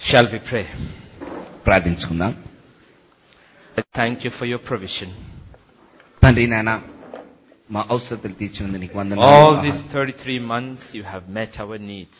Shall we pray? ప్రార్థించుకుందాం. Thank you for your provision. తండ్రి నాయన మా అవసరతలు తీర్చినందుకు నీకు వందనాలు. All these 33 months you have met our needs.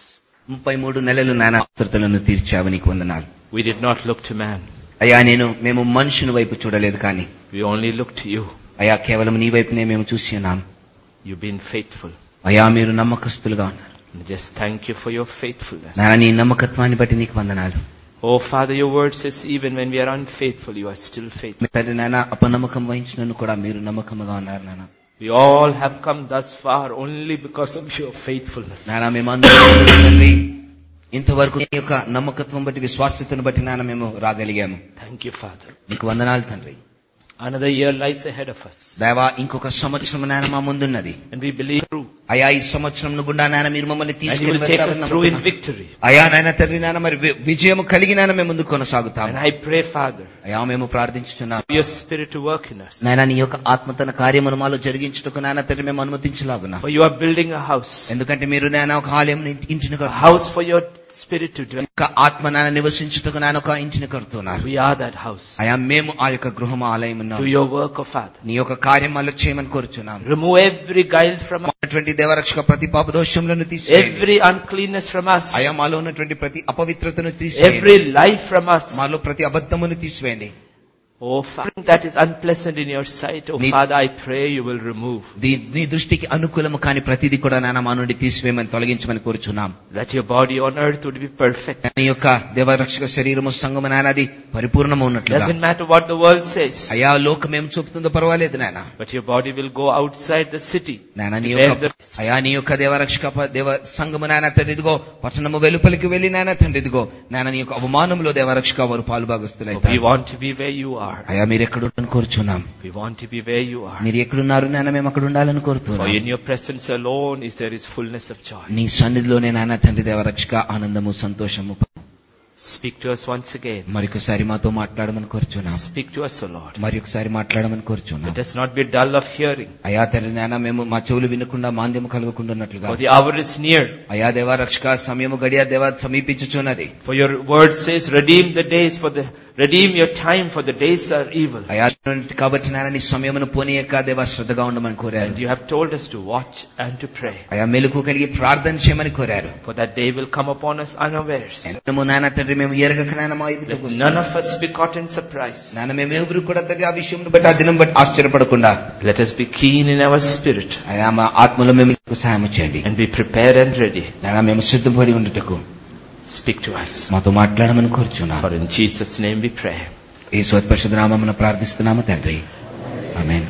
33 నెలలు నాయన అవసరతలను తీర్చావు, నీకు వందనాలు. We did not look to man. అయ్యా మేము మనుషుని వైపు చూడలేదు, కానీ We only looked to you. అయ్యా కేవలం నీ వైపునే మేము చూసి ఉన్నాం. You've been faithful. అయ్యా మీరు నమ్మకస్తులుగా ఉన్నారు. Just thank you for your faithfulness. నాయన నీ నమ్మకత్వాన్ని బట్టి నీకు వందనాలు. Oh Father, your word says even when we are unfaithful, you are still faithful. తండ్రి నాయన అపనమ్మకం వహించినను కూడా మీరు నమ్మకంగా ఉన్నారు నాయన. We all have come thus far only because of your faithfulness. నాయన మేమందరం తండ్రి ఇంతవరకు నీ యొక్క నమ్మకత్వం బట్టి, విశ్వాసతను బట్టి నాయన మేము రాగలిగాము. Thank you, Father. నీకు వందనాలు తండ్రి. Another year lies ahead of us. దేవా ఇంకొక సంవత్సరం నాయన మా ముందున్నది. And we believe through. అయా ఈ సంవత్సరం గుండా నాయన మీరు మమ్మల్ని తీసుకెళ్ళి through in victory. అయా నాయన తండ్రి నాయన మరి విజయం కలిగి నాయన మేము ముందుకు కొనసాగుతాం. And I pray, Father, అయా మేము ప్రార్థించుచున్నాం, your spirit to work in us. నాయన నీ యొక్క ఆత్మ తన కార్యమును మాలో జరిగించుటకు నాయన తండ్రి మేము అనుమతించలాగునా. For you are building a house. ఎందుకంటే మీరు నాయన ఒక ఆలయం ఇంటిని A house for your spirit to dwell. ఒక ఆత్మ నాయన నివసించుటకు నాయన ఒక ఇంటిని కడుతున్నారు. We are that house. అయా మేము ఆ యొక్క గృహం ఆలయం ఉన్నాం. Do your work, O Father. నీ యొక్క కార్యం మాలో చేయమని కోరుచున్నాం. Remove every guile from us. దేవరక్షక ప్రతి పాపదోషములను తీసివేయండి. Every uncleanness from us. అయా మాలో ఉన్నటువంటి ప్రతి అపవిత్రతను తీసివేయండి. Every lie from us. మాలో ప్రతి అబద్ధమును తీసివేయండి. Oh Father, that is unpleasant in your sight. Oh Father, I pray you will remove. నీ దృష్టికి అనుకూలము కాని ప్రతిదీ కూడా నాయన మా నుండి తీసివేయమని తొలగించమని కోరుచున్నాం. That your body on earth would be perfect. నీ యొక్క దేవరక్షక శరీరము సంగము నాయన అది పరిపూర్ణము ఉన్నట్లుగా. Doesn't matter what the world says. అయా లోకం ఏం చెబుతుందో పర్వాలేదు నాయన. But your body will go outside the city. నాయన నీ యొక్క అయా నీ యొక్క దేవరక్షక దేవ సంగము నాయన తండ్రి ఇదిగో పట్టణము వెలుపలికి వెళ్లి నాయన తండ్రి ఇదిగో నాయన నీ యొక్క అవమానంలో దేవరక్షక వారు పాలుభాగస్తులైతారు. We want to be where you are. అయా మీరు ఎక్కడ ఉండాలని కోరుచున్నాం. We want to be where you are. మీరు ఎక్కడున్నారు నాయన మేము అక్కడ ఉండాలని కోరుతున్నాం. For in your presence alone there is fullness of joy. నీ సన్నిధిలోనే నాయన తండ్రి దేవరక్షక ఆనందము సంతోషము. Speak to us once again. మరొకసారి మాతో మాట్లాడమని కోరుచున్నాం. Speak to us, O Lord. మరొకసారి మాట్లాడమని కోరుచున్నాం. Let us not be dull of hearing. అయా తండ్రి నాయన మేము మా చెవులు వినకుండా మాంద్యము కలగకుండా ఉన్నట్లుగా. For the hour is near. అయా దేవరక్షక సమయము గడియ దేవ సమీపించుచున్నది. For your word says, redeem the days redeem your time, for the days are evil. అయా కాబట్టి నాయన నీ సమయమును పోనీయక దేవ శ్రద్ధగా ఉండమని కోరారు. And you have told us to watch and to pray. అయా మెలకువ కలిగి ప్రార్థన చేయమని కోరారు. For that day will come upon us unawares. నాయన తండ్రి మేము ఎరగక నాయన మా ఎదుటకు none of us be caught in surprise. నాయన మేము ఎవరు కూడా తండ్రి ఆ విషయం బట్టి ఆ దినం బట్టి ఆశ్చర్యపడకుండా. Let us be keen in our spirit. అయా మా ఆత్మలో మేము సహాయం చేయండి. And be prepared and ready. నాయన మేము సిద్ధపడి ఉండుటకు Speak to us. మాతో మాట్లాడమని కోరుచున్నాం. For in Jesus' name we pray. యేసు పరిశుద్ధ నామమున ప్రార్థిస్తున్నాము తండ్రి. ఆమేన్.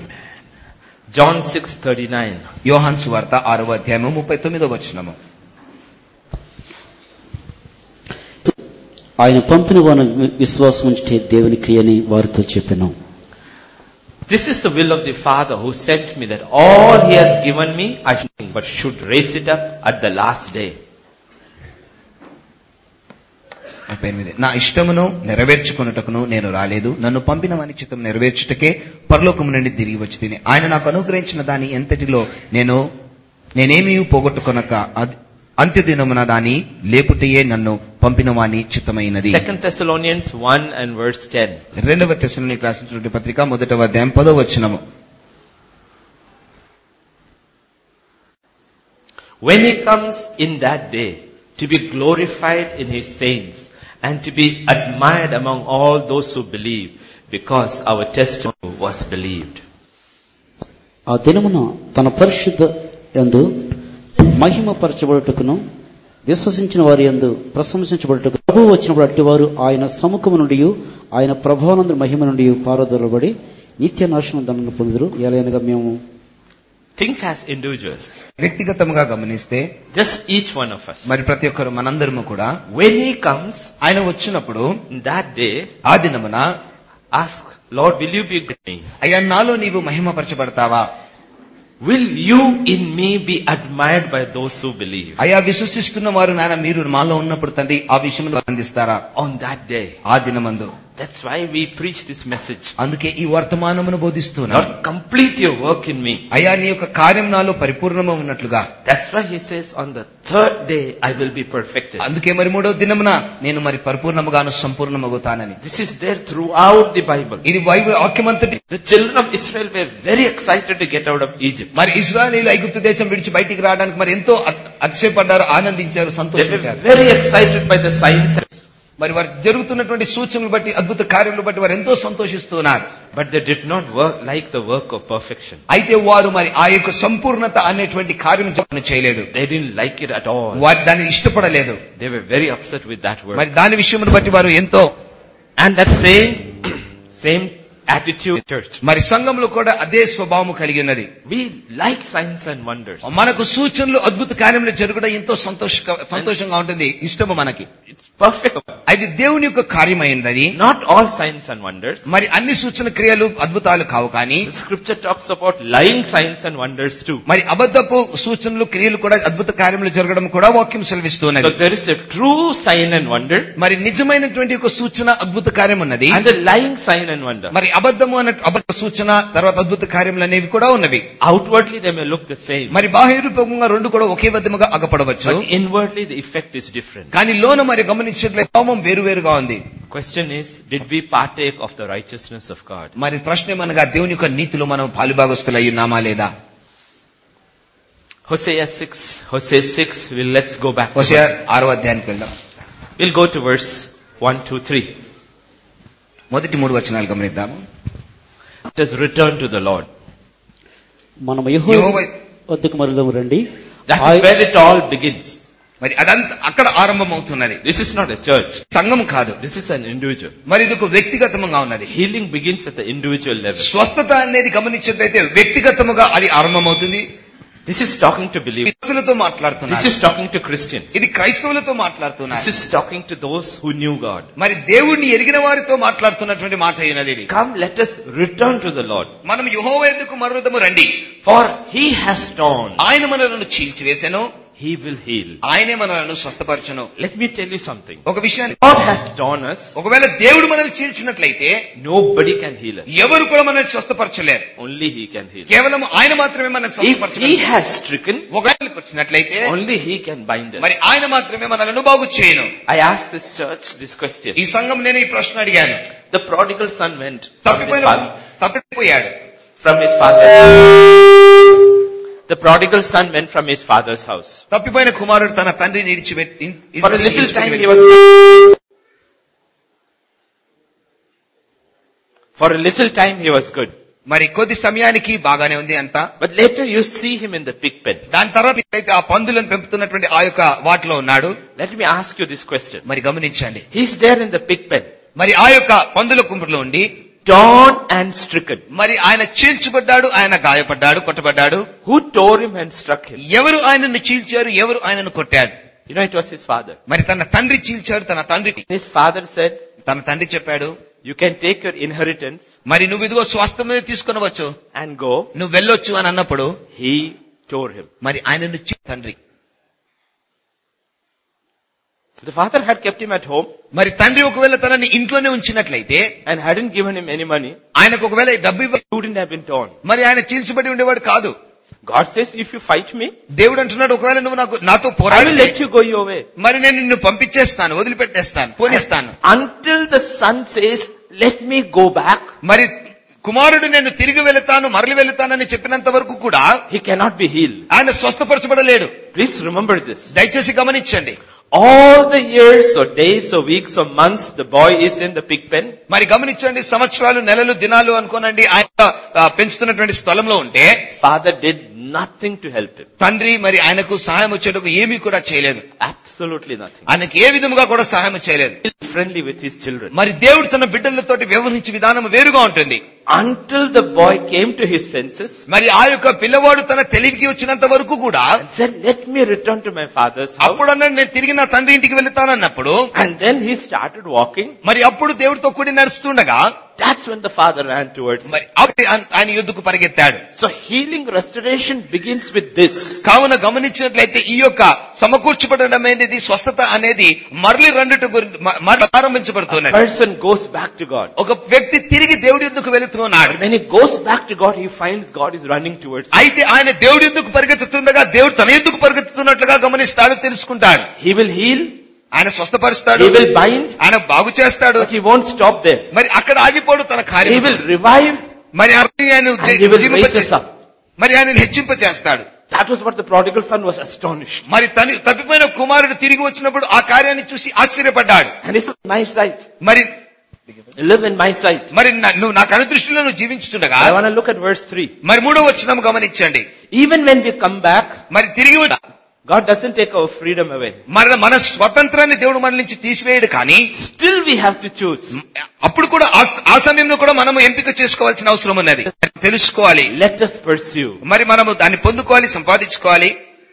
John 6:39. యోహాను సువార్త 6వ అధ్యాయము 39వ వచనము. ఆయన పంపిన వారిని విశ్వాసం ఉంచితే దేవుని క్రియని వారితో చెప్పెను. This is the will of the Father who sent me, that all he has given me I should raise it up at the last day. నా ఇష్టమును నెరవేర్చుకొనుటకును నేను రాలేదు, నన్ను పంపిన వాని చిత్తం నెరవేర్చుటకే పరలోకము నుండి తిరిగి వచ్చి తిని ఆయన నాకు అనుగ్రహించిన దాని ఎంతటిలో నేనేమీ పోగొట్టుకొనక అంత్యదినమున దాని లేపుటయే నన్ను పంపిన వాని చిత్తమైనది. 2 Thessalonians 1 and verse 10. 2వ తెస్సలోనికీయులకు రాసిన పత్రిక 1వ అధ్యాయం 10వ వచనము. When he comes in that day to be glorified in his saints and to be admired among all those who believe, because our testimony was believed. ఆ దినమున తన పరిశుద్ధ యందు మహిమ పరచబడుటకును విశ్వసించిన వారి యందు ప్రశంసించబడుటకు ప్రభువు వచ్చినప్పుడు అట్టివారు ఆయన సముఖము నుండి ఆయన ప్రభావానంద మహిమ నుండి పారదోలబడి నిత్య నాశనం దండన పొందుదురు. ఎలాగనగా మేము Think as individuals. వ్యక్తిగతంగా గమనిస్తే just each one of us. మరి ప్రతి ఒక్కరు మనందరము కూడా when he comes, ఆయన వచ్చినప్పుడు that day, ఆ దినమున ask, Lord, will you be with me? అయ్యా నాలో నీవు మహిమపరచబడతావా? Will you in me be admired by those who believe? అయ్యా విశ్వసిస్తున్న వారు నాయన మీరు మాలో ఉన్నప్పుడు తండ్రి ఆ విషయంలో అందిస్తారా? On that day, ఆ దినమందు That's why we preach this message. అందుకే ఈ వర్తమానమును బోధిస్తున్నాను. Lord, complete your work in me. అయ్యా నీ యొక్క కార్యం నాలో పరిపూర్ణము ఉన్నట్లుగా. That's why he says on the third day I will be perfected. అందుకే మరి మూడవ దినమున నేను మరి పరిపూర్ణముగాను సంపూర్ణమగుతానని. This is there throughout the Bible. ఇది బైబిల్ వాక్యమంతటి. The children of Israel were very excited to get out of Egypt. మరి ఇశ్రాయేలీయులు ఐగుప్తు దేశం విడిచి బయటికి రావడానికి మరి ఎంతో అతిశయపడ్డారు, ఆనందించారు, సంతోషించారు. They were very excited by the signs. మరి వారు జరుగుతున్నటువంటి సూచనలు బట్టి, అద్భుత కార్యములు బట్టి వారు ఎంతో సంతోషిస్తున్నారు. But they did not work like the work of perfection. అయితే వారు మరి ఆ యొక్క సంపూర్ణత అనేటువంటి కార్యం చేయలేదు. They didn't like it at all. వారు దాన్ని ఇష్టపడలేదు. They were very upset with that work. మరి దాని విషయమును బట్టి వారు ఎంతో, and that same attitude in church. మరి సంఘంలో కూడా అదే స్వభావము కలిగి ఉన్నది. We like signs and wonders. మనకు సూచనలు, అద్భుత కార్యములు జరగడం ఎంతో సంతోషంగా ఉంటుంది, ఇష్టము మనకి. It's perfect. అది దేవుని యొక్క కార్యమైనది. Not all signs and wonders. మరి అన్ని సూచన క్రియలు అద్భుతాలు కావు, కానీ The scripture talks about lying signs and wonders too. మరి అబద్ధపు సూచనలు, క్రియలు కూడా, అద్భుత కార్యములు జరగడం కూడా వాక్యం సెలవిస్తున్నది. So there is a true sign and wonder. మరి నిజమైనటువంటి ఒక సూచన, అద్భుత కార్యం ఉన్నది. And a lying sign and wonder. మరి అబద్ధము అన్న అబద్ధ సూచన, తర్వాత అద్భుత కార్యములు అనేవి కూడా ఉన్నవి. Outwardly they may look the same. మరి బాహ్య రూపంగా రెండు కూడా ఒకే విధముగా అగపడవచ్చు. But inwardly the effect is different. కానీ లోన మరి గమనించినట్లయితే భావం వేరువేరుగా ఉంది. Question is, did we partake of the righteousness of God? మరి ప్రశ్న ఏమనగా దేవుని యొక్క నీతిలో మనం పాలుభాగస్తులై ఉన్నామా లేదా? Hosea 6, let's go back. హోషేయ 6వ అధ్యాయానికి వెళ్దాం. We'll go to verse 1, 2, 3. మొదటి 3 వచనాలు గమనిద్దాము. Let us return to the Lord. మనం యెహోవా వద్దకు మరలుదాము రండి. That is where it all begins. మరి అదంతా అక్కడ ఆరంభమవుతున్నది. This is not a church. సంఘం కాదు. This is an individual. మరి ఇది ఒక వ్యక్తిగతంగా ఉన్నది. Healing begins at the individual level. స్వస్థత అనేది గమనించినట్లయితే వ్యక్తిగతముగా అది ఆరంభమవుతుంది. This is talking to believers. క్రైస్తవులతో మాట్లాడుతున్నారు. This is talking to Christians. ఇది క్రైస్తవులతో మాట్లాడుతున్నారు. This is talking to those who knew God. మరి దేవుణ్ణి ఎరిగిన వారితో మాట్లాడుతున్నటువంటి మాట అయినది ఇది. Come, let us return to the Lord. మనం యెహోవా యొద్దకు మరలుదాము రండి. For He has torn. ఆయన మనలను చీల్చివేసెను. He will heal. ఆయనే మనలను స్వస్థపరచును. Let me tell you something. ఒక విషయాన్ని, God has torn us. ఒకవేళ దేవుడు మనల్ని చీల్చినట్లయితే Nobody can heal us. ఎవరు కూడా మనల్ని స్వస్థపరచలేరు. Only He can heal. కేవలం ఆయన మాత్రమే మనల్ని If He స్వస్థపరచగలరు. has stricken, ఒకవేళ వచ్చినట్లయితే only He can bind us. మరి ఆయన మాత్రమే మనలను బాగు చేయను. I asked this church this question. ఈ సంఘం నేను ఈ ప్రశ్న అడిగాను. The prodigal son went తప్పిపోయాడు. from his father. The prodigal son went from his father's house. తప్పిపోయిన కుమారుడు తన తండ్రిని విడిచిపెట్టి For a little time he was good. మరి కొద్ది సమయానికి బాగానే ఉంది అంతా. But later you see him in the pig pen. దాని తర్వాత అయితే ఆ పందులను పెంపుతున్నటువంటి ఆ యొక్క వాటిలో ఉన్నాడు. Let me ask you this question. మరి గమనించండి. He's there in the pig pen. మరి ఆ యొక్క పందుల గుంపులో ఉండి torn and stricken. మరి ఆయన చీల్చబడ్డాడు, ఆయన గాయపడ్డాడు, కొట్టబడ్డాడు. Who tore him and struck him? ఎవరు ఆయనను చీల్చారు, ఎవరు ఆయనను కొట్టాడు? You know, it was his father. మరి తన తండ్రి చీల్చాడు. తన తండ్రికి His father said, తన తండ్రి చెప్పాడు, you can take your inheritance మరి నువ్వు ఇదిగో స్వాస్థ్యం మీద తీసుకొనవచ్చు, and go. నువ్వు వెళ్ళొచ్చు అని అన్నప్పుడు He tore him. మరి ఆయనను తండ్రి, The father had kept him at home మరి తండ్రి ఒకవేళ తనని ఇంట్లోనే ఉంచినట్లయితే and hadn't given him any money, ఆయనకు ఒకవేళ డబ్బు he wouldn't have been torn. మరి ఆయన చీల్చబడి ఉండేవాడు కాదు. God says, if you fight me, దేవుడు అంటున్నాడు, ఒకవేళ నువ్వు నాతో I will పోరాడి let you go your way. మరి నేను నిన్ను పంపించేస్తాను, వదిలిపెట్టేస్తాను, పోనిస్తాను. Until the son says, let me go back, మరి కుమారుడు నేను తిరిగి వెళతాను, మరలి వెళతానని చెప్పినంత వరకు కూడా he cannot be healed. ఆయన స్వస్థపరచబడలేడు. Please remember this. దయచేసి గమనించండి. All the years or days or weeks or months the boy is in the pig pen, మరి గమనించండి, సంవత్సరాలు, నెలలు, దినాలు అనుకోనండి ఆయన పెంచుతున్నటువంటి స్థలంలో ఉంటే father did nothing to help him. తండ్రి మరి ఆయనకు సహాయం వచ్చేటకు ఏమీ కూడా చేయలేదు. Absolutely nothing. ఆయనకు ఏ విధముగా కూడా సహాయం చేయలేదు. Friendly with his children. మరి దేవుడు తన బిడ్డలతోటి వ్యవహరించే విధానం వేరుగా ఉంటుంది. until the boy came to his senses. మరి ఆ యొక్క పిల్లవాడు తన తెలివికి వచ్చినంత వరకు కూడా And said, let me return to my father's house. అప్పుడు అన్నాడు, నేను తిరిగి నా తండ్రి ఇంటికి వెళ్తానన్నప్పుడు, And then he started walking. మరి అప్పుడు దేవుడితో కూడి నడుస్తుండగా, That's when the father ran towards him. మరి ఆయన యుద్ధకు పరిగెత్తాడు. So healing, restoration begins with this. కావున గమనించినట్లయితే ఈ యొక్క సమకూర్చబడడం అనేది, స్వస్థత అనేది మరలి రెండుట ప్రారంభించబడుతున్నది. Person goes back to God. ఒక వ్యక్తి తిరిగి దేవుడి యుద్ధకు వెళుతున్నాడు. When he goes back to God, he finds God is running towards him. అయితే ఆయన దేవుడి యుద్ధకు పరిగెత్తుతుండగా దేవుడు తన యుద్ధకు పరిగెత్తుతున్నట్లుగా గమనిస్తాడు, తెలుసుకుంటాడు. He will heal. ఆయన స్వస్థపరుస్తాడు. He will bind. ఆయన బాగు చేస్తాడు. But he won't stop there. మరి అక్కడ ఆగిపోడు తన కార్యం. He will revive. మరి ఆయన He will raise us up. మరి ఆయన హెచ్చింప చేస్తాడు. That was what the prodigal son was astonished. మరి తప్పిపోయిన కుమారుడు తిరిగి వచ్చినప్పుడు ఆ కార్యాన్ని చూసి ఆశ్చర్యపడ్డాడు. And he said, my sight. మరి Live in my sight. మరి నువ్వు నా కనుదృష్టిలో నువ్వు జీవించుతుండగా. I want to look at verse 3. మరి 3వ వచనం గమనించండి. Even when we come back, మరి తిరిగి God doesn't take our freedom away. మరి మన స్వతంత్రాన్ని దేవుడు మన నుంచి తీసివేయడు, కానీ Still we have to choose. అప్పుడు కూడా ఆ సమయంలో కూడా మనము ఎంపిక చేసుకోవాల్సిన అవసరం ఉన్నది, తెలుసుకోవాలి. Let us pursue. మరి మనము దాన్ని పొందుకోవాలి, సంపాదించుకోవాలి.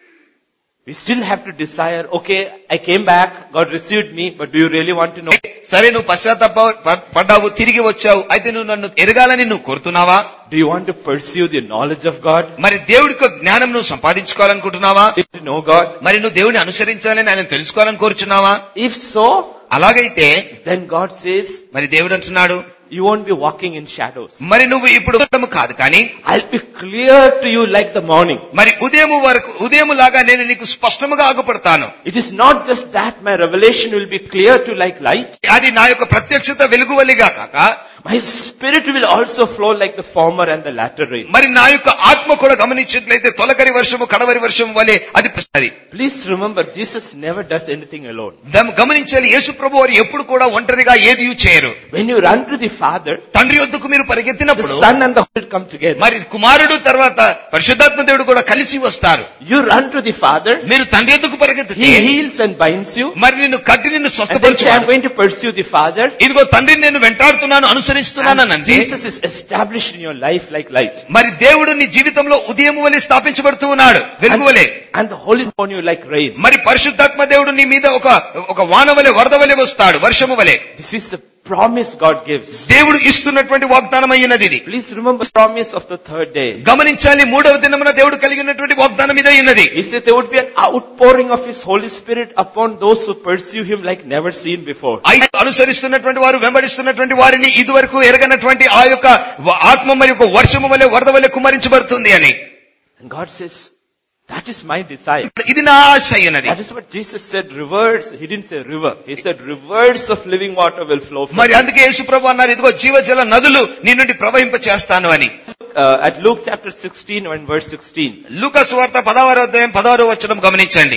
We still have to desire, okay, I came back, God received me, but do you really want to know? సరే, నువ్వు పశ్చాత్తాపడ్డావు, తిరిగి వచ్చావు, అయితే నువ్వు నన్ను ఎరగాలని నువ్వు కోరుతున్నావా? Do you want to pursue the knowledge of God? మరి దేవుడికి జ్ఞానం నువ్వు సంపాదించుకోవాలనుకుంటున్నావా? To know God? మరి నువ్వు దేవుడిని అనుసరించాలని ఆయన తెలుసుకోవాలని కోరుచున్నావా? If so, అలాగైతే then God says, మరి దేవుడు అంటున్నాడు, you won't be walking in shadows. మరి నువ్వు ఇప్పుడు కాదు, కానీ I'll be clear to you like the morning. మరి ఉదయం లాగా నేను నీకు స్పష్టముగా ఆగుపడతాను. It is not just that my revelation will be clear to like light. అది నా యొక్క ప్రత్యక్షత వెలుగువలిగా కాక, my spirit will also flow like the former and the latter rain. మరి నా యొక్క ఆత్మ కూడా గమనించినట్లయితే తొలకరి వర్షము కడవరి వర్షము వలె అది. Please remember, Jesus never does anything alone. గమనించాలి, యేసు ప్రభు వారు ఎప్పుడు కూడా ఒంటరిగా ఏది చేయరు. When you run to the Father, తండ్రి వద్దకు మీరు పరిగెత్తినప్పుడు the Son and the Holy Spirit come together. మరి కుమారుడు తర్వాత పరిశుద్ధాత్మ దేవుడు కూడా కలిసి వస్తారు. You run to the Father, మీరు తండ్రి వద్దకు పరిగెత్తితే He heals and binds you. మరి నిన్ను కట్టి నిన్ను And then స్వస్థపరచువాడు. I am going to pursue the Father. ఇదిగో తండ్రిని నేను వెంటాడుతున్నాను, అనుసరిస్తున్నానంటే Jesus is established in your life like light. మరి దేవుడు నీ జీవితంలో ఉదయం వలె స్థాపించబడుతూ ఉన్నాడు, వెలుగు వలె. And the Holy Spirit on you like rain. మరి పరిశుద్ధాత్మ దేవుడు నీ మీద ఒక వాన వలె, వరద వలె వస్తాడు, వర్షము వలె. This is the promise God gives. దేవుడు ఇస్తున్నటువంటి వాగ్దానం అయ్యినది ఇది. Please remember the promise of the third day. గమనించాలి, 3వ దినమున దేవుడు కలిగి ఉన్నటువంటి వాగ్దానం ఇదే ఉన్నది. He said there would be an outpouring of His Holy Spirit upon those who pursue Him like never seen before. అనుసరిస్తున్నటువంటి వారు, వెంబడిస్తున్నటువంటి వారిని ఇదివరకు ఎరగనటువంటి ఆ యొక్క ఆత్మ మరి ఒక వర్షము వలె, వరద వలె కుమరించబడుతుంది అని. And God says, that is my desire. ఇది నా ఆశ అయ్యినది. That is what Jesus said, rivers. He didn't say river. He said rivers of living water will flow from. మరి అందుకే యేసు ప్రభు అన్నారు, ఇదిగో జీవజల నదులు నీ నుండి ప్రవహింప చేస్తాను అని. At Luke chapter 16 and verse 16. లూకా సువార్త 16వ అధ్యాయం 16వ వచనం గమనించండి.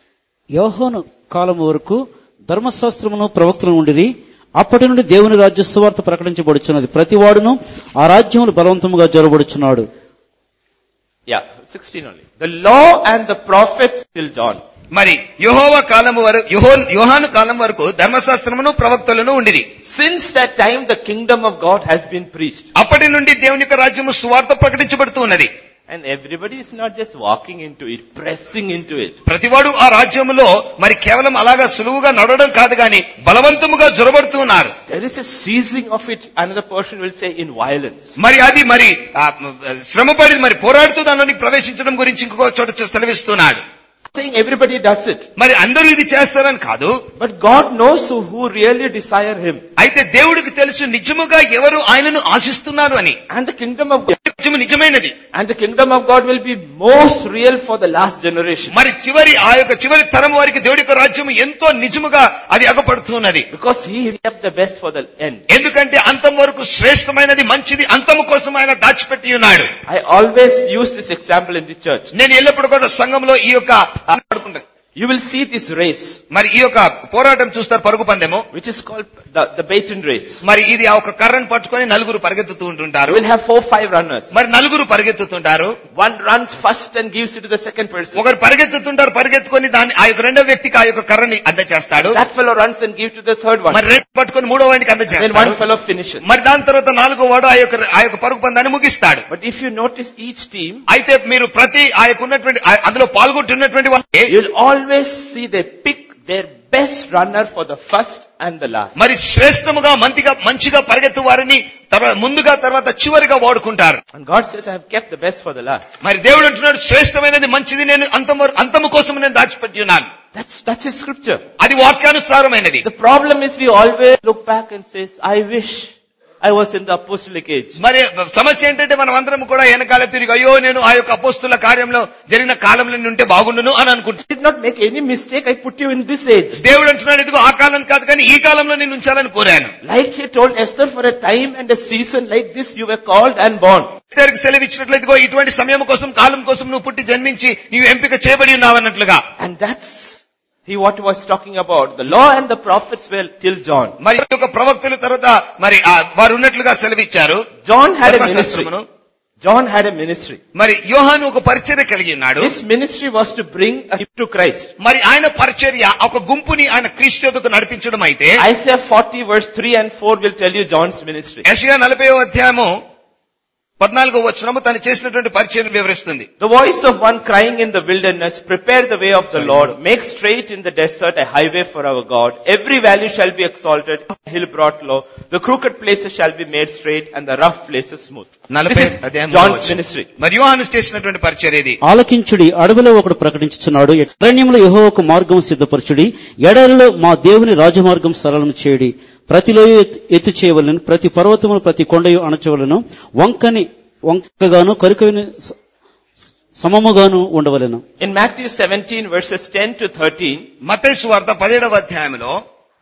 యోహాను కాలం వరకు ధర్మశాస్త్రమును ప్రవక్తలు ఉండిరి. అప్పటి నుండి దేవుని రాజ్య సువార్త ప్రకటించబడుచున్నది. ప్రతివాడును ఆ రాజ్యములు బలవంతముగా జరబడుచున్నాడు. Yeah, 16 only. The law and the prophets till John. మరి యోహాను కాలం వరకు ధర్మశాస్త్రమును ప్రవక్తలను ఉండిరి. Since that time the kingdom of God has been preached. అప్పటి నుండి దేవుని యొక్క రాజ్యము సువార్త ప్రకటించబడుతూ ఉన్నది. And everybody is not just walking into it, pressing into it. ప్రతివాడు ఆ రాజ్యములో మరి కేవలం అలాగా సులువుగా నడవడం కాదు, గాని బలవంతముగా జొరబడుతూ ఉన్నారు. There is a seizing of it, another person will say, in violence. మరి అది మరి శ్రమపడి మరి పోరాడుతూ దానిలోకి ప్రవేశించడం గురించి ఇంకొక చోట సెలవిస్తున్నాడు. Saying everybody does it. మరి అందరూ ఇది చేస్తారని కాదు. But God knows who really desire Him. అయితే దేవుడికి తెలుసు నిజముగా ఎవరు ఆయనను ఆశిస్తున్నారు అని. And the kingdom of God నిజమైనది. And the kingdom of God will be most real for the last generation. మరి చివరి తరం వారికి దేవుడి యొక్క రాజ్యం ఎంతో నిజముగా అది అగపడుతున్నది. Because He kept the best for the end. ఎందుకంటే అంతం వరకు శ్రేష్టమైనది, మంచిది అంతము కోసం ఆయన దాచిపెట్టి ఉన్నాడు. I always use this example in the church. నేను ఎల్లప్పుడూ కూడా సంఘంలో ఈ యొక్క You will see this race, మరి ఈ యొక్క పోరాటం చూస్తారు, పరుగు పందెము, which is called the Baton race. మరి ఇది ఆ ఒక కర్రను పట్టుకొని నలుగురు పరిగెత్తుతూ ఉంటుంటారు. You will have 4-5 runners. మరి నలుగురు పరిగెత్తుతుంటారు. One runs first and gives it to the second person. ఒకరు పరిగెత్తుతుంటారు, పరిగెత్తుకొని దాన్ని ఆ యొక్క రెండో వ్యక్తికి ఆ యొక్క కర్రని అందజేస్తాడు. That fellow runs and gives to the third one. మరి రెండు పట్టుకొని మూడో వాడికి Then అందజేస్తాడు. one fellow finishes. మరి దాని తర్వాత నాలుగో వాడు ఆ యొక్క పరుగు పందాన్ని ముగిస్తాడు. But if you notice each team, అయితే మీరు ప్రతి ఆ యొక్క ఉన్నటువంటి అందులో పాల్గొంటున్నటువంటి వాళ్ళకి you'll always see they pick their best runner for the first and the last. మరి శ్రేష్టముగా మంచిగా పరిగెత్తు వారిని ముందుగా తర్వాత చివరిగా వాడుకుంటారు. And God says, I have kept the best for the last. మరి దేవుడు అంటున్నాడు, శ్రేష్టమైనది మంచిది నేను అంతము కోసం నేను దాచిపెట్టి ఉన్నాను. That's his scripture. అది వాక్యానుసారమైనది. The problem is we always look back and says, I wish I was in the apostolic age. మరి సమస్య ఏంటంటే మనం అందరం కూడా వెనకాల తిరిగి అయ్యో నేను ఆ యొక్క అపోస్తుల కార్యంలో జరిగిన కాలంలో ఉంటే బాగుండును అని అనుకుంటున్నాను. I did not make any mistake. I put you in this age. దేవుడు అంటున్నాడు, ఇదిగో ఆ కాలం కాదు కానీ ఈ కాలంలో నేను ఉంచాలని కోరాను. Like he told Esther, for a time and a season like this you were called and born. ఎస్తేరుకు సెలవు ఇచ్చినట్లయితే ఇదిగో ఇటువంటి సమయం కోసం కాలం కోసం నువ్వు పుట్టి జన్మించి నీవు ఎంపిక చేయబడి ఉన్నావు అన్నట్లుగా. And that's what he was talking about. The law and the prophets were till John. మరి ఒక ప్రవక్తల తర్వాత మరి వారు ఉన్నట్లుగా సెలవిచ్చారు. John had a ministry. John had a ministry. మరి యోహాను ఒక పరిచర్య కలిగి ఉన్నాడు. His ministry was to bring us to Christ. మరి ఆయన పరిచర్య ఒక గుంపుని ఆయన క్రీస్తు యొద్దకు నడిపించడం అయితే Isaiah 40 verse 3 and 4 will tell you John's ministry. యెషయా 40వ అధ్యాయము 14వ వచనము తను చేసినటువంటి పరిచర్యను వివరిస్తుంది. The voice of one crying in the wilderness, prepare the way of the Lord, make straight in the desert a highway for our God. Every valley shall be exalted, hill brought low, the crooked places shall be made straight, and the rough places smooth. This is John's ministry. మరి యోహాను చేసినటువంటి పరిచర్య ఇది. ఆలకించుడి, అడవిలో ఒకడు ప్రకటించుచున్నాడు, అరణ్యంలో యెహోవాకు మార్గం సిద్ధపరచుడి, ఎడారిలో మా దేవుని రాజమార్గం సరళం చేయుడి. ప్రతి లోయ ఎత్తు చేయవలను, ప్రతి పర్వతమును ప్రతి కొండయు అణచవలను, వంకగాను కరుకైన సమముగాను ఉండవలెను. In Matthew 17 verses 10 to 13, మత్తయి సువార్త 17వ అధ్యాయములో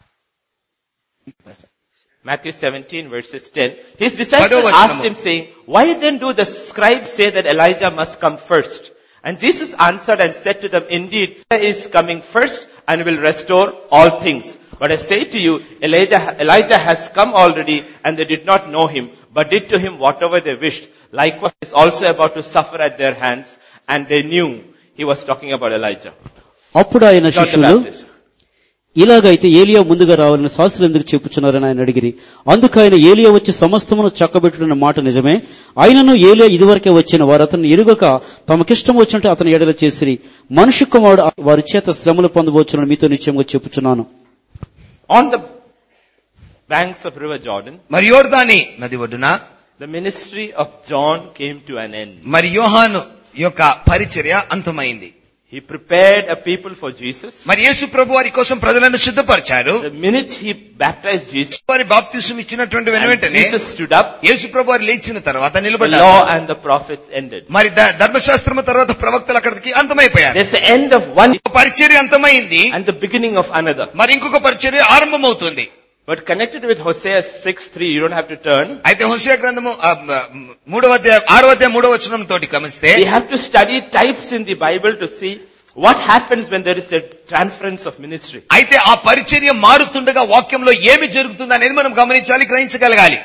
Matthew 17 verses 10, his disciples asked him saying, why then do the scribes say that Elijah must come first? And Jesus answered and said to them, indeed, Elijah is coming first and will restore all things. But I say to you, Elijah has come already, and they did not know him, but did to him whatever they wished. Likewise, he is also about to suffer at their hands, and they knew he was talking about Elijah. అప్పుడు ఆయన శిష్యులు, ఇలాగైతే ఏలియా ముందుగా రావాలని శాస్త్రులు ఎందుకు చెప్పుచున్నారని ఆయన అడిగిరి. అందుకు ఆయన, ఏలియా వచ్చి సమస్తమును చక్కబెట్టుకున్న మాట నిజమే, ఆయనను ఏలియా ఇదివరకే వచ్చిన వారు అతను ఎరుగక తమకిష్టం వచ్చినట్టు అతను ఎడల చేసిరి. మనుష్య కుమారుడు వారి చేత శ్రమలు పొందవచ్చునని మీతో నిశ్చయంగా చెప్పుచున్నాను. On the banks of river Jordan, మరి యోర్దాని నది ఒడ్డున the ministry of John came to an end. మరి యోహాను యొక్క పరిచర్య అంతమైంది. He prepared a people for Jesus. మరి యేసు ప్రభు వారి కోసం ప్రజలను సిద్ధపరిచారు. The minute he baptized Jesus, వారి బాప్తిసం ఇచ్చినటువంటి వెంటనే Jesus stood up. యేసు ప్రభు వారు లేచిన తర్వాత The నిలబడ్డారు. law and the prophets ended. మరి ధర్మశాస్త్రము తర్వాత ప్రవక్తలు అక్కడికి అంతమైపోయారు. There's the end of one పరిచర్య అంతమైంది and the beginning of another. మరి ఇంకొక పరిచర్య ఆరంభమవుతుంది. But connected with Hosea 6:3, you don't have to turn. అయితే హోషేయ గ్రంథము 6వ అధ్యాయం 3వ వచనం తోటి గమనిస్తే We have to study types in the Bible to see what happens when there is a transference of ministry. అయితే ఆ పరిచర్య మారుతుండగా వాక్యంలో ఏమి జరుగుతుంది అనేది మనం గమనించాలి, గ్రహించగలగాలి.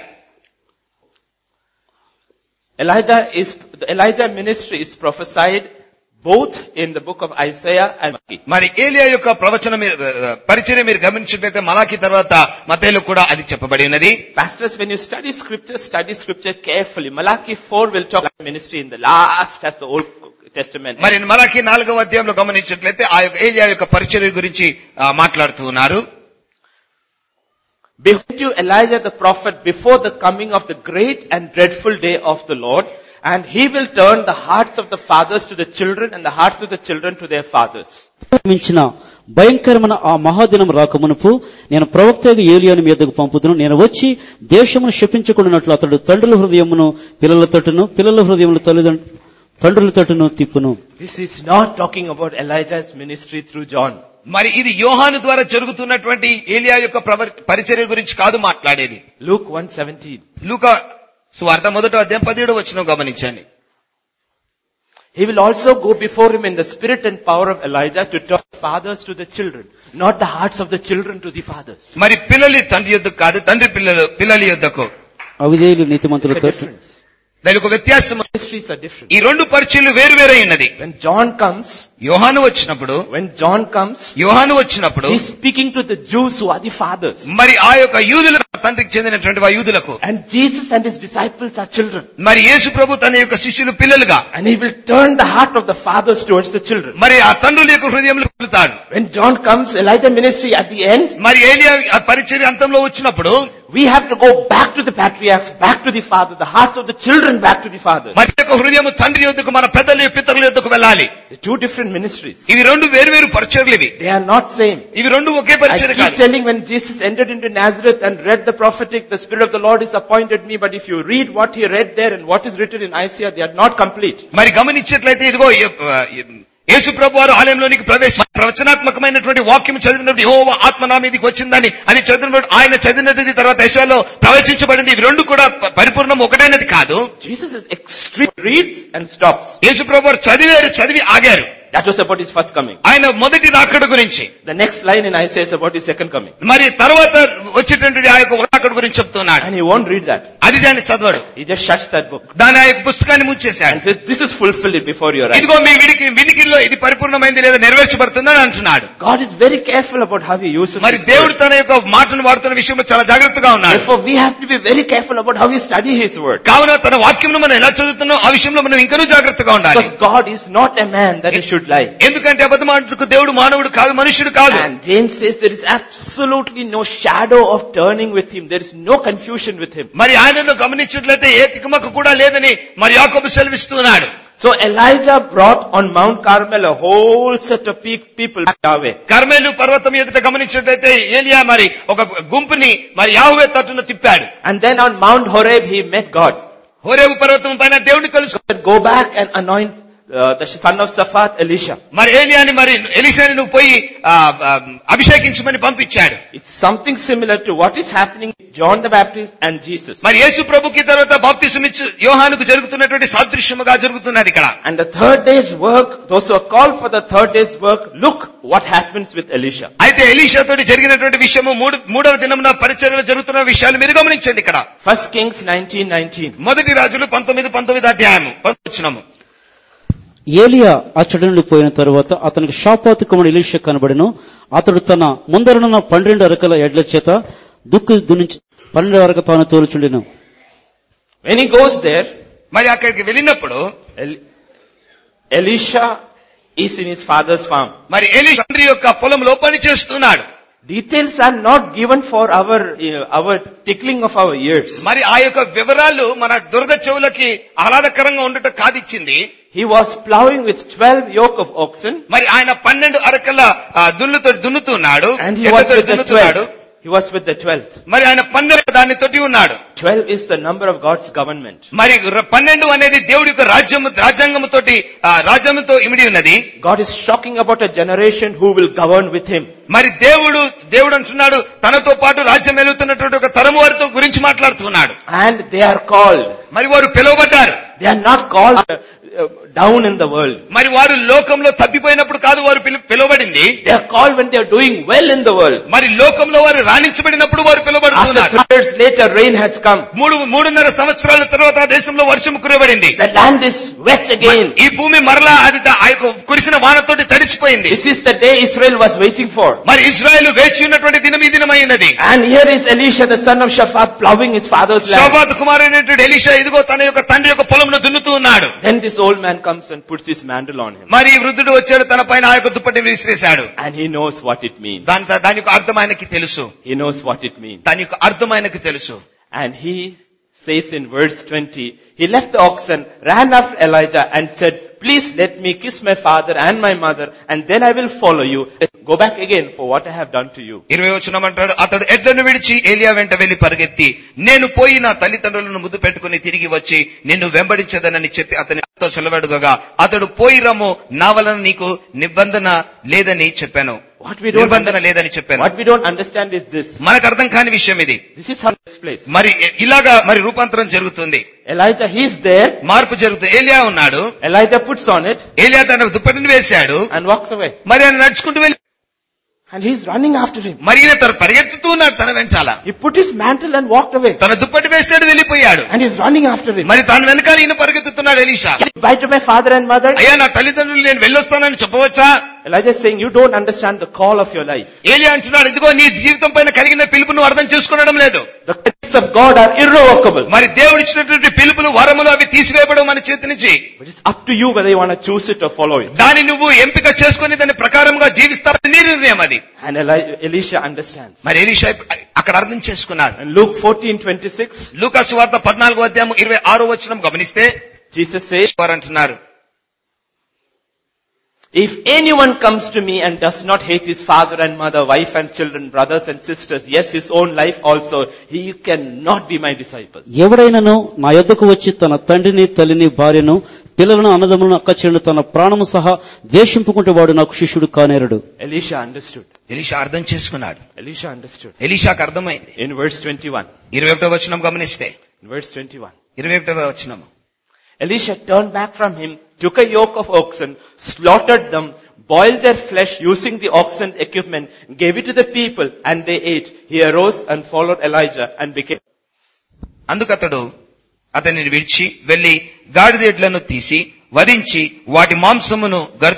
Elijah ministry is prophesied both in the book of Isaiah and Malachi. మరి ఏలియా యొక్క పరిచర్య మీరు గమనించినట్లయితే మలాకి తర్వాత మత్తయిలో కూడా అది చెప్పబడి ఉన్నది. Pastors, when you study scripture carefully. Malachi 4 will talk about ministry in the last as the Old Testament. మరి మలాకి 4వ అధ్యాయంలో గమనించినట్లయితే ఆ యొక్క ఏలియా యొక్క పరిచర్య గురించి మాట్లాడుతూ ఉన్నారు. Behold you Elijah the prophet before the coming of the great and dreadful day of the Lord, and he will turn the hearts of the fathers to the children and the hearts of the children to their fathers. మించిన భయంకరమైన ఆ మహాదినం రాకమునుపు నేను ప్రవక్త ఏలియాను మీదకు పంపుదును. నేను వచ్చి దేశమును శపించకుండానట్లు అతడు తండ్రుల హృదయమును పిల్లల తట్టును, పిల్లల హృదయమును తండ్రుల తట్టును తిప్పును. This is not talking about Elijah's ministry through John. మరి ఇది యోహాను ద్వారా జరుగుతున్నటువంటి ఏలియా యొక్క పరిచర్య గురించి కాదు మాట్లాడేది. Luke 1:17. లూకా సువార్త 1వ అధ్యాయం 17వ వచనం గమనించండి. He will also go before him in the spirit and power of Elijah to turn fathers to the children, not the hearts of the children to the fathers. మరి పిల్లలు తండ్రి యొద్దకు కాదు, తండ్రి పిల్లల యొద్దకు. అవిధేయులు నీతిమంతులతో. దాని ఒక వ్యత్యాసం. Ministries are different. ఈ రెండు పరిచర్యలు వేరు వేరే ఉన్నది. When John comes, యోహాను వచ్చినప్పుడు, యోహాను వచ్చినప్పుడు he is speaking to the Jews who are the fathers. మరి ఆ యొక్క యూదుల తండ్రికి చెందినటువంటి ఆ యూదులకు. And Jesus and his disciples are children. మరి యేసు ప్రభు తన యొక్క శిష్యులు పిల్లలుగా. And he will turn the heart of the fathers towards the children. మరి ఆ తండ్రుల యొక్క హృదయంలో వెళ్తాడు. When John comes, Elijah ministry at the end, మరి ఏలియా పరిచర్య అంతంలో వచ్చినప్పుడు, we have to go back to the patriarchs, back to the father, the hearts of the children back to the fathers. మరి యొక్క హృదయం తండ్రి యొద్దకు, మన పెద్దల పితరుల యొద్దకు వెళ్ళాలి. Two different ministries. ఇవి రెండు వేరు వేరు పరిచర్యలు. ఇవి they are not same. ఇవి రెండు ఒకే పరిచర్య కాదు. I keep telling, when Jesus entered into Nazareth and read the prophetic, the Spirit of the Lord is appointed me, but if you read what he read there and what is written in Isaiah, they are not complete. మరి గమనించినట్లయితే ఇదిగో యేసు ప్రభు వారు ఆలయంలోనికి ప్రవచనాత్మకమైనటువంటి వాక్యం చదివినప్పుడు యెహోవా ఆత్మ నా మీదకి వచ్చిందని అని చదివినప్పుడు ఆయన చదివినది తర్వాత యెషయాలో ప్రవచించబడింది. ఇవి రెండు కూడా పరిపూర్ణం ఒకటైనది కాదు. Jesus is extreme, reads and stops. యేసు ప్రభు వారు చదివి ఆగారు. That was about his first coming. ఆయన మొదటి రాకడ గురించి. The next line in Isaiah is about his second coming. మరి తర్వాత వచ్చేటటువంటి ఆ యొక్క రాకడ గురించి చెప్తున్నాడు. And he won't read that. అది దాన్ని చదవడు. He just shuts that book. దాని ఆ యొక్క పుస్తకాన్ని ముచ్చేశాడు. And says, this is fulfilled before your eyes. ఇదిగో మీ వినికిడిలో ఇది పరిపూర్ణమైంది లేదా నెరవేర్చబడుతుందని అంటున్నాడు. God is very careful about how he uses. మరి దేవుడు తన యొక్క మాటను వాడుతున్న విషయంలో చాలా జాగ్రత్తగా ఉన్నాడు. Therefore we have to be very careful about how we study his word. కావున తన వాక్యంను మనం ఎలా చదువుతున్నాం ఆ విషయంలో మనం ఇంకనూ జాగ్రత్తగా ఉండాలి. Because God is not a man that he should lie. ఎందుకంటే అబద్ధమాడుటకు దేవుడు మానవుడు కాదు, మనుషుడు కాదు. And James says there is absolutely no shadow of turning with him. There is no confusion with him. మరి ఆయనను గమనించినట్లయితే ఏ తికమక కూడా లేదని మరి యాకోబు సెలవిస్తున్నాడు. So Elijah brought on Mount Carmel a whole set of people to Yahweh. కర్మెలు పర్వతం ఎదుట గమనించినట్లయితే ఏలియా మరి ఒక గుంపుని మరి యాహోవే తట్టున తిప్పాడు. And then on Mount Horeb he met God. Horeb పర్వతం పైన దేవుడిని కలుసుకున్నాడు. Go back and anoint the son of Shaphat, Elisha. మరి ఏలియాని మరి ఎలీషాని నువ్వు పోయి అభిషేకించమని పంపించాడు. It's something similar to what is happening with John the Baptist and Jesus. మరి యేసు ప్రభుకి తర్వాత బాప్తిసం ఇచ్చు యోహానుకు జరుగుతున్నటువంటి సాదృశ్యముగా జరుగుతున్నది ఇక్కడ. And the third day's work, those who are called for the third day's work, look what happens with Elisha. అయితే Elisha తోటి జరిగినటువంటి విషయము మూడవ దినమున పరిచర్యలో జరుగుతున్న విషయాలు మీరు గమనించండి ఇక్కడ. 1 Kings 19:19. మొదటి రాజులు 19 అధ్యాయము 10వ వచనము. ఏలియా అచ్చటి నుండి పోయిన తరువాత అతనికి షాపాతు కుమారుడు ఎలీషా కనబడెను. అతడు తన ముందరనున్న 12 అరకల ఎడ్ల చేత దుక్కు దున్నించి 12 అరక తాను తోలుచుండెను. When he goes there, మరి అక్కడికి వెళ్ళినప్పుడు Elisha is in his father's farm. మరి ఎలీషా తండ్రి యొక్క పొలంలో పని చేస్తున్నాడు. Details are not given for our tickling of our ears. మరి ఆ యొక్క వివరాలు మన దురద చెవులకి ఆహ్లాదకరంగా ఉండటం కాదిచ్చింది. He was plowing with 12 yoke of oxen. మరి ఆయన 12 అరకల దున్నుతున్నాడు. And he was with the 12th. He was with the 12th. మరి ఆయన 12 దాన్ని తోటి ఉన్నాడు. 12 is the number of God's government. మరి 12 అనేది దేవుడి యొక్క రాజ్యముతో ఇమిడి ఉన్నది. God is talking about a generation who will govern with him. మరి దేవుడు అంటున్నాడు తనతో పాటు రాజ్యం వెలుతున్నటువంటి ఒక తరము వారితో గురించి మాట్లాడుతున్నాడు. And they are called. మరి వారు పిలువబడ్డారు. They are not called down in the world. మరి వారు లోకంలో తప్పిపోయినప్పుడు కాదు వారు పిలువబడింది. They are called when they are doing well in the world. మరి లోకంలో వారు రాణించబడినప్పుడు వారు పిలువబడుతున్నారు. After 3 years later rain has come. 3.5 సంవత్సరాల తర్వాత ఆ దేశంలో వర్షం కురవబడింది. The land is wet again. ఈ భూమి మరలా అది ఆ యొక్క కురిసిన వానతోటి తడిసిపోయింది. This is the day Israel was waiting for. మరి ఇశ్రాయేలు వేచి ఉన్నటువంటి దినం ఈ దినమైనది. And here is Elisha the son of Shaphat plowing his father's land. షాపాతు కుమారుడైనటువంటి ఎలీషా ఇదిగో తన యొక్క తండ్రి యొక్క పొలంలో దున్నుతూ ఉన్నాడు. Then this old man comes and puts his mantle on him. మరి వృద్ధుడు వచ్చాడు తన పైన ఆ యొక్క దుప్పటిని విసిరేశాడు. And he knows what it means. దాని యొక్క అర్థం ఆయనకి తెలుసు. He knows what it means. దాని యొక్క అర్థం ఆయనకి తెలుసు. And he says in verse 20, he left the oxen, ran after Elijah and said, please let me kiss my father and my mother and then I will follow you. Go back again for what I have done to you. 20వ వచనం అంటాడు, అతడు ఎడ్లను విడిచి ఏలియా వెంట వెళ్లి పరిగెత్తి నేను పోయి నా తల్లిదండ్రులను ముద్దు పెట్టుకుని తిరిగి వచ్చి నిన్ను వెంబడించదనని చెప్పి అతనితో సెలవెడుగగా అతడు పోయి రమ్ము నా వలన నీకు నిబంధన లేదని చెప్పాను. నిబంధన లేదని చెప్పాను. What we don't understand is this. మనకు అర్థం కాని విషయం ఇది. This is how it takes place. మరి ఇలాగా మరి రూపాంతరం జరుగుతుంది. Elijah, he is there. మార్పు జరుగుతుంది. ఏలియా ఉన్నాడు. Elijah puts on it. ఏలియా తన దుప్పటిని వేశాడు. And walks away. మరి ఆయన నడుచుకుంటూ వెళ్ళి. And he is running after him. మరి ఈయన తన పరిగెత్తుతూ ఉన్నాడు తన వెంటాల. He put his mantle and walked away. తన దుప్పటి వేశాడు వెళ్ళిపోయాడు. And he is running after him. మరి తన వెనకాల ఈయన పరిగెత్తుతున్నాడు Elisha. Can I bye to my father and mother? అయ్యా నా తల్లిదండ్రులు నేను వెళ్ళొస్తానని చెప్పవచ్చా? Elijah is saying, you don't understand the call of your life. ఏలియా అంటున్నాడు, ఇదిగో నీ జీవితం పైన కలిగిన పిలుపు నువ్వు అర్థం చేసుకోవడం లేదు. The gifts of God are irrevocable. మరి దేవుడు ఇచ్చినటువంటి పిలుపులు వరములు అవి తీసివేయబడవు మన చేతి నుంచి. But it's up to you whether you want to choose it or follow it. దాన్ని నువ్వు ఎంపిక చేసుకుని దాని ప్రకారంగా జీవిస్తావు నీ నిర్ణయం అది. And Elisha understands. మరి ఎలీషా అక్కడ అర్థం చేసుకున్నాడు. And Luke 14:26. లూకా సువార్త 14వ అధ్యాయం 26వ వచనం గమనిస్తే Jesus says, వారు అంటున్నారు, if anyone comes to me and does not hate his father and mother, wife and children, brothers and sisters, yes, his own life also, he cannot be my disciple. ఎవడైనను నా యొద్దకు వచ్చి తన తండ్రిని తల్లిని భార్యను పిల్లలను అన్నదమ్ములను అక్కచెల్లెలను తన ప్రాణము సహా ద్వేషింపుకుంటే వాడు నాకు శిష్యుడు కానేరడు. Elisha understood. ఎలీషా అర్థం చేసుకున్నాడు. Elisha understood. ఎలీషాకు అర్థమైంది. In verse 21. 21వ వచనం గమనిస్తే. In verse 21. 21వ వచనం. Elisha turned back from him, took a yoke of oxen, slaughtered them, boiled their flesh using the oxen equipment, gave it to the people, and they ate. He arose and followed Elijah and became. అందుకతడు అతనిని విడిచి వెళ్లి గాడిద ఎడ్లను తీసి వధించి వాటి మాంసమును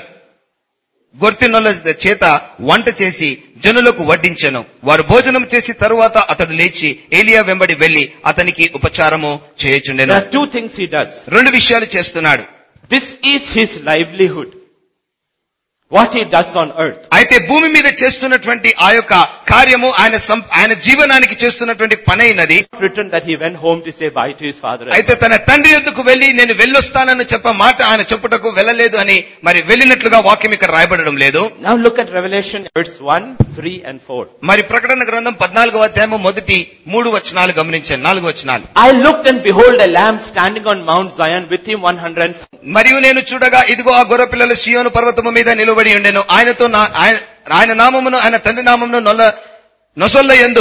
గొర్తినొల్ల చేత వంట చేసి జనులకు వడ్డించెను. వారు భోజనం చేసి తరువాత అతడు లేచి ఏలియా వెంబడి వెళ్లి అతనికి ఉపచారము చేయుచుండెను. There are two things he does. రెండు విషయాలు చేస్తున్నాడు. This is his livelihood. What he does on earth. అయితే భూమి మీద చేస్తున్నటువంటి ఆ యొక్క కార్యము ఆయన జీవనానికి చేస్తున్నటువంటి పని అయినది. Written that he went home to say bye to his father. అయితే తన తండ్రి యొద్దకు వెళ్లి నేను వెళ్ళొస్తానని చెప్ప మాట ఆయన చెప్పుటకు వెళ్ళలేదు అని మరి వెళ్ళినట్లుగా వాక్యం ఇక్కడ రాయబడడం లేదు. Now look at Revelation verse 1, 3 and 4. మరి ప్రకటన గ్రంథం 14వ అధ్యాయం మొదటి 3 వచనాలు గమనించండి. 4 వచనాలు. I looked and behold a lamb standing on Mount Zion with him 100. మరియు నేను చూడగా ఇదిగో ఆ గొర్రె పిల్లలు సియోను పర్వతము మీద నిలబడి ఉండెను. ఆయనతో ఆయన నామమును ఆయన తండ్రి నామమును నొసొల్ల యందు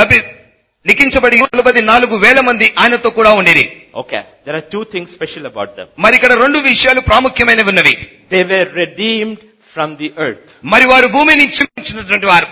లిఖించబడి 44,000 మంది ఆయనతో కూడా ఉండిరి. Okay, there are two things special about them. మరి ఇక్కడ రెండు విషయాలు ప్రాముఖ్యమైనవి ఉన్నవి. They were redeemed from the earth. మరి వారు భూమి నుంచి వచ్చినటువంటి వారు.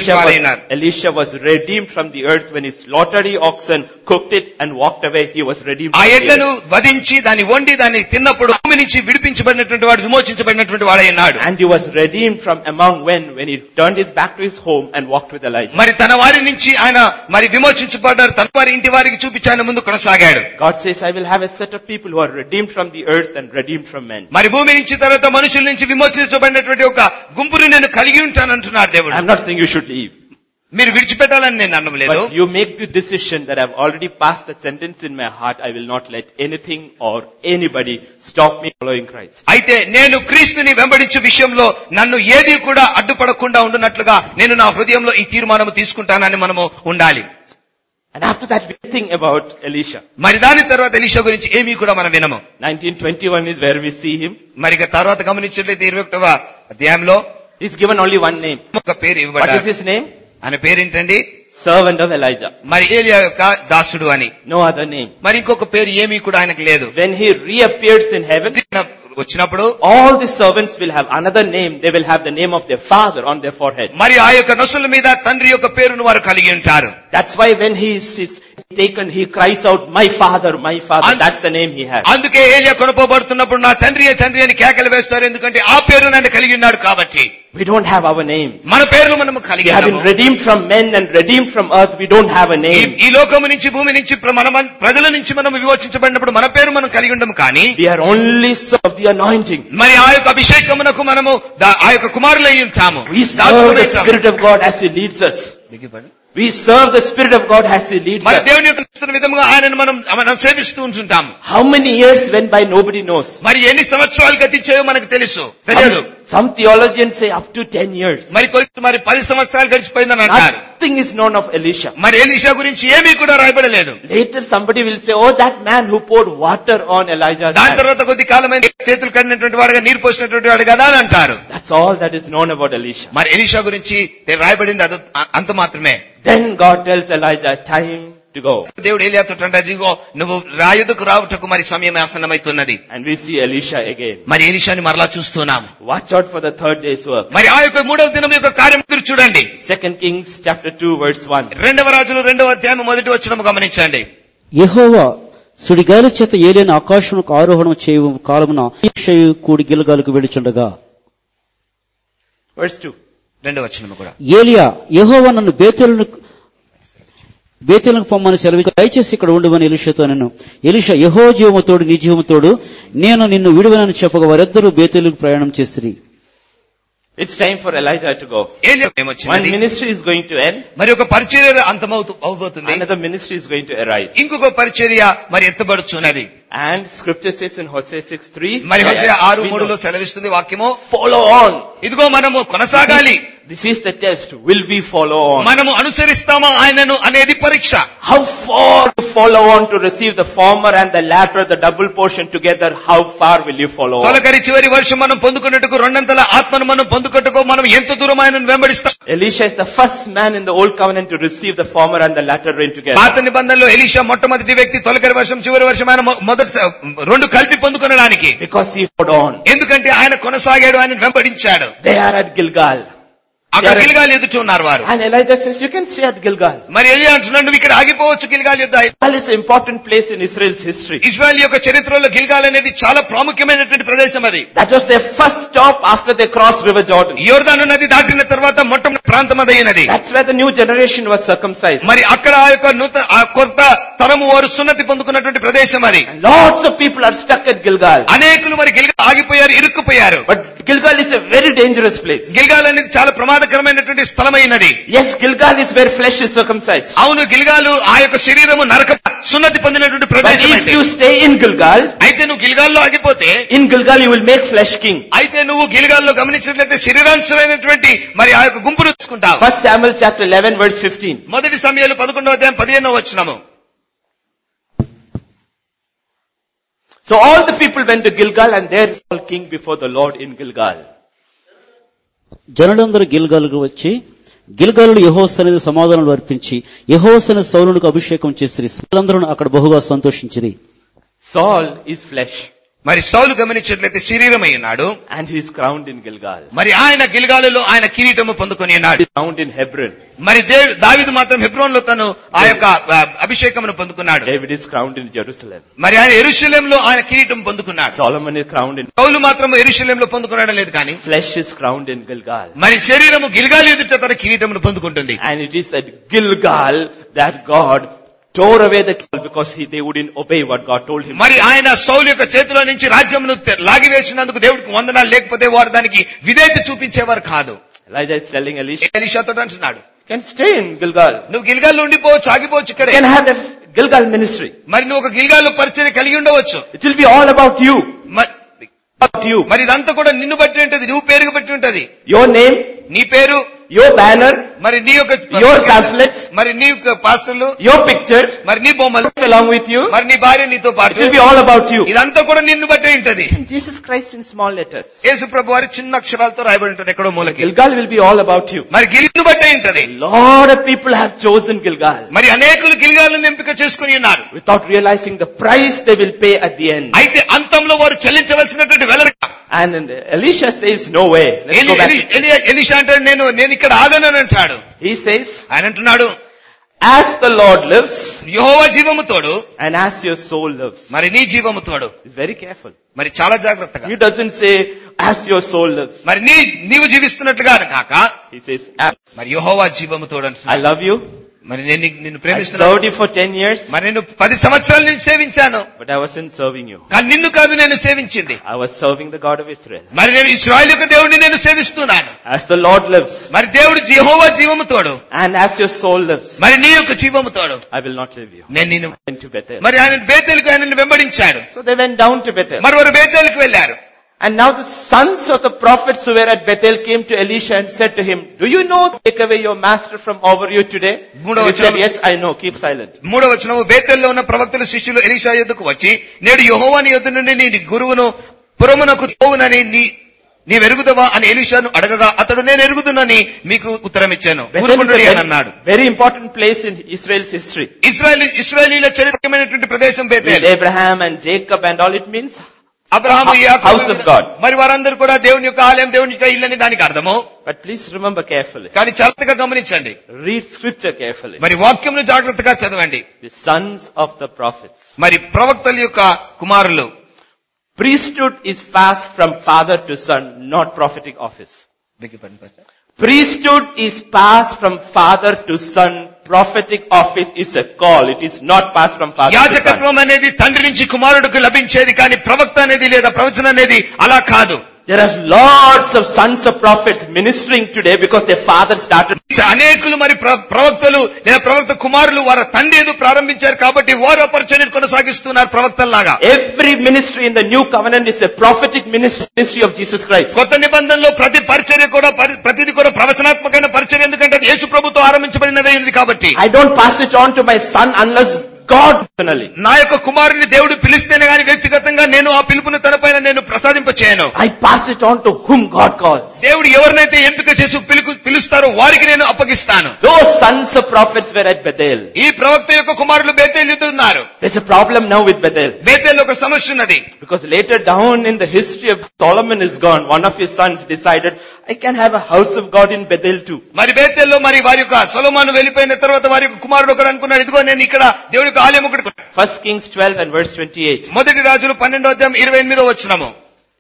Elisha was redeemed from the earth when he slaughtered the oxen, cooked it and walked away. He was redeemed. ఆ ఎడ్లను వధించి దాన్ని వండి దాన్ని తిన్నప్పుడు భూమి నుంచి విడిపించబడినటువంటి వాడు, విమోచించబడినటువంటి వాడై ఉన్నాడు. And he was redeemed from among when he turned his back to his home and walked with Elijah. మరి తన వారి నుంచి ఆయన మరి విమోచించబడ్డారు. తన వారి ఇంటి వారికి చూపించి ఆయన ముందు కొనసాగాడు. God says, I will have a set of people who are redeemed from the earth and redeemed from men. మరి భూమి నుంచి తర్వాత మనుషుల నుంచి విమోచించబడినటువంటి ఒక గుంపుని నేను కలిగి ఉంటాను అంటున్నాడు దేవుడు. I'm not saying you should leave. మీరు విడిచిపెట్టాలని నేను అనలేదు. But you make the decision that I've already passed that sentence in my heart. I will not let anything or anybody stop me following Christ. అయితే నేను క్రీస్తుని వెంబడించే విషయంలో నన్ను ఏది కూడా అడ్డుపడకుండా ఉండునట్లుగా నేను నా హృదయంలో ఈ తీర్మానం తీసుకుంటానని మనము ఉండాలి. And after that we think about Elisha. మరి దాని తర్వాత ఎలీషా గురించి ఏమీ కూడా మనం వినము. 19:21 is where we see him. మరి తర్వాత గమనించినట్లయితే 21వ అధ్యాయంలో he's given only one name. ఒక పేరు ఇవ్వబడ్డాడు. What is his name? ఆయన పేరేంటండి? Servant of Elijah. మరి ఏలియా యొక్క దాసుడు అని. No other name. మరి ఇంకొక పేరు ఏమీ కూడా ఆయనకు లేదు. When he reappears in heaven, వచ్చినప్పుడు all the servants will have another name. They will have the name of their father on their forehead. మరి ఆ యొక్క నొసల మీద తండ్రి యొక్క పేరును వారు కలిగి ఉంటారు. That's why when he is taken, he cries out, my father, my father. That's the name he has. అందుకే ఏలియా కొనుపోబడుతున్నప్పుడు నా తండ్రి తండ్రి అని కేకలు వేస్తారు. ఎందుకంటే ఆ పేరు నన్ను కలిగి ఉన్నాడు కాబట్టి. We don't have our names. మన పేర్లు మనము కలిగి ఉన్నాము. We have been redeemed from men and redeemed from earth. We don't have a name. ఈ లోకము నుంచి భూమి నుంచి ప్రజల నుంచి మనం విమోచించబడినప్పుడు మన పేరు మనం కలిగి ఉండము. కానీ we are only of the anointing. మరి ఆ యొక్క అభిషేకమునకు మనము ఆ యొక్క కుమారులై ఉంటాము. We serve the Spirit of God as He leads us. We serve the Spirit of God as He leads us. మరి దేవుని యొక్క విధముగా ఆయనను మనం సేవిస్తూ ఉంటుంటాము. How many years went by nobody knows. మరి ఎన్ని సంవత్సరాలు గతించాయో మనకు తెలియదు. Some theologians say up to 10 years. మరి 10 సంవత్సరాలు గడిచిపోయిందని అంటారు. Nothing is known of Elisha. మరి ఎలీషా గురించి ఏమీ కూడా రాయబడలేదు. Later somebody will say, oh, that man who poured water on Elijah's దాని head. తర్వాత కొద్ది కాలమైన చేతులు కడినటువంటి వాడుగా నీరు పోసినటువంటి వాడు కదా అని అంటారు. That's all that is known about Elisha. మరి ఎలీషా గురించి రాయబడింది అంత మాత్రమే. Then God tells Elijah, time to go. దేవుడు ఏలియాతో అంటాడు, ఇదిగో నువ్వు రాయుధకు రావుటకు మరి సమయం ఆసన్నమైతున్నది. And we see Elisha again. మరి ఎలీషాని మరలా చూస్తున్నాం. Watch out for the third day's work. మరి ఆ యొక్క 3వ దినం యొక్క కార్యం మీరు చూడండి. 2 Kings chapter 2 verse 1. 2వ రాజులు 2వ అధ్యాయం 1వ వచనం గమనించండి. యెహోవా సుడిగాలి చేత ఏలియాను ఆకాశమునకు ఆరోహణం చేయు కాలమున ఎలీషాయు కూడి గిల్గాలుకు వెడుచుండగా. Verse 2. 2వ వచనం కూడా. ఏలియా యెహోవా నన్ను బేతేలుకు పొమ్మని సెలవు దయచేసి ఇక్కడ ఉండమని ఎలీషాతో అనెను. ఎలీషా యెహోవా జీవముతోడు నీ జీవముతోడు నేను నిన్ను విడువనని చెప్పగా వారిద్దరూ బేతేలుకు ప్రయాణం చేసిరి. It's time for Elijah to go. One ministry is going to end. మరి ఒక పరిచర్య అంతమవుతుంది. Another ministry is going to arise. ఇంకొక పరిచర్య మరి ఎత్తబడుచున్నది. And scripture says in Hosea 6:3, మరి హోషేయ 6:3లో సెలవిస్తుంది వాక్యము, follow on. ఇదిగో మనము కొనసాగాలి. This is the test. Will we follow on? మనము అనుసరిస్తామా ఆయనను అనేది పరీక్ష. How far to follow on to receive the former and the latter, the double portion together? How far will you follow on? తొలకరి చివరి వర్షం మనం పొందుకున్నట్టుకు రెండంతల ఆత్మను మనం పొందుకున్నట్టుకు మనం ఎంత దూరం ఆయనను వెంబడిస్తాం. Elisha is the first man in the old covenant to receive the former and the latter rain together. పాత నిబంధనలో ఎలీషా మొట్టమొదటి వ్యక్తి తొలకరి వర్షం చివరి వర్షం ఆయన మొదటి రెండు కలిపి పొందుకొనడానికి. Because he fought on. ఎందుకంటే ఆయన కొనసాగాడు, ఆయన వెంబడించాడు. They are at Gilgal. అక్కడ గిల్గాల్ ఎదుట ఉన్నారు వారు. And Elijah says, you can stay at Gilgal. మరి ఎలియా అంటున్నాడు, నువ్వు ఇక్కడ ఆగిపోవచ్చు గిల్గాల్ యుద్ధ. Gilgal is an important place in Israel's history. Israel యొక్క చరిత్రలో గిల్గాల్ అనేది చాలా ప్రాముఖ్యమైనటువంటి ప్రదేశం అది. That was their first stop after they crossed River Jordan. యోర్దాను నది దాటిన తర్వాత మొట్టమొదటి ప్రాంతం అదైనది. That's where the new generation was circumcised. మరి అక్కడ ఆ యొక్క కొత్త తరము వారు సున్నతి పొందుకున్నటువంటి ప్రదేశం అది. And lots of people are stuck at Gilgal. అనేకులు మరి గిల్గాల్ ఆగిపోయారు, ఇరుక్కుపోయారు. But Gilgal is a very dangerous place. గిల్గాల్ అనేది చాలా ప్రమాదకరమైనటువంటి స్థలమైనది. Yes, Gilgal is where flesh is circumcised. అవును, గిల్గాలు ఆ యొక్క శరీరము నరక సున్నతి పొందినటువంటి ప్రదేశం. But if you stay in Gilgal, అయితే నువ్వు గిల్గాల్లో ఆగిపోతే, in Gilgal you will make flesh king. అయితే నువ్వు గిల్గాల్లో గమనించినట్లయితే శరీరాంశమైనటువంటి మరి ఆ యొక్క గుంపును తీసుకుంటావు. 1 Samuel chapter 11 verse 15. మొదటి సమయాలు 11వ అధ్యాయం 15వ వచనము. So all the people went to Gilgal and there Saul king before the Lord in Gilgal. జనులందరూ గిల్గాలుకు వచ్చి గిల్గాలులో యెహోవా సన్నిధిలో సమాధానాలు అర్పించి యెహోవా సన్నిధిలో సౌలునకు అభిషేకం చేసిరి. అందరూ అక్కడ బహుగా సంతోషించిరి. Saul is flesh. మరి సౌలు గమనించినట్లయితే శరీరమై ఉన్నాడు. And he is crowned in Gilgal. మరి ఆయన గిల్గాలులో ఆయన కిరీటము పొందుకొని ఉన్నాడు. Crowned in Hebron. మరి దావీదు మాత్రం హెబ్రోన్లో తను ఆ యొక్క అభిషేకమును పొందుకున్నాడు. David is crowned in Jerusalem. మరి ఆయన యెరూషలేములో ఆయన కిరీటం పొందుకున్నాడు. Solomon is crowned in. సౌలు మాత్రం యెరూషలేములో పొందుకున్నాడు లేదు కానీ Flesh is crowned in Gilgal. మరి శరీరము గిల్గాలు ఎదుట తన కిరీటమును పొందుకుంటుంది. And it is at Gilgal that God tore away the kingdom because they wouldn't obey what God told him. మరి ఆయన సౌలు యొక్క చేతిలో నుంచి రాజ్యమును లాగివేసినందుకు దేవుడికి వందనాలు, లేకపోతే వారు దానికి విధేయత చూపించేవారు కాదు. Elijah is telling ఎలీషాతో అంటున్నాడు, can stay in Gilgal. నువ్వు గిల్గాల్లో ఉండిపోవచ్చు, ఆగిపోవచ్చు ఇక్కడే. You can have a Gilgal ministry. మరి నువ్వు ఒక గిల్గాల్లో పరిచర్య కలిగి ఉండవచ్చు. It will be all about you. మరి ఇదంతా కూడా నిన్ను బట్టి ఉంటది, నువ్వు పేరుకు బట్టి ఉంటది. Your name, నీ పేరు, your banner, మరి నీ యొక్క your pamphlets, మరి నీ యొక్క పాస్టర్లు, your picture, మరి నీ బొమ్మలు along with you, మరి నీ భార్య నీతో పాటు. it will be all about you. ఇదంతా కూడా నిన్ను బట్టి ఉంటది. Jesus Christ in small letters. యేసు ప్రభు వారి చిన్న అక్షరాలతో రాయబడి ఉంటది ఎక్కడో మూలకి. Gilgal will be all about you. మరి గిల్ను బట్టి ఉంటది. Lot of people have chosen Gilgal. మరి అనేకులు గిల్గాలను ఎంపిక చేసుకుని ఉన్నారు. Without realizing the price they will pay at the end. అయితే అంతంలో వారు చెల్లించవలసినటువంటి వెల. And Elisha says, no way. Let's go back. Elisha అంటాడు, నేను ఇక్కడ ఆగనని అంటాడు. He says, ఆయన అంటున్నాడు, as the Lord lives, యెహోవా జీవము తోడు, and as your soul lives. మరి నీ జీవము తోడు. He's very careful. మరి చాలా జాగ్రత్తగా. He doesn't say, as your soul lives. మరి నీవు జీవిస్తున్నట్లుగా కాక, he says, as. మరి యెహోవా జీవము తోడు అంటున్నాడు. I love you. మరి నేను నిన్ను I ప్రేమిస్తున్నాను. served you for 10 years. మరి నేను 10 సంవత్సరాలు నేను సేవించాను. But I wasn't serving you. కానీ నిన్ను కాదు నేను సేవించింది. I was serving the God of Israel. మరి నేను ఇశ్రాయేలు యొక్క దేవుడిని నేను సేవిస్తున్నాను. As the Lord lives. మరి దేవుడు యెహోవా జీవము తోడు. And as your soul lives. మరి నీ యొక్క జీవము తోడు. I will not leave you. నేను నిన్ను Went to Bethel. మరి ఆయన బేతేలుకు ఆయనను వెంబడించాడు. So they went down to Bethel. మరి వారు బేతేలుకు వెళ్లారు. And now the sons of the prophets who were at Bethel came to Elisha and said to him, do you know take away your master from over you today? He said, yes, I know, keep silent. 3వ వచనము బేతేల్లో ఉన్న ప్రవక్తల శిష్యులు Elisha యొద్దకు వచ్చి నేడు యెహోవాని యొద్ద నుండి నీ గురువును పురమునకు పోవునని నీ వెరుగుదవా అని ఎలీషాను అడగగా అతడు నేను ఎరుగుదునని మీకు ఉత్తరం ఇచ్చాను ఊరుకుంటుడి అని అన్నాడు. Very important place in Israel's history. ఇశ్రాయేలీల చరిత్రమైనటువంటి ప్రదేశం Bethel. Abraham and Jacob and all, it means Abraham house of God. మరి వారందరూ కూడా దేవుని యొక్క ఆలయం, దేవుని యొక్క ఇల్లని దానికి అర్థము. But please remember carefully. కానీ జాగ్రత్తగా గమనించండి. Read scripture carefully. మరి వాక్యమును జాగ్రత్తగా చదవండి. The sons of the prophets. మరి ప్రవక్తల యొక్క కుమారులు. Priesthood is passed from father to son, not prophetic office. Priesthood is passed from father to son. Prophetic office is a call. It is not passed from father to son. యాజకత్వం అనేది తండ్రి నుంచి కుమారుడికి లభించేది, కానీ ప్రవక్త అనేది లేదా ప్రవచనం అనేది అలా కాదు. There are lots of sons of prophets ministering today because their father started. అనేకులు మరి ప్రవక్తలు లేదా ప్రవక్త కుమారులు వారి తండ్రి ఏదో ప్రారంభించారు కాబట్టి వారు పరిచర్యను కొనసాగిస్తున్నారు ప్రవక్తల్లాగా. Every ministry in the new covenant is a prophetic ministry of Jesus Christ. కొత్త నిబంధనలో ప్రతి పరిచర్య కూడా ప్రతిది కూడా ప్రవచనాత్మకమైన పరిచర్య, ఎందుకంటే అది యేసు ప్రభుతో ఆరంభించబడినది కాబట్టి. I don't pass it on to my son unless God personally. నా యొక్క కుమారుని దేవుడు పిలిస్తేనే గాని వ్యక్తిగతంగా నేను ఆ పిలుపును తనపైన నేను ప్రసాదింపచేయను. I pass it on to whom God calls. దేవుడు ఎవరినైతే ఎంపిక చేసి పిలుస్తారో వారికి నేను అప్పగిస్తాను. Those sons of prophets were at Bethel. ఈ ప్రవక్త యొక్క కుమారులు బేతేలులో ఉన్నారు. There's a problem now with Bethel. బేతేల్లో ఒక సమస్య ఉన్నది. Because later down in the history of Solomon is gone, one of his sons decided, I can have a house of God in Bethel too. మరి బేతేల్లో మరి వారి యొక్క సొలొమోను వెళ్ళిపోయిన తర్వాత వారి యొక్క కుమారుడు ఒకడు అనుకున్నాడు, ఇదిగో నేను ఇక్కడ దేవుని యొక్క ఆలయం ఒకటి. 1 Kings 12 and verse 28. మొదటి రాజులు 12వ అధ్యాయం 28వ వచనము.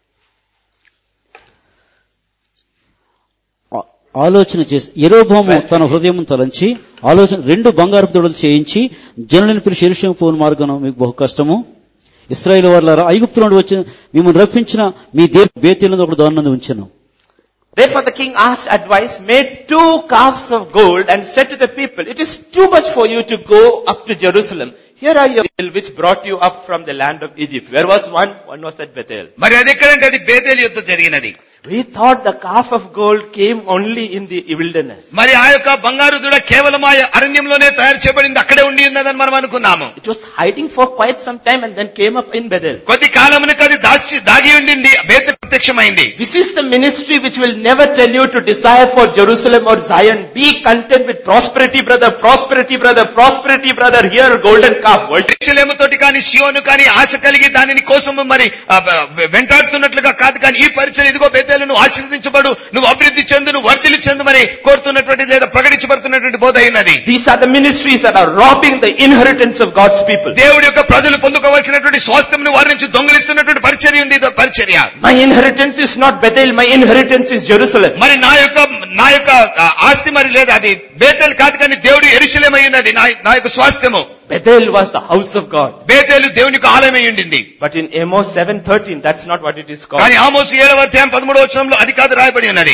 ఆలోచన చేసి యెరోబోము తన హృదయం తలంచి ఆలోచన 2 బంగారపు దొడలు చేయించి జనులను పిలిచి యెరూషలేము పోవు మార్గం మీకు బహు కష్టము. ఇశ్రాయేలు వారలారా, ఐగుప్తు నుండి వచ్చి మిమ్మల్ని రక్షించిన మీ దేవుడు బేతేలును ఒకడు దానినందు ఉంచెను. Therefore the king asked advice, made 2 calves of gold and said to the people, it is too much for you to go up to Jerusalem. Here are your people which brought you up from the land of Egypt. Where was one? One was at Bethel. మరి అది ఎక్కడంటే అది బేతేలు యొద్ద జరిగినది. We thought the calf of gold came only in the wilderness. మరి ఆ యొక్క బంగారు దూడ కేవలం ఆ అరణ్యంలోనే తయారు చేయబడింది, అక్కడే ఉండి ఉన్నదని మనం అనుకున్నాము. It was hiding for quite some time and then came up in Bethel. కొద్ది కాలమునకు అది దాగి ఉండింది, బేతేలు ప్రత్యక్షమైంది. This is the ministry which will never tell you to desire for Jerusalem or Zion. Be content with prosperity, brother, prosperity, brother, prosperity, brother. Here, golden calf. యెరూషలేము తోటి కానీ సియోను కానీ ఆశ కలిగి దానిని కోసము మరి వెంటాడుతున్నట్లుగా కాదు, కానీ ఈ పరిచయం ఇదిగో బేతేలు నువ్వు ఆశీర్వదించబడు, నువ్వు అభివృద్ధి చెందు, నువ్వు వర్ధిల్లి చెందు మరి కోరుతున్నటువంటి లేదా ప్రకటించబడుతున్నటువంటి బోధ అయినది. These are the ministries that are robbing the inheritance of God's people. దేవుడి యొక్క ప్రజలు పొందుకోవాల్సినటువంటి స్వాస్థ్యంను వారి నుంచి దొంగిలిస్తున్నటువంటి పరిచర్య ఉంది. ఇది పరిచర్య. My inheritance is not Bethel, my inheritance is Jerusalem. మరి నా యొక్క ఆస్తి మరి లేదా అది బేతేలు కాదు, కానీ దేవుడు యెరూషలేము అయి ఉన్నది నా యొక్క స్వాస్థ్యము. Bethel was the house of God. బేతేలు దేవుని యొక్క ఆలయం అయి ఉండింది. But in Amos 7:13, that's not what it is called. కానీ ఆమోసు 7వ అధ్యాయం 13వ వచనంలో అది కాదు రాయబడి ఉన్నది.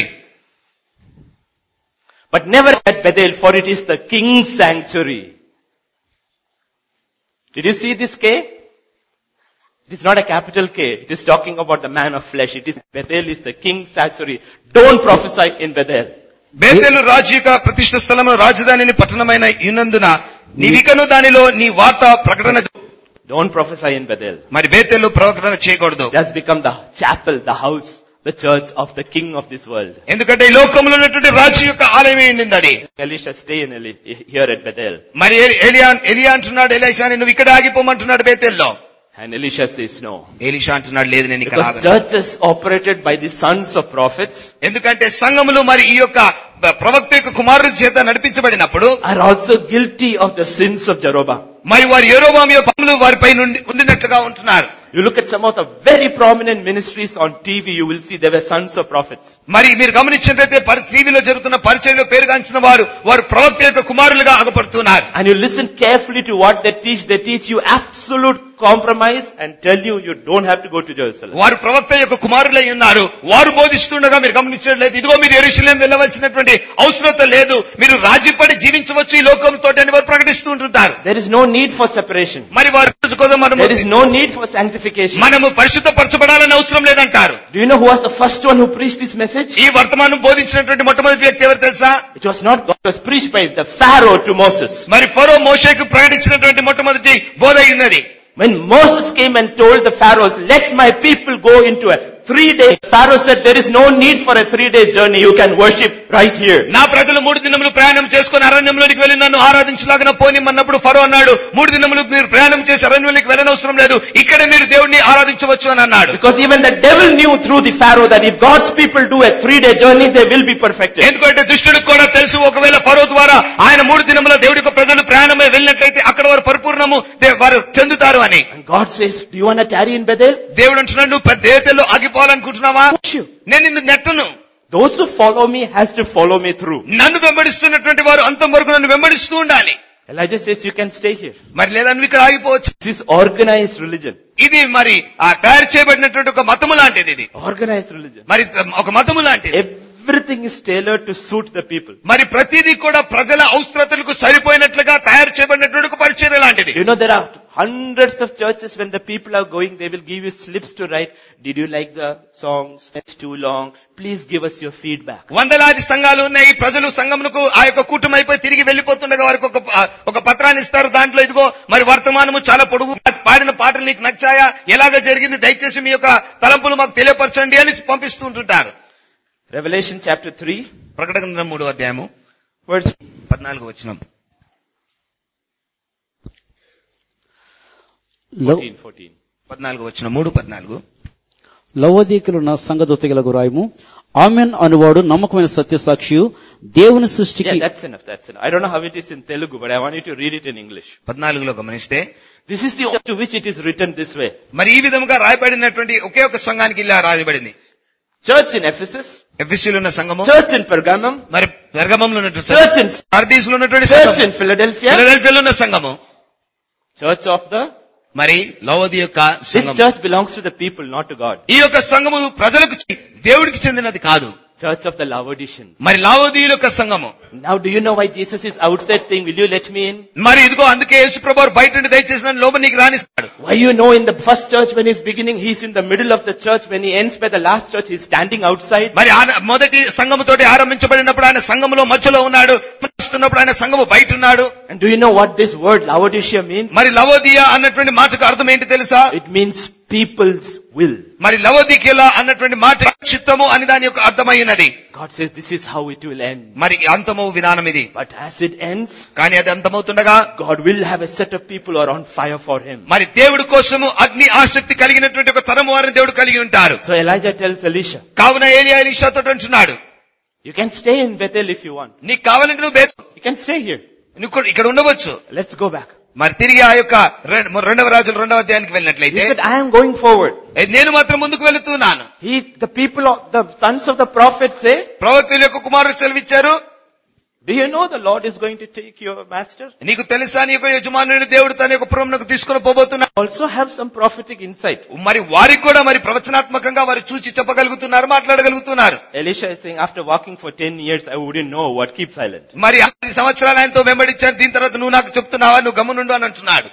But never at Bethel, for it is the king's sanctuary. Did you see this K? It is not a capital K. It is talking about the man of flesh. It is Bethel is the king's sanctuary. Don't prophesy in Bethel. బేతేలు రాజు యొక్క ప్రతిష్ఠ స్థలము, రాజధానిని పట్టణమైన ఉన్నందున నీవికను దానిలో నీ వార్త ప్రకటన. Don't prophesy in Bethel. మరి బేతేలు ప్రకటన చేయకూడదు. Just become the chapel, the house, the church of the king of this world. ఎందుకంటే ఈ లోకంలో ఉన్నటువంటి రాజు యొక్క ఆలయమే ఉండింది అది. Elisha, stay in here at Bethel. మరి ఎలియా అంటున్నాడు, ఎలీషాని నువ్వు ఇక్కడ ఆగిపోమంటున్నాడు బేతేల్లో. And Elisha says no. Elisha అంటున్నాడు, లేదు నేను ఇక్కడ Because churches operated by the sons of prophets ఎందుకంటే సంఘములు మరి ఈ యొక్క ప్రవక్త యొక్క కుమారుల చేత నడిపించబడినప్పుడు are also guilty of the sins of Jeroboam. మరి వారి యెరోబాము యొక్క పాపములు వారిపై నుండి ఉండినట్లుగా ఉంటున్నారు. You look at some of the very prominent ministries on TV, you will see they were sons of prophets. మరి మీరు గమనించినట్లయితే టీవీలో జరుగుతున్న పరిచర్యలో పేరుగాంచిన వారు ప్రవక్త యొక్క కుమారులుగా అగపడుతున్నారు. And you listen carefully to what they teach you absolute compromise and tell you don't have to go to Jerusalem. వారు ప్రవక్త యొక్క కుమారులై ఉన్నారు. వారు బోధిస్తుండగా మీరు గమనించినట్లయితే ఇదిగో మీరు యెరూషలేం వెళ్ళవలసినటువంటి అవసరం లేదు, మీరు రాజీపడి జీవించవచ్చు ఈ లోకంతో అని వారు ప్రకటిస్తూ ఉంటుంటారు. There is no need for separation. మరి వారు there is no need for sanctification. మనము పరిశుద్ధపరచబడాలని అవసరం లేదంటారు. Do you know who was the first one who preached this message? ఈ వర్తమానం బోధించినటువంటి మొట్టమొదటి వ్యక్తి ఎవరు తెలుసా? It was not God, it was preached by the Pharaoh to Moses. మరి ఫరో మోషేకు ప్రకటించినటువంటి మొట్టమొదటి బోధ అయినది. When Moses came and told the Pharaohs, let my people go into a 3-day, Pharaoh said, there is no need for a 3-day journey, you can worship right here. నా ప్రజలు 3 దినములు ప్రయాణం చేసుకుని అరణ్యంలోనికి వెళ్లి నన్ను ఆరాధించలాగిన పోనిమన్నప్పుడు ఫరో అన్నాడు, 3 దినములు మీరు ప్రయాణం చేసి అరణ్యంలోనికి వెళ్ళనవసరం లేదు, ఇక్కడే మీరు దేవుడిని ఆరాధించవచ్చు అని అన్నాడు. Because even the devil knew through the Pharaoh that if God's people do a 3-day journey, they will be perfected. ఎందుకంటే దుష్టుడికి కూడా తెలుసు, ఒకవేళ ఫరో ద్వారా ఆయన 3 దినముల దేవుడి యొక్క ప్రజలు ప్రయాణమే వెళ్ళినట్లయితే అక్కడ వారు పరిపూర్ణము వారు చెందుతారు అని. And God says, do you want to tarry in Bethel? దేవుడు అంటున్నాడు, నువ్వు బేతేలులో ఆగిపోవాలనుకుంటున్నావా? నేను నిన్ను నెట్టను. Those who follow me has to follow me through. నన్ను వెంబడిస్తున్నటువంటి వారు అంతం వరకు నన్ను వెంబడిస్తూ ఉండాలి. Elijah says you can stay here. మరి లేదా నువ్వు ఇక్కడ ఆగిపోవచ్చు. This is organized religion. ఇది మరి తయారు చేయబడినటువంటి ఒక మతము లాంటిది. ఇది organized religion. మరి ఒక మతము లాంటిది. Everything is tailored to suit the people. మరి ప్రతిదీ కూడా ప్రజల అవసరతలకు సరిపోయినట్లుగా తయారు చేయబడినటువంటి ఒక పరిచర్య లాంటిది. You know there are hundreds of churches when the people are going, they will give you slips to write, did you like the songs? It's too long. Please give us your feedback. వందలాది సంఘాలు ఉన్నాయి. ప్రజలు సంఘమునకు ఆ యొక్క కూటమి అయిపోయి తిరిగి వెళ్లిపోతుండగా వారికి ఒక పత్రాన్ని ఇస్తారు. దాంట్లో ఇదిగో మరి వర్తమానము చాలా పొడుగు, పాడిన పాటలు నీకు నచ్చాయా, ఎలాగ జరిగింది, దయచేసి మీ యొక్క తలంపులు మాకు తెలియపరచండి అని పంపిస్తూ ఉంటుంటారు. Revelation chapter 3, ప్రకటన 3వ అధ్యాయము verse 14వ వచనం. 14వ వచనం 3:14. లవోదీకులున్న సంఘదూతలకు రాయము, ఆమెన్ అనువాడు నమ్మకమైన సత్యసాక్షియు దేవుని సృష్టికి. Yeah, that's enough. I don't know how it is in Telugu, but I want you to read it in English. 14లో గమనిస్తే, this is the to which it is written this way. మరి ఈ విధముగా రాయబడినటువంటి ఒకే ఒక సంఘానికి ఇలా రాయబడింది. Church in Ephesus, ఎఫెసీలో ఉన్న సంఘము, church in Pergamum, మరి పెర్గమంలో ఉన్నటువంటి church in సార్దీస్ లో ఉన్నటువంటి church సంఘము, in Philadelphia, ఫిలడెల్ఫియాలో ఉన్న సంఘము, church of the, మరి లవోది యొక్క this సంఘము. church belongs to the people, not to God. ఈ యొక్క సంఘము ప్రజలకు దేవుడికి చెందినది కాదు. Church of the Laodiceans. మరి లావోదీయుల యొక్క సంఘము. Now do you know why Jesus is outside saying, will you let me in? మరి ఇదిగో అందుకే యేసు ప్రభువు బయట నుండి దయచేసి నన్ను లోపలికి రానిస్తాడు. Why you know in the first church when he's beginning, he's in the middle of the church. When he ends by the last church, he's standing outside. మరి మొదటి సంఘముతోటి ఆరంభించబడినప్పుడు ఆయన సంఘములో మధ్యలో ఉన్నాడు, వస్తున్నప్పుడు ఆయన సంఘము బయట ఉన్నాడు. And do you know what this word Laodicea means? మరి లవోదియా అన్నటువంటి మాటకు అర్థం ఏంటి తెలుసా? It means people's will. మరి లవోదికేలా అన్నటువంటి మాట చిత్తము అని దాని యొక్క అర్థమైనది. God says this is how it will end. మరి అంతము విధానం ఇది. But as it ends, కానీ అది అంతమవుతుండగా God will have a set of people who are on fire for him. మరి దేవుడి కోసము అగ్ని ఆసక్తి కలిగినటువంటి ఒక తరము వారిని దేవుడు కలిగి ఉంటారు. So Elijah tells Elisha, కావున ఏలియా ఎలీషాతో అంటున్నాడు, you can stay in Bethel if you want. నీకు కావాలంటే నువ్వు You can stay here. నువ్వు ఇక్కడ ఉండవచ్చు. Let's go back. మరి తిరిగి ఆ యొక్క 2వ రాజుల 2వ అధ్యాయానికి He వెళ్ళినట్లయితే, said, I am going forward. నేను మాత్రం ముందుకు వెళుతున్నాను. The people of the sons of the prophets say, ప్రవక్తల యొక్క కుమారుడు సెలవిచ్చారు, do you know the Lord is going to take your master? నీకు తెలుసా నీ యొక్క యజమానుని దేవుడు తన యొక్క పురమునకు తీసుకుని పోబోతున్నాడు. Also have some prophetic insight. మరి వారికి కూడా మరి ప్రవచనాత్మకంగా వారు చూచి చెప్పగలుగుతున్నారు, మాట్లాడగలుగుతున్నారు. Elisha is saying, after walking for 10 years, I wouldn't know what, keep silent. మరి 10 సంవత్సరాలు ఆయనతో వెంబడించాను, దీని తర్వాత నువ్వు నాకు చెప్తున్నావా, నువ్వు గమ్మునుండు అని అంటున్నాడు.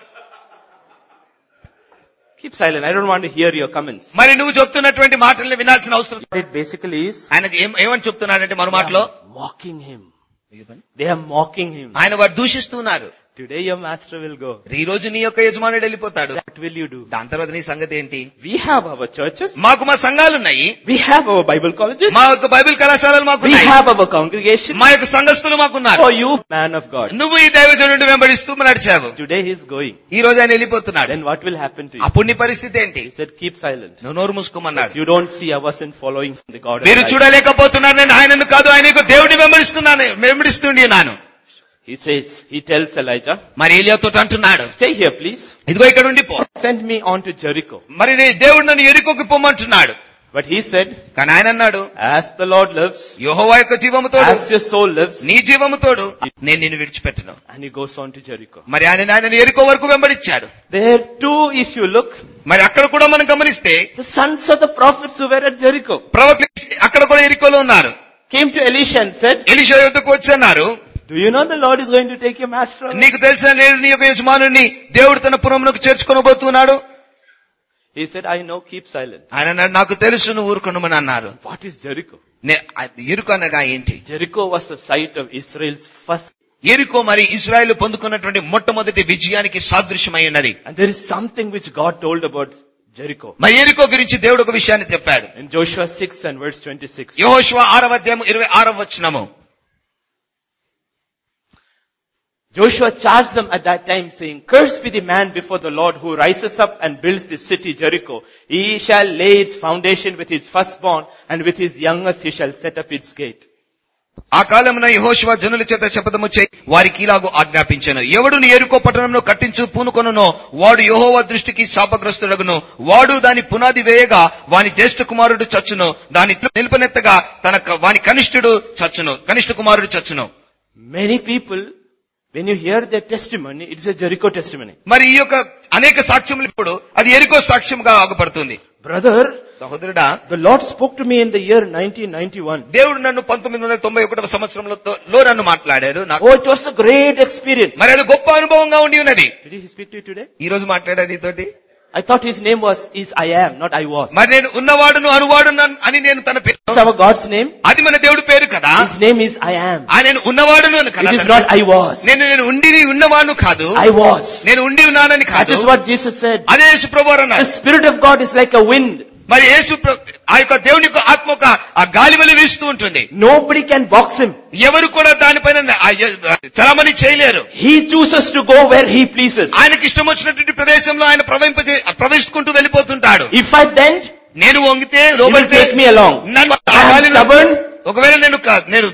Keep silent. I don't want to hear your comments. మరి నువ్వు చెప్తున్నటువంటి మాటల్ని వినాల్సిన అవసరం. It basically is, ఆయన ఏమని చెప్తున్నాడంటే మరో మాటలో, mocking him. They are mocking him. ఆయన వారు దూషిస్తున్నారు. Today your master will go. ఈ రోజు నీ యొక్క యజమానుడు వెళ్ళిపోతాడు. What will you do? దాని తర్వాత నీ సంగతి ఏంటి? We have our churches. మాకు మా సంఘాలున్నాయి. We have our Bible colleges. మా యొక్క బైబిల్ కళాశాలలు మాకు We have our congregation. మా యొక్క సంఘస్థులు మాకున్నారు. For you, man of God. నువ్వు ఈ దైవజనుడిని వెంబడిస్తూ నడిచావు. Today he is going. ఈ రోజు ఆయన వెళ్ళిపోతున్నాడు. Then what will happen to you? అప్పుడు నీ పరిస్థితి ఏంటి? He said, keep silent. నువ్వు నోరు మూసుకోమన్నాడు. You don't see I wasn't following the God. మీరు చూడలేకపోతున్నారు, నేను ఆయనను కాదు ఆయన యొక్క దేవుడిని వెంబడిస్తున్నాను. He tells Elijah, మరి ఏలియాతో అంటున్నాడు, stay here please. ఇదిగో ఇక్కడ ఉండిపో. Send me on to Jericho. మరి దేవుడు నన్ను యెరికోకి పొమ్మంటున్నాడు. But he said, కానీ ఆయన అన్నాడు, as the Lord lives, యెహోవా యొక్క జీవముతోడు, as your soul lives, నీ జీవముతోడు నేను నిన్ను విడిచిపెట్టను. and he goes on to Jericho. మరి ఆయన యెరికో వరకు వెంబడించాడు. There too, if you look, మరి అక్కడ కూడా మనం గమనిస్తే the sons of the prophets who were at Jericho ప్రవక్తలు అక్కడ కూడా యెరికోలో ఉన్నారు. came to Elisha and said, Elisha యొద్దకు వచ్చి అన్నారు, do you know the Lord is going to take your master away? నీకు తెలిసిన నేను నీ యొక్క యజమానుని దేవుడు తన పురమునకు చేర్చుకొనబోతున్నాడు. He said, I know, keep silent. ఆయన అన్నాడు, నాకు తెలుసు, నువ్వు ఊరుకొనమని అన్నారు. What is Jericho? యెరికో అనగా ఏంటి? Jericho was the site of Israel's first. యెరికో మరి ఇశ్రాయేలు పొందుకున్నటువంటి మొట్టమొదటి విజయానికి సాదృశ్యమై ఉన్నది. And there is something which God told about Jericho. మరి యెరికో గురించి దేవుడు ఒక విషయాన్ని చెప్పాడు. In Joshua 6 and verse 26. యెహోషువ 6వ అధ్యాయం 26వ వచనము. Joshua charged them at that time saying, cursed be the man before the Lord who rises up and builds this city Jericho. He shall lay its foundation with his firstborn, and with his youngest he shall set up its gate. ఆ కాలమున యెహోషువ జనుల చేత శపథము చేయి వారికి ఇలాగూ ఆజ్ఞాపించెను, ఎవడు యెరికో పట్టణమును కట్టించు పూనుకొనునో వాడు యెహోవా దృష్టికి శాపగ్రస్తుడగును. వాడు దాని పునాది వేయగా వాని జ్యేష్ఠ కుమారుడు చచ్చును, దాని నిలుపనెత్తగా వాని కనిష్ఠ కుమారుడు చచ్చును. Many people, when you hear their testimony, it is a Jericho testimony. మరి ఈ యొక్క అనేక సాక్ష్యములు ఇప్పుడు అది యెరికో సాక్ష్యంగా ఆగపడుతుంది. Brother, సహోదరుడా, the Lord spoke to me in the year 1991. దేవుడు నన్ను 1991వ సంవత్సరంలో నన్ను మాట్లాడాడు. Oh, it was a great experience. మరి అది గొప్ప అనుభవంగా ఉండి ఉన్నది. Did he speak to you today? ఈ రోజు మాట్లాడాడు నీతోటి. I thought his name is I am, not I was. మరి నేను ఉన్నవాడును అనువాడును అని నేను తన పేరు. It's our God's name. అది మన దేవుడి పేరు కదా. His name is I am. నేను ఉన్నవాడును అని కదా. It is not I was. నేను ఉండి ఉన్నవాను కాదు. I was. నేను ఉండి ఉన్నానని కాదు. That is what Jesus said. అదే యేసు ప్రభువారు అన్నారు. The Spirit of God is like a wind. మరి ఆ యొక్క దేవుని యొక్క ఆత్మ ఒక ఆ గాలి వలె వీస్తూ ఉంటుంది. Nobody can box him. ఎవరు కూడా దానిపైన చలమని చేయలేరు. He chooses to go where he pleases. ఆయనకి ఇష్టం వచ్చినటువంటి ప్రదేశంలో ఆయన ప్రవేశించుకుంటూ వెళ్ళిపోతుంటాడు. If I bend, నేను వంగితే he will take me along. ఒకవేళ నేను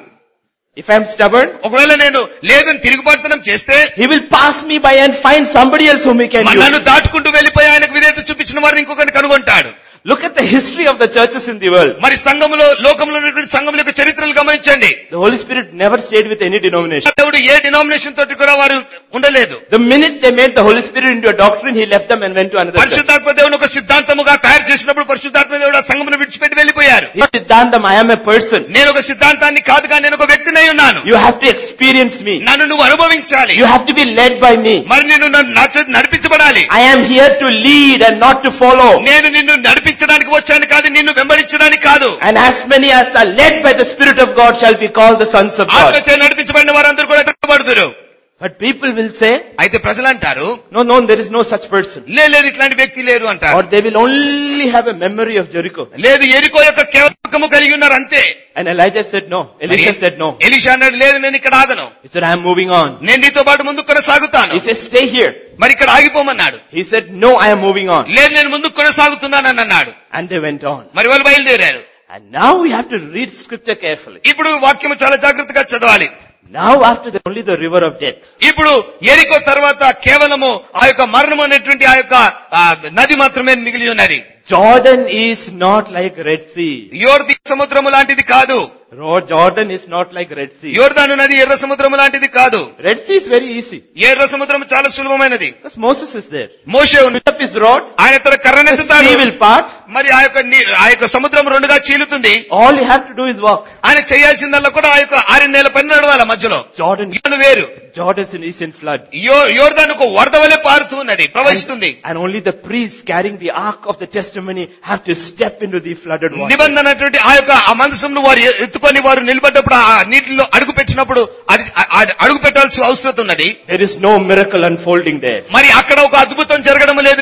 if I am stubborn, ఒకవేళ నేను లేదని తిరుగుబాటుతనం చేస్తే, he will pass me by and find somebody else whom he can use. నన్ను దాటుకుంటూ వెళ్ళిపోయి ఆయనకు విధేయత చూపించిన వారిని ఇంకొకరిని కనుగొంటాడు. Look at the history of the churches in the world. మరి లోకంలో ఉన్నటువంటి సంఘముల యొక్క చరిత్రలు గమనించండి. The Holy Spirit never stayed with any denomination. దేవుడు ఏ డినామినేషన్ తోటి కూడా వారు ఉండలేదు. The minute they made the Holy Spirit into a doctrine, he left them and went to another church. పరిశుద్ధాత్మ దేవుని ఒక సిద్ధాంతముగా తయారు చేసినప్పుడు పరిశుద్ధాత్మ దేవుడు ఆ సంఘమును విడిచిపెట్టి వెళ్ళిపోయారు. Siddhantam, I am a person. నేను ఒక సిద్ధాంతాన్ని కాదుగా, నేను ఒక వ్యక్తినై ఉన్నాను. You have to experience me. నన్ను నువ్వు అనుభవించాలి. You have to be led by me. మరి నేను నడిపించబడాలి. I am here to lead and not to follow. నేను నిన్ను నడిపించడానికి వచ్చాను కాదు, నిన్ను వెంబడించడానికి కాదు. And as many as are led by the Spirit of God shall be called the sons of God. ఆత్మచే నడిపించబడిన వారందరూ కూడా పిలువబడుదురు. But people will say, అయితే ప్రజలు అంటారు, no, there is no such person. లేదు ఇట్లాంటి వ్యక్తి లేరు అంటారు. Or they will only have a memory of Jericho. లేదు, యెరికో యొక్క కేవలము కలిగి ఉన్నారు అంతే. And Elijah said no. Elisha said no. Elisha అన్నాడు, లేదు నేను ఇక్కడ ఆగను. He said, I am moving on. నేను నీతో పాటు ముందుకు కొనసాగుతాను. He said, stay here. మరి ఇక్కడ ఆగిపోమన్నాడు. He said, no, I am moving on. లేదు నేను ముందుకు కొనసాగుతున్నానని అన్నాడు. And they went on. మరి వాళ్ళు బయలుదేరారు. And now we have to read scripture carefully. ఇప్పుడు వాక్యము చాలా జాగ్రత్తగా చదవాలి. Now after that, only the river of death. ఇప్పుడు యెరికో తర్వాత కేవలము ఆ యొక్క మరణం అనేటువంటి ఆ యొక్క నది మాత్రమే మిగిలి ఉన్నది. Jordan is not like Red Sea. యోర్దాను సముద్రము లాంటిది కాదు. Jordan is not like Red Sea. యోర్దాను నది ఎర్ర సముద్రము లాంటిది కాదు. Red Sea is very easy. ఎర్ర సముద్రం చాలా సులభమైనది. Because Moses is there. Moshe Pick up his rod. ఆయన తన కర్రనెత్తుతాడు. The sea will part. మరి ఆ యొక్క సముద్రం రెండుగా చీలుతుంది. All you have to do is walk. ఆయన చేయాల్సిందల్లా కూడా ఆ యొక్క 6 నెలల పని నడవాలి మధ్యలో. Jordan వేరు. Jordan is in flood. యోర్దానుకు వరద వలె పారుతున్నది, ప్రవహిస్తుంది. And only the priests carrying the ark of the testimony have to step into the flooded water. నిబంధన అటువంటి ఆ యొక్క ఆ మందసంను వారు ఎత్తుకొని వారు నిలబడ్డప్పుడు ఆ నీటిలో అడుగు పెట్టినప్పుడు అది అడుగు పెట్టాల్సిన అవసరం ఉన్నది. There is no miracle unfolding there. మరి అక్కడ ఒక అద్భుతం జరగడం లేదు.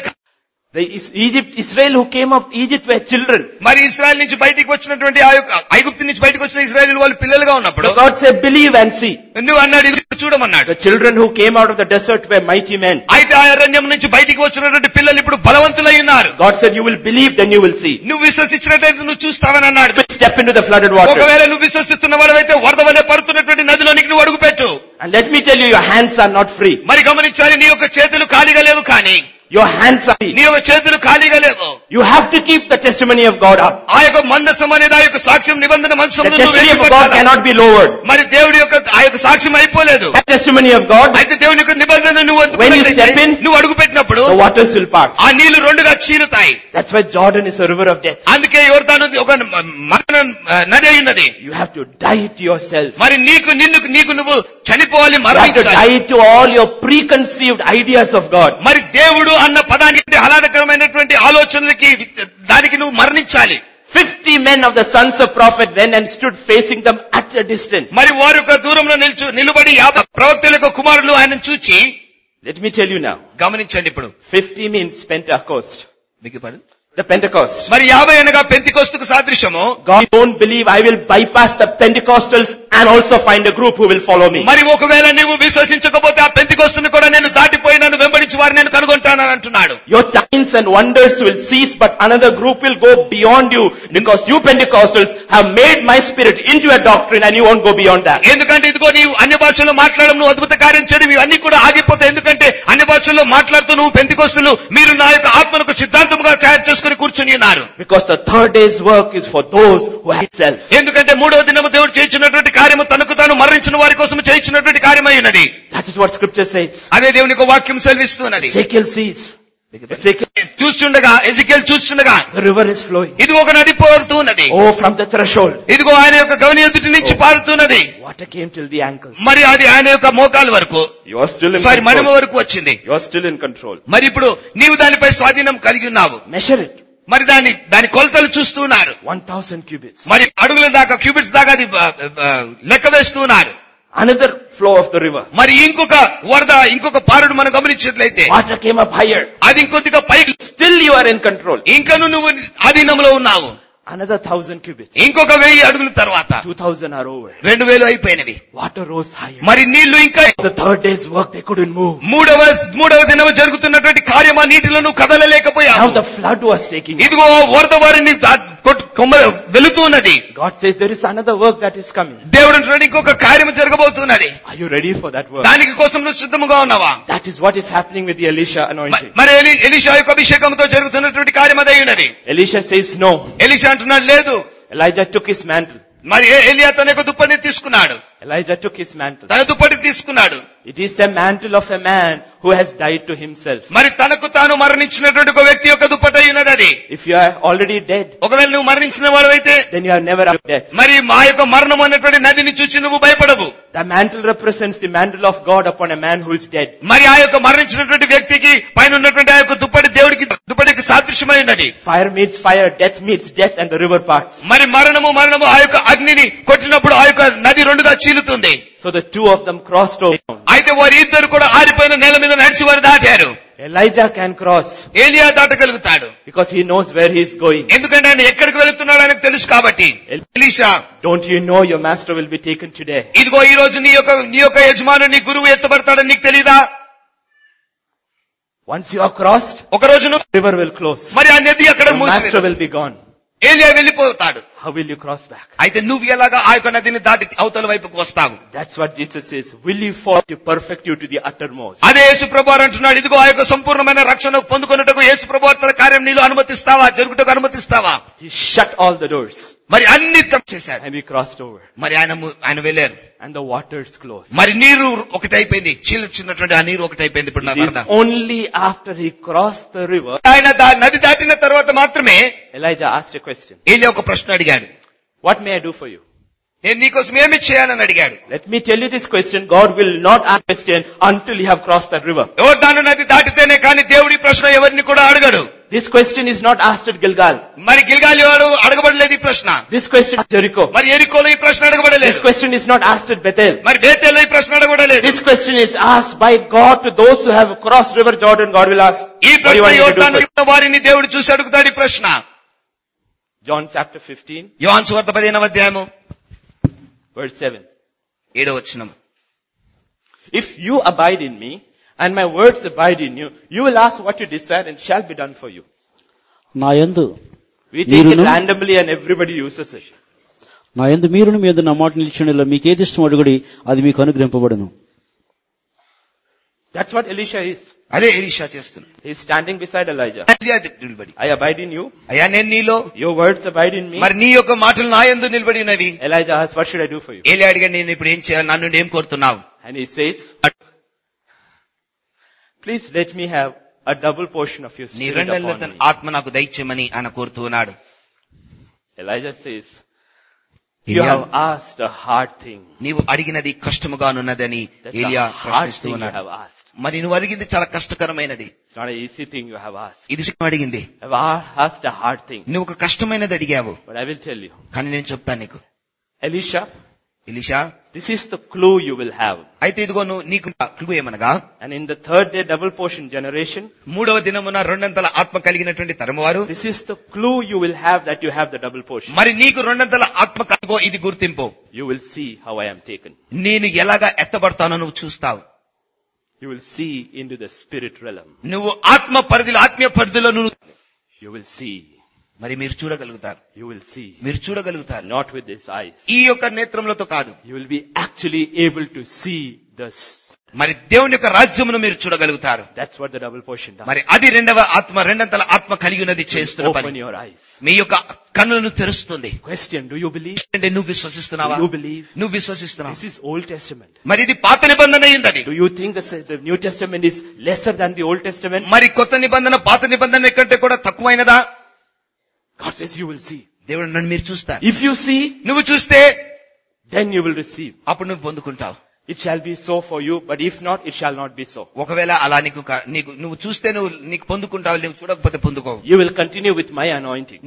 Israel who came of Egypt were children. మరి ఇశ్రాయేల్ నుంచి బయటికి వచ్చినటువంటి ఆ యొక్క ఐగుప్తు నుంచి బయటికి వచ్చిన ఇశ్రాయేలు వాళ్ళు పిల్లలుగా ఉన్నప్పుడు God said, believe and see. నువ్వు అన్నాడు, ఇది చూడమన్నాడు. The children who came out of the desert were mighty men. అయితే ఆ అరణ్యం నుంచి బయటికి వచ్చినటువంటి పిల్లలు ఇప్పుడు బలవంతులై ఉన్నారు. God said, you will believe, then you will see. నువ్వు విశ్వసించినట్లయితే నువ్వు చూస్తావని అన్నాడు. Step into the flooded water. ఒకవేళ నువ్వు విశ్వసిస్తున్న వాడవైతే వరద వలె పడుతున్నటువంటి నదిలోనికి నువ్వు అడుగుపెట్టు. And let me tell you, your hands are not free. మరి గమనించాలి, నీ యొక్క చేతులు ఖాళీగా లేవు. కానీ your hands are free. నీ యొక్క చేతులు ఖాళీగా లేవు. You have to keep the testimony of God up. ఆ యొక్క మందసం అనేది ఆ యొక్క సాక్ష్యం నిబంధన మందసం. The testimony of God cannot be lowered. మరి దేవుడి యొక్క ఆ యొక్క సాక్ష్యం అయిపోలేదు. The testimony of God, అయితే దేవుని యొక్క నిబంధన నువ్వు అడుగు పెట్టినప్పుడు the waters will part. ఆ నీళ్లు రెండుగా చీలుతాయి. That's why Jordan is a river of death. అందుకే యోర్దాను ఒక మరణ నది అయి ఉన్నది. You have to die to yourself. మరి నీకు నువ్వు చనిపోవాలి, మరణించాలి. You have to die to all your preconceived ideas of God. మరి దేవుడు అన్న పదానికి ఆహ్లాదకరమైనటువంటి ఆలోచనలకి దానికి నువ్వు మరణించాలి. 50 men of the sons of prophet went and stood facing them at a distance. మరి వారు ఒక దూరంలో నిలబడి 50 ప్రవక్తల యొక్క కుమారులు ఆయనను చూచి, let me tell you now. గమనించండి ఇప్పుడు. 50 means Pentecost. మీకు పడు the Pentecost. మరి 50 అనగా పెంతెకొస్తుకు సాదృశ్యము. God don't believe I will bypass the Pentecostals and also find a group who will follow me. మరి ఒకవేళ నీవు విశ్వసించకపోతే ఆ పెంతెకొస్తును కూడా నేను దాటిపోయి నన్ను వెంబడించి వారిని నేను కనుగొంటానని అంటున్నాడు. Your signs and wonders will cease, but another group will go beyond you, because you Pentecostals have made my spirit into a doctrine and you won't go beyond that. ఎందుకంటే ఇదిగో నీవు అన్య భాషల్లో మాట్లాడడం, నువ్వు అద్భుత కార్యం చేయడం, ఇవన్నీ కూడా ఆగిపోతాయి. ఎందుకంటే అన్య భాషల్లో మాట్లాడుతూ నువ్వు పెంతెకొస్తులు మీరు నా యొక్క ఆత్మను సిద్ధాంతముగా తయారు చేసుకుని కూర్చుని ఉన్నారు. Because the third day's work is for those who hate self. ఎందుకంటే మూడవ దినము దేవుడు చేయించినటువంటి కార్యము తనకు తాను మరణించిన వారి కోసం చేయించినటువంటి కార్యమై ఉన్నది. That is what scripture says. అదే దేవుని యొక్క వాక్యం సెలవిస్తున్నది. Ezekiel sees. చూస్తుండగా, ఎజెకియల్ చూస్తుండగా, the river is flowing. ఇది ఒక నది పారుతున్నది. Oh, from the threshold. ఇదిగో ఆయన యొక్క గవని ఎదుటి నుంచి పారుతున్నది. Water came till the ankles. మరి అది ఆయన యొక్క మోకాలు వరకు, you are still in మణిమ వరకు వచ్చింది. you are still in control. మరి ఇప్పుడు నీవు దానిపై స్వాధీనం కలిగి ఉన్నావు. Measure it. మరి దాని కొలతలు చూస్తున్నారు. 1000 cubits. మరి అడుగుల దాకా, క్యూబిట్స్ దాకా అది లెక్క వేస్తున్నారు. Another flow of the river. మరి ఇంకొక వరద, ఇంకొక పారుడు మనం గమనించినట్లయితే water came up higher. అది ఇంకొద్దిగా పైకి. Still you are in control. ఇంకా నువ్వు అధీనంలో ఉన్నావు. Another 1000 cubits. ఇంకొక 1000 అడుగుల తర్వాత 2000 are over. 2000 అయిపోయినవి. Water rose higher. మరి నీళ్లు ఇంకా. The third day's work they couldn't move. మూడవ దినం జరుగుతున్నటువంటి కార్యమా నీటిలో నువ్వు కదలలేకపోయావు. Now the flood was taking. ఇదిగో వరద వారిని వెళుతున్నది. God says there is another work that is coming. దేవుడు అంటున్నాడు ఇంకొక కార్యం జరగబోతున్నది. Are you ready for that work? దానికి కోసం నువ్వు సిద్ధముగా ఉన్నావా? That is what is happening with the Elisha anointing. మరి ఎలీషా యొక్క అభిషేకంతో జరుగుతున్నటువంటి కార్యం అదే ఉన్నది. Elisha says no. ఎలీషా అంటున్నాడు లేదు. Elijah took his mantle. మరి ఎలియా తన యొక్క దుప్పటిని తీసుకున్నాడు. Elijah took his mantle. తన దుప్పటిని తీసుకున్నాడు. It is the mantle of a man who has died to himself. మరి తనకు తాను మరణించినటువంటి ఒక వ్యక్తి యొక్క దుప్పటి ఉన్నది అది. If you are already dead, ఒకవేళ నువ్వు మరణించిన వాడవైతే, then you are never dead. మరి మా యొక్క మరణం అనేటువంటి నదిని చూసి నువ్వు భయపడవు. The mantle represents the mantle of God upon a man who is dead. మరి ఆ యొక్క మరణించినటువంటి వ్యక్తికి పైన ఉన్నటువంటి ఆ యొక్క దుప్పటికి సాదృశ్యమై ఉన్నది. Fire meets fire, death meets death, and the river parts. మరి మరణము ఆ యొక్క అగ్నిని కొట్టినప్పుడు ఆ యొక్క నది రెండుగా చీలుతుంది. So the two of them crossed over. అయితే వారి ఇద్దరు కూడా ఆరిపోయిన నేల మీద నడిచి వారు దాటారు. Elijah can cross. ఏలియా దాటగలుగుతాడు. Because he knows where he is going. ఎందుకంటే ఆయన ఎక్కడికి వెళుతున్నాడు ఆయనకు తెలుసు కాబట్టి. Elisha, don't you know your master will be taken today? ఇదిగో ఈ రోజు నీ యొక్క యజమానుడు, నీ గురువు ఎత్తబడతాడని నీకు తెలీదా? Once you have crossed, ఒక రోజు river will close. మరి ఆ నది అక్కడ master will be gone. ఏలియా వెళ్ళిపోతాడు. How will you cross back? అయితే నువ్వు ఎలాగా ఆ యొక్క నదిని దాటి అవతల వైపుకు వస్తావు? That's what Jesus says. Will you fall to perfect you to the uttermost? అదే యేసు ప్రభువారు అంటున్నాడు, ఇదిగో ఆ యొక్క సంపూర్ణమైన రక్షణ పొందుకొనుటకు యేసు ప్రభువారు తన కార్యం నీలో అనుమతిస్తావా, జరుగుటకు అనుమతిస్తావా? He shut all the doors. మరి అన్ని చేశాడు. And we crossed over. మరి ఆయన వెళ్ళారు. And the waters closed. మరి నీరు ఒకటైపోయింది. చిన్నటువంటి ఆ నీరు ఒకటైపోయింది. ఇప్పుడు only after he crossed the river, ఆయన నది దాటిన తర్వాత మాత్రమే Elijah asked a question. ఏలియా ఒక ప్రశ్న అడిగాడు. What may I do for you? నేను నీకోసం ఏమి చేయాలని అడిగాడు. Let me tell you this question. God will not ask a question until you have crossed that river. యోర్దాను నది దాటితేనే కానీ దేవుడి ప్రశ్న ఎవరిని కూడా అడగడు. This question is not asked at Gilgal. మరి గిల్గాల్ అడగబడలేదు ఈ ప్రశ్న. This question is Jericho. మరి ఎరికోలో ఈ ప్రశ్న అడగబడలేదు. This question is not asked at Bethel. మరి బేతేల్లో ఈ ప్రశ్న అడగబడలేదు. This question is asked by God to those who have crossed river Jordan. God will ask. ఈ ప్రశ్న యోర్దాను వారిని దేవుడు చూసి అడుగుతాడు ఈ ప్రశ్న. John chapter 15. యోహాను సువార్త 15వ అధ్యాయము verse 7. 7వ వచనం. If you abide in me, and my words abide in you, you will ask what you desire and shall be done for you. నా యందు We take it randomly and everybody uses it. నా యందు మీరును మీ యందు నా మాట నిలిచిన మీకు ఏది ఇష్టం అడుగుడి అది మీకు అనుగ్రహింపబడును. That's what Elisha is. అదే ఎలీషా చేస్తున్నాడు. He is standing beside Elijah. నిలబడి, I abide in you. అయ్యా నేను నీలో, Your words abide in me. మరి నీ యొక్క మాటలు నా యందు నిలబడి ఉన్నవి. Elijah asked, what should I do for you? Eli అడిగాడు, నేను ఇప్పుడు ఏం చేయాలి, నన్ను ఏం కోరుతున్నావు? And he says, please let me have a double portion of your నీ spirit రెండేళ్ల upon me. ఆత్మ నాకు దయచేయమని ఆయన కోరుతూ ఉన్నాడు. Elijah says, you have asked a hard thing. నీవు అడిగినది కష్టముగానున్నదని That's ఏలియా a hard ప్రశ్నిస్తూ thing you ఉన్నాడు. have asked. మరి నువ్వు అడిగింది చాలా కష్టకరమైనది. It's not an easy thing you have asked. ఇది అడిగింది, You have asked a hard thing. నువ్వు ఒక కష్టమైనది అడిగావు. But I will tell you. కానీ నేను చెప్తాను నీకు, Elisha, Elisha, this is the clue you will have. అయితే ఇదిగో నువ్వు నీకు క్లూ ఏమనగా, And in the third day double portion generation, మూడవ దినమున రెండంతల ఆత్మ కలిగినటువంటి తరమువారు, this is the clue you will have that you have the double portion. మరి నీకు రెండంతల ఆత్మ కలిగో ఇది గుర్తింపు. You will see how I am taken. నేను ఎలాగా ఎత్తబడతానో నువ్వు చూస్తావు. You will see into the spirit realm. నువ్వు ఆత్మ పరిధిలో, ఆత్మీయ పరిధిలో నువ్వు You will see. మరి మీరు చూడగలుగుతారు. You will see. మీరు చూడగలుగుతారు. Not with these eyes. ఈ యొక్క నేత్రములతో కాదు, You will be actually able to see the. మరి దేవుని యొక్క రాజ్యమును మీరు చూడగలుగుతారు. That's what the double portion does. మరి అది రెండవ ఆత్మ, రెండంతల ఆత్మ కలిగి ఉన్నది చేస్తున్న Open పని. your eyes. మీ యొక్క కన్నులను తెరుస్తుంది. Question, do you believe? అంటే నువ్వు విశ్వసిస్తున్నావా? Do you believe? నువ్వు విశ్వసిస్తున్నావు. This is Old Testament. మరి ఇది పాత నిబంధన అయింది. Do you think the New Testament is lesser than the Old Testament? మరి కొత్త నిబంధన పాత నిబంధన కంటే కూడా తక్కువైనదా? God says you will see. దేవుడు నన్ను మీరు చూస్తారు. If you see, నువ్వు చూస్తే then you will receive. అప్పుడు నువ్వు పొందుకుంటావు. It shall be so for you, but if not, it shall not be so. ఒకవేళ అలా నువ్వు చూస్తే నీకు పొందుకుంటావు, నువ్వు చూడకపోతే పొందుకోవు. You will continue with my anointing.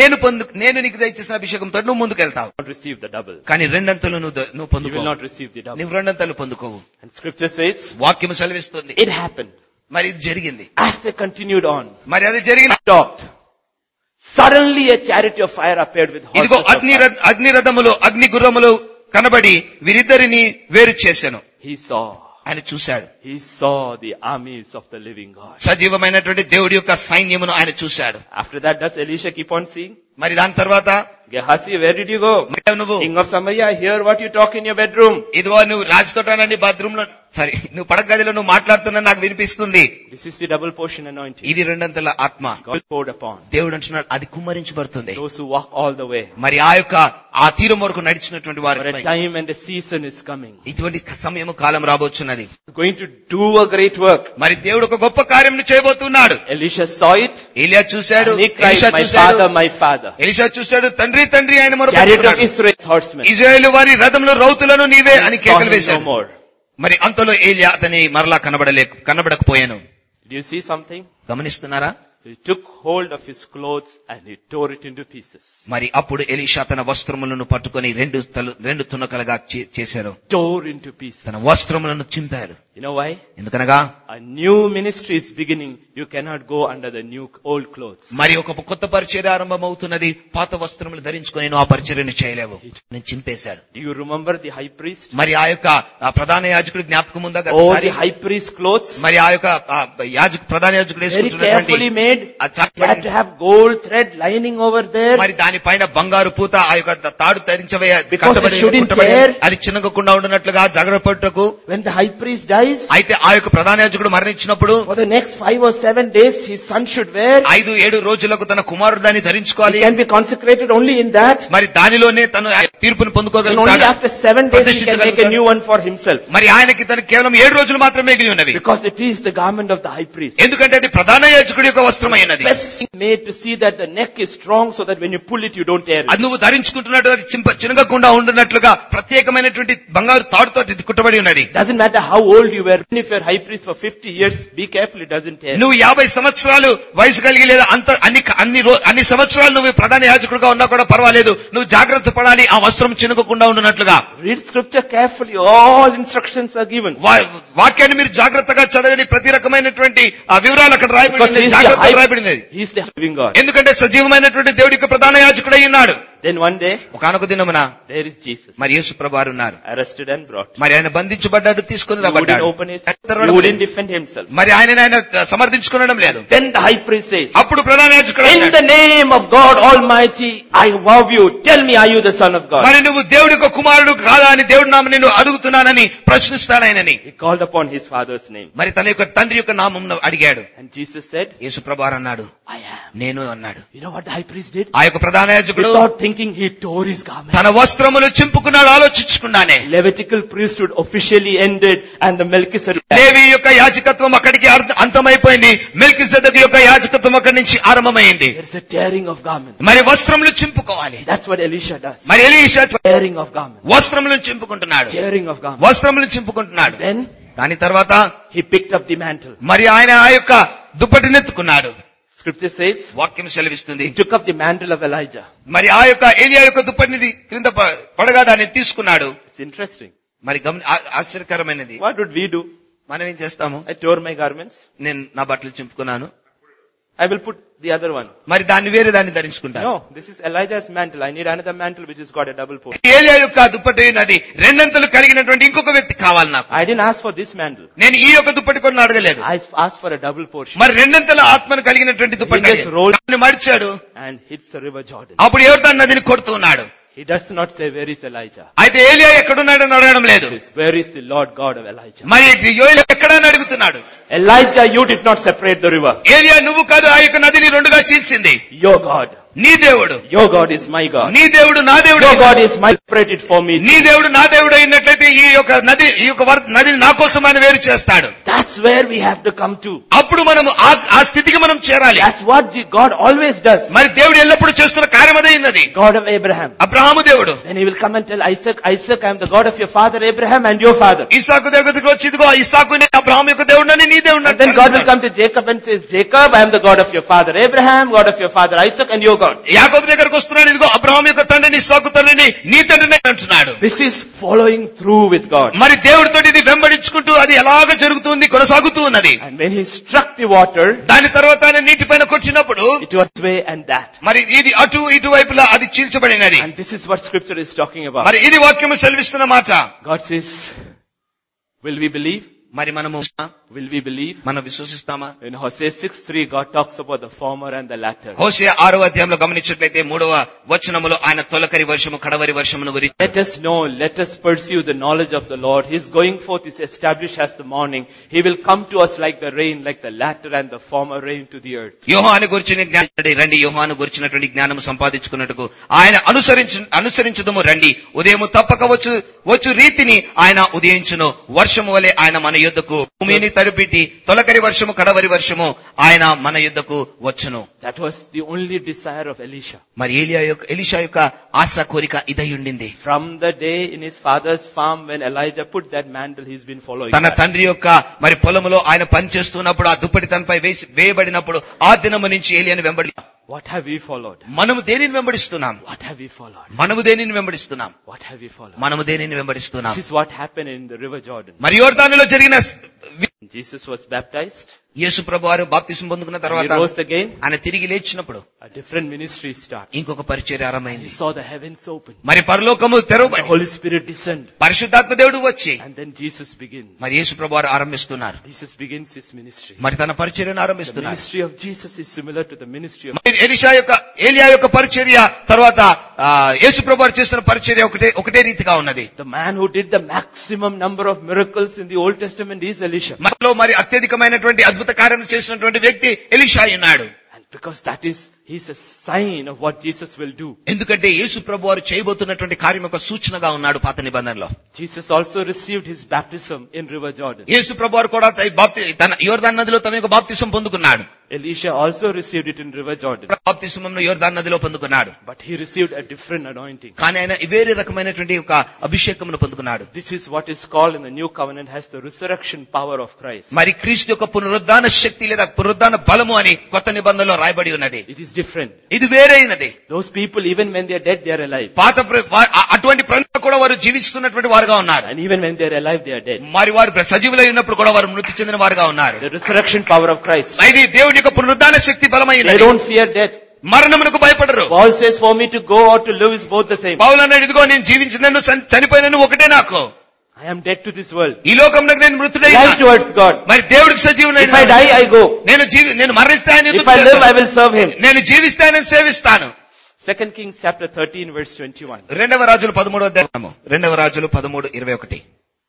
నేను నీకు దయచేసిన అభిషేకంతో నువ్వు ముందుకెళ్తావు. Not receive the double. కానీ రెండంతలు నువ్వు You will పొందుకోవు. not receive the double. నువ్వు రెండంతలు పొందుకోవు. And scripture says, వాక్యం సెలవిస్తుంది. it happened. మరి ఇది జరిగింది. As they continued on, మరి అది జరిగింది. stopped. Suddenly a chariot of fire appeared with ఇదిగో horses of fire. అగ్నిరథములు, అగ్ని గుర్రములు కనబడి వీరిద్దరిని వేరు చేశాను. He saw. ఆయన చూశాడు. He saw the armies of the living God. సజీవమైనటువంటి దేవుడి యొక్క సైన్యమును ఆయన చూశాడు. After that, does Elisha keep on seeing? మరి దాని తర్వాత, Gehazi, where did you go? నువ్వు King of Samaria, I hear what you talk in your bedroom. ఇదిగో నువ్వు రాజుతోటానండి బాత్రూమ్ లో, సారీ, నువ్వు పడక గదిలో నువ్వు మాట్లాడుతున్నా నాకు వినిపిస్తుంది. This is the double portion anointing. ఇది రెండంతల ఆత్మ God poured upon దేవుడు అంటున్నాడు, అది కుమ్మరించబడుతుంది. those who walk all the way. మరి ఆ తీరం వరకు నడిచినటువంటి For a వారి time and a season is coming. ఇటువంటి సమయము కాలం రాబోచున్నది. He's going to do a great work. మరి దేవుడు ఒక గొప్ప కార్యం చేయబోతున్నాడు. Elisha saw it. ఏలియా చూశాడు. And he cried, Elisha my చూశాడు. father, my father. ఎలీషా చూశాడు. తండ్రి తండ్రి ఆయన Chariot of మొరపెట్టుకున్నాడు. Israel's horsemen. ఇశ్రాయేలు వారి రథంలో రౌతులను నీవే అని Saw కేకలు him no వేశాడు. more. మరి అంతలో ఏలియా అతని మరలా కనబడకపోయాను. Do you see something? గమనిస్తున్నారా? He took hold of his clothes and he tore it into pieces. మరి అప్పుడు ఎలీషా తన వస్త్రములను పట్టుకొని రెండు తునకలుగా చేశారు. Tore into pieces. తన వస్త్రములను చింపాడు. You know why? ఎందుకనగా A new ministry is beginning. You cannot go under the new old clothes. మరి ఒక కొత్త పరిచర్య ఆరంభమవుతున్నది. పాత వస్త్రములు ధరించుకొని నువ్వు ఆ పరిచర్యను చేయలేవు. నేను చింపేశాడు. Do you remember the high priest? మరి ఆ యొక్క ప్రధాన యాజకుడి జ్ఞాపకం ఉందా? Oh, the high priest clothes. మరి ఆ యొక్క ప్రధాన యాజకుడు Very carefully వేసుకుంటున్నటువంటి made. They had to have gold thread lining over there. మరి దానిపైన బంగారు పూత ఆ యొక్క తాడు ధరించవే Because it shouldn't tear. అది చిన్నగకుండా ఉండినట్లుగా జాగ్రత్త పట్టుటకు. When the high priest dies, అయితే ఆ యొక్క ప్రధాన యాజకుడు మరణించినప్పుడు for the next 5 or 7 days, his son should wear. 5-7 రోజులకు తన కుమారుడు దాన్ని ధరించుకోవాలి. He can be consecrated only in that. మరి దానిలోనే తను తీర్పును And only పొందుకోగలుగుతాడు. after 7 days he can make a new one for himself. మరి ఆయనకి తను కేవలం 7 రోజులు మాత్రమే మిగిలి ఉన్నవి. Because it is the garment of the high priest. ఎందుకంటే అది ప్రధాన యాజకుడి యొక్క వస్త్రమైనది. Made to see that the neck is strong so that when you pull it you don't tear it. అది నువ్వు ధరించుకుంటున్నట్టు అది చినగకుండా ఉండున్నట్లుగా ప్రత్యేకమైనటువంటి బంగారు తాడుతో ఇది కుట్టబడి ఉన్నది. Doesn't matter how old you were. Even if you're high priest for 50 years, be careful it doesn't tear. నువ్వు 50 సంవత్సరాలు వయసు కలిగి లేదా అన్ని సంవత్సరాలు నువ్వు ప్రధాన యాజకుడిగా ఉన్నా కూడా పర్వాలేదు. నువ్వు జాగ్రత్త పడాలి ఆ వస్త్రం చినుగకుండా ఉండున్నట్లుగా. Read scripture carefully. All instructions are given. వాక్యాన్ని మీరు జాగ్రత్తగా చదవండి. ప్రతి రకమైనటువంటి ఆ వివరాలు అక్కడ రాయబడి జాగ్రత్తగా రాయబడినది. He is the living God. ఎందుకంటే సజీవమైనటువంటి దేవుడి యొక్క ప్రధాన యాజకుడై ఉన్నాడు. Then one day, ఒకనొక దినమున there is Jesus, మరి యేసు ప్రభువారు ఉన్నారు. arrested and brought. మరి ఆయన బంధించబడ్డాడు, తీసుకుని He wouldn't రాబడ్డాడు. open his mouth. He wouldn't defend himself. మరి ఆయన సమర్థించుకోవడం లేదు. Then the high priest says, అప్పుడు ప్రధాన యాజకుడు in the name of God Almighty, I vow you, tell me, are you the son of God? మరి నువ్వు దేవుడి యొక్క కుమారుడు కాదా అని దేవుడి నామమున నిన్ను అడుగుతున్నానని ప్రశ్నిస్తాడు ఆయనని. He called upon his father's name. మరి తన యొక్క తండ్రి యొక్క నామమున అడిగాడు. And Jesus said, యేసు ప్రభువారు అన్నాడు, I am. నేను అన్నాడు. You know what the high priest did? ఆ యొక్క ప్రధాన యాజకుడు Without thinking, he tore his garment. తన వస్త్రములు చింపుకున్నాడు ఆలోచించుకున్నానే. Levitical priesthood officially ended and the Melchizedek. లేవి యొక్క యాజకత్వం అక్కడికి అంతమైపోయింది. మెల్కిసెదెకు యొక్క యాజకత్వం అక్కడి నుంచి ఆరంభమైంది. There is a tearing of garments. మరి వస్త్రములు చింపుకోవాలి. That's what Elisha does. మరి ఎలీషా Tearing of garments. వస్త్రములు చింపుకుంటున్నాడు. Tearing of garments. వస్త్రములు చింపుకుంటున్నాడు. Then దాని తర్వాత he picked up the mantle. మరి ఆయన ఆ యొక్క దుప్పటిని ఎత్తుకున్నాడు. Scripture says, వాక్యం సెలవిస్తుంది, he took up the mantle of Elijah. మరి ఆ యొక్క ఏలియా యొక్క దుప్పటిని క్రింద పడగా దాన్ని తీసుకున్నాడు. It's interesting. మరి ఆశ్చర్యకరమైనది. What would we do? మనం ఏం చేస్తాము? I tore my garments. నేను నా బట్టలు చింపుకున్నాను. I will put the other one. మరి దాన్ని వేరే దాన్ని ధరించుకుంటాను. No, this is Elijah's mantle. I need another mantle which has got a double portion. ఏలియా యొక్క దుప్పటి అది రెండంతలు కలిగినటువంటి ఇంకొక వ్యక్తి కావాలి నాకు. I didn't ask for this mantle. నేను ఈ యొక్క దుప్పటి కొన్ని అడగలేదు. I asked for a double portion. మరి రెండంతల ఆత్మను కలిగినటువంటి దుప్పటి He just rolled మడిచాడు. and hits the river Jordan. అప్పుడు ఎవరు నదిని కొడుతూ ఉన్నాడు. He does not say, where is Elijah? అయితే ఏలియా ఎక్కడున్నాడని అడగడం లేదు. Where is the Lord God of Elijah? మరి ఏలియా ఎక్కడని అడుగుతున్నాడు. Elijah, you did not separate the river. ఏలియా నువ్వు కాదు ఆ యొక్క నదిని రెండుగా చీల్చింది. Your God. నీ దేవుడు. Your God is my God. నీ దేవుడు నా దేవుడు. Your God is my separated for me. నీ దేవుడు నా దేవుడు అయినట్లయితే ఈ యొక్క నదిని నా కోసం ఆయన వేరు చేస్తాడు. That's where we have to come to. అప్పుడు మనం ఆ స్థితికి మనం చేరాలి. That's what God always does. మరి దేవుడు ఎల్లప్పుడూ చేస్తున్న కార్యం అదే ఉన్నది. God of Abraham. అబ్రహాము దేవుడు. Then he will come and tell Isaac, Isaac, I am the God of your father Abraham and your father. ఇస్సాకు దగ్గరికి వచ్చి ఇదిగో ఇస్సాకు అబ్రహాము యొక్క దేవుడని నీ దేవుడు. Then God will come to Jacob and says, Jacob, I am the God of your father Abraham, God of your father Isaac and your God. యాకోబు దగ్గరికి వస్తున్నాడు, ఇదిగో అబ్రహాము యొక్క తండ్రిని ఇస్సాకు తండ్రిని నీ తండ్రిని అంటున్నాడు. This is following through with God. మరి దేవుడితో ఇది వెంబడించుకుంటూ అది ఎలాగ జరుగుతుంది, కొనసాగుతూ ఉన్నది. And when he struck the water, దాని తర్వాత ఆయన నీటిపైన కొట్టినప్పుడు it was this way and that. మరి ఇది అటు ఇటు వైపులా అది చీల్చబడినది. And this is what scripture is talking about. మరి ఇది వాక్యము సెలవిస్తున్న మాట. God says, will we believe? మరి మనము Will we believe? మనం విశ్వసిస్తామా? In Hosea 6:3, God talks about the former and the latter. హోషేయ 6వ అధ్యాయంలో గమనించినట్లయితే 3వ వచనములో ఆయన తొలకరి వర్షము కడవరి వర్షమును గురించి, Let us know, let us pursue the knowledge of the Lord. His going forth is established as the morning. He will come to us like the rain, like the latter and the former rain to the earth. యోహాను గురించిన జ్ఞానం రండి, యోహాను గురించినటువంటి జ్ఞానము సంపాదించుకున్నట్టుకు ఆయన అనుసరించుదుము రండి. ఉదయము తప్పక వచ్చు రీతిని ఆయన ఉదయించును. వర్షము వలె ఆయన మన యుద్ధకు భూమిని తడిపిటి తొలకరి వర్షము కడవరి వర్షము ఆయన మన యుద్ధకు వచ్చును. That was the only desire of Elisha. మరి ఎలీషా యొక్క ఆశ కోరిక ఇదై ఉండింది. From the day in his father's farm when Elijah put that mantle, he's been following తన that. తండ్రి యొక్క మరి పొలములో ఆయన పనిచేస్తున్నప్పుడు ఆ దుప్పటి తనపై వేయబడినప్పుడు ఆ దినము నుంచి ఏలియాను వెంబడి. What have we followed? మనము దేనిని వెంబడిస్తున్నాం? What have we followed? మనము దేనిని వెంబడిస్తున్నాం? What have we followed? మనము దేనిని వెంబడిస్తున్నాం? This is what happened in the river Jordan. మరి యోర్దానులో జరిగిన Jesus was baptized. యేసు ప్రభువారు బాప్తిసం పొందుకున్న He తర్వాత rose again. ఆయన తిరిగి లేచినప్పుడు A different ministry started. ఇంకొక పరిచర్య He ఆరంభమైంది. saw the heavens open. మరి పరలోకము The తెరవబడి Holy Spirit descend. పరిశుద్ధాత్మ దేవుడు వచ్చి And then Jesus begins. మరి యేసు ప్రభువారు ఆరంభిస్తున్నారు. Jesus begins his ministry. మరి తన పరిచర్యను The ఆరంభిస్తున్నారు. ministry of Jesus is similar to the ministry of మరి ఏలియా యొక్క పరిచర్య తర్వాత యేసు ప్రభువారు చేస్తున్న పరిచర్య ఒకటే రీతిగా ఉన్నది. the man who did the maximum number of miracles in the Old Testament is Elisha. మరి అత్యధికమైనటువంటి అద్భుత కార్యం చేసినటువంటి వ్యక్తి ఎలీషా ఉన్నాడు. And because he's a sign of what Jesus will do. ఎందుకంటే యేసు ప్రభువారు చేయబోతున్నటువంటి కార్యం ఒక సూచనగా ఉన్నాడు పాత నిబంధనలో. Jesus also received his baptism in River Jordan. యేసు ప్రభువారు కూడా తన యోర్దాను నదిలో తన యొక్క బాప్తిసం పొందుకున్నాడు. Elisha also received it in River Jordan. బాప్తిసంను యోర్దాను నదిలో పొందుకున్నాడు. But he received a different anointing. కానీ ఆయన వేరే రకమైనటువంటి ఒక అభిషేకమును పొందుకున్నాడు. This is what is called in the new covenant as the resurrection power of Christ. మరి క్రీస్తు యొక్క పునరుద్ధాన శక్తి లేదా పునరుద్ధాన బలము అని కొత్త నిబంధనలో రాయబడి ఉన్నది. It is different. ఇది వేరైనది. Those people, even when they are dead, they are alive. అటువంటి ప్రజలు కూడా వారు జీవిస్తున్నటువంటి వారుగా ఉన్నారు. And even when they are alive, they are dead. మరి వారు సజీవులై ఉన్నప్పుడు కూడా వారు మృతి చెందిన వారుగా ఉన్నారు. The resurrection power of Christ. ఇది దేవుని యొక్క పునరుద్ధాన శక్తి బలమైనది. They don't fear death. మరణమునకు భయపడరు. Paul says for me to go or to live is both the same. పౌలు అన్నాడు, ఇదిగో నేను జీవించినను చనిపోయినను ఒకటే నాకు. I am dead to this world. ఈ లోకంలో నేను మృతుడైనా. Life towards God. మరి దేవుడికి సజీవుడైనా. If I die, I go. నేను మరణిస్తే ఆయన If I live, I will serve him. నేను జీవిస్తే ఆయన సేవిస్తాను. 2 Kings chapter 13 verse 21. రెండవ రాజులు 13వ అధ్యాయము. రెండవ రాజులు 13:21.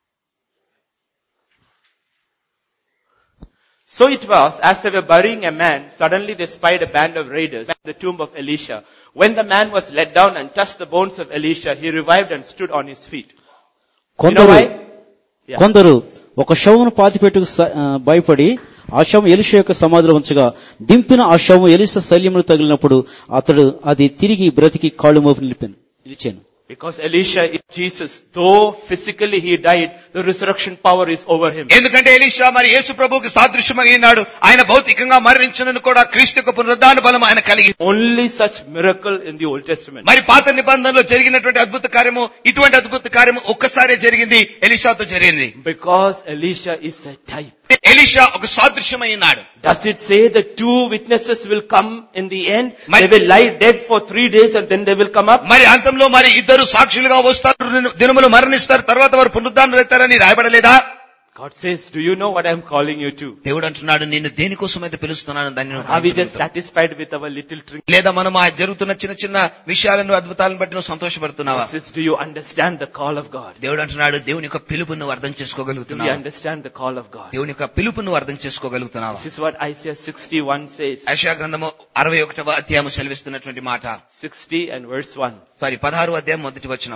So it was, as they were burying a man, suddenly they spied a band of raiders at the tomb of Elisha. When the man was let down and touched the bones of Elisha, he revived and stood on his feet. You know why? కొందరు ఒక శవమును పాతిపెట్టుకు భయపడి ఆ శవం Elisha యొక్క సమాధిలో ఉంచగా దింపిన ఆ శవం Elisha శల్యమును తగిలినప్పుడు అతడు అది తిరిగి బ్రతికి కాళ్ళు మోపి నిలిచాను. Because Elisha is Jesus, though physically he died, the resurrection power is over him. ఎందుకంటే ఎలీషా మరి యేసు ప్రభువుకి సాదృశ్యమైనాడు. ఆయన భౌతికంగా మరణించినను కూడా క్రీస్తు యొక్క పునరుద్ధాన బలం ఆయన కలిగి. Only such miracle in the Old Testament. మరి పాత నిబంధనలో జరిగినటువంటి అద్భుత కార్యము, ఇటువంటి అద్భుత కార్యము ఒక్కసారే జరిగింది, ఎలీషాతో జరిగింది. Because Elisha is a type. Elisha ఒక సాదృశ్యమైనాడు. Does it say the two witnesses will come in the end? They will lie dead for 3 days and then they will come up? మరి అంతంలో మరి ఇద్దరు సాక్షులుగా వస్తారు, దినములు మరణిస్తారు, తర్వాత వారు పునరుద్ధానులైతారని రాయబడలేదా? God says, do you know what I am calling you to? దేవుడు అంటున్నాడు, నిన్ను దేనికోసమైతే పిలుస్తున్నాను దాన్ని. Are we just satisfied with our little trick? లేదా మనం ఆ జరుగుతున్న చిన్న చిన్న విషయాలను, అద్భుతాలను బట్టి నువ్వు సంతోషపడుతున్నావా? God says, do you understand the call of God? దేవుడు అంటున్నాడు, దేవుని యొక్క పిలుపును నువ్వు అర్థం Do చేసుకోగలుగుతున్నావా? you understand the call of God? దేవుని యొక్క పిలుపును నువ్వు అర్థం చేసుకోగలుగుతున్నావా? This is what Isaiah 61 says. యెషయా గ్రంథము 61వ అధ్యాయము సెలవిస్తున్నటువంటి మాట. 60 and verse 1. 16వ అధ్యాయం మొదటి వచనం.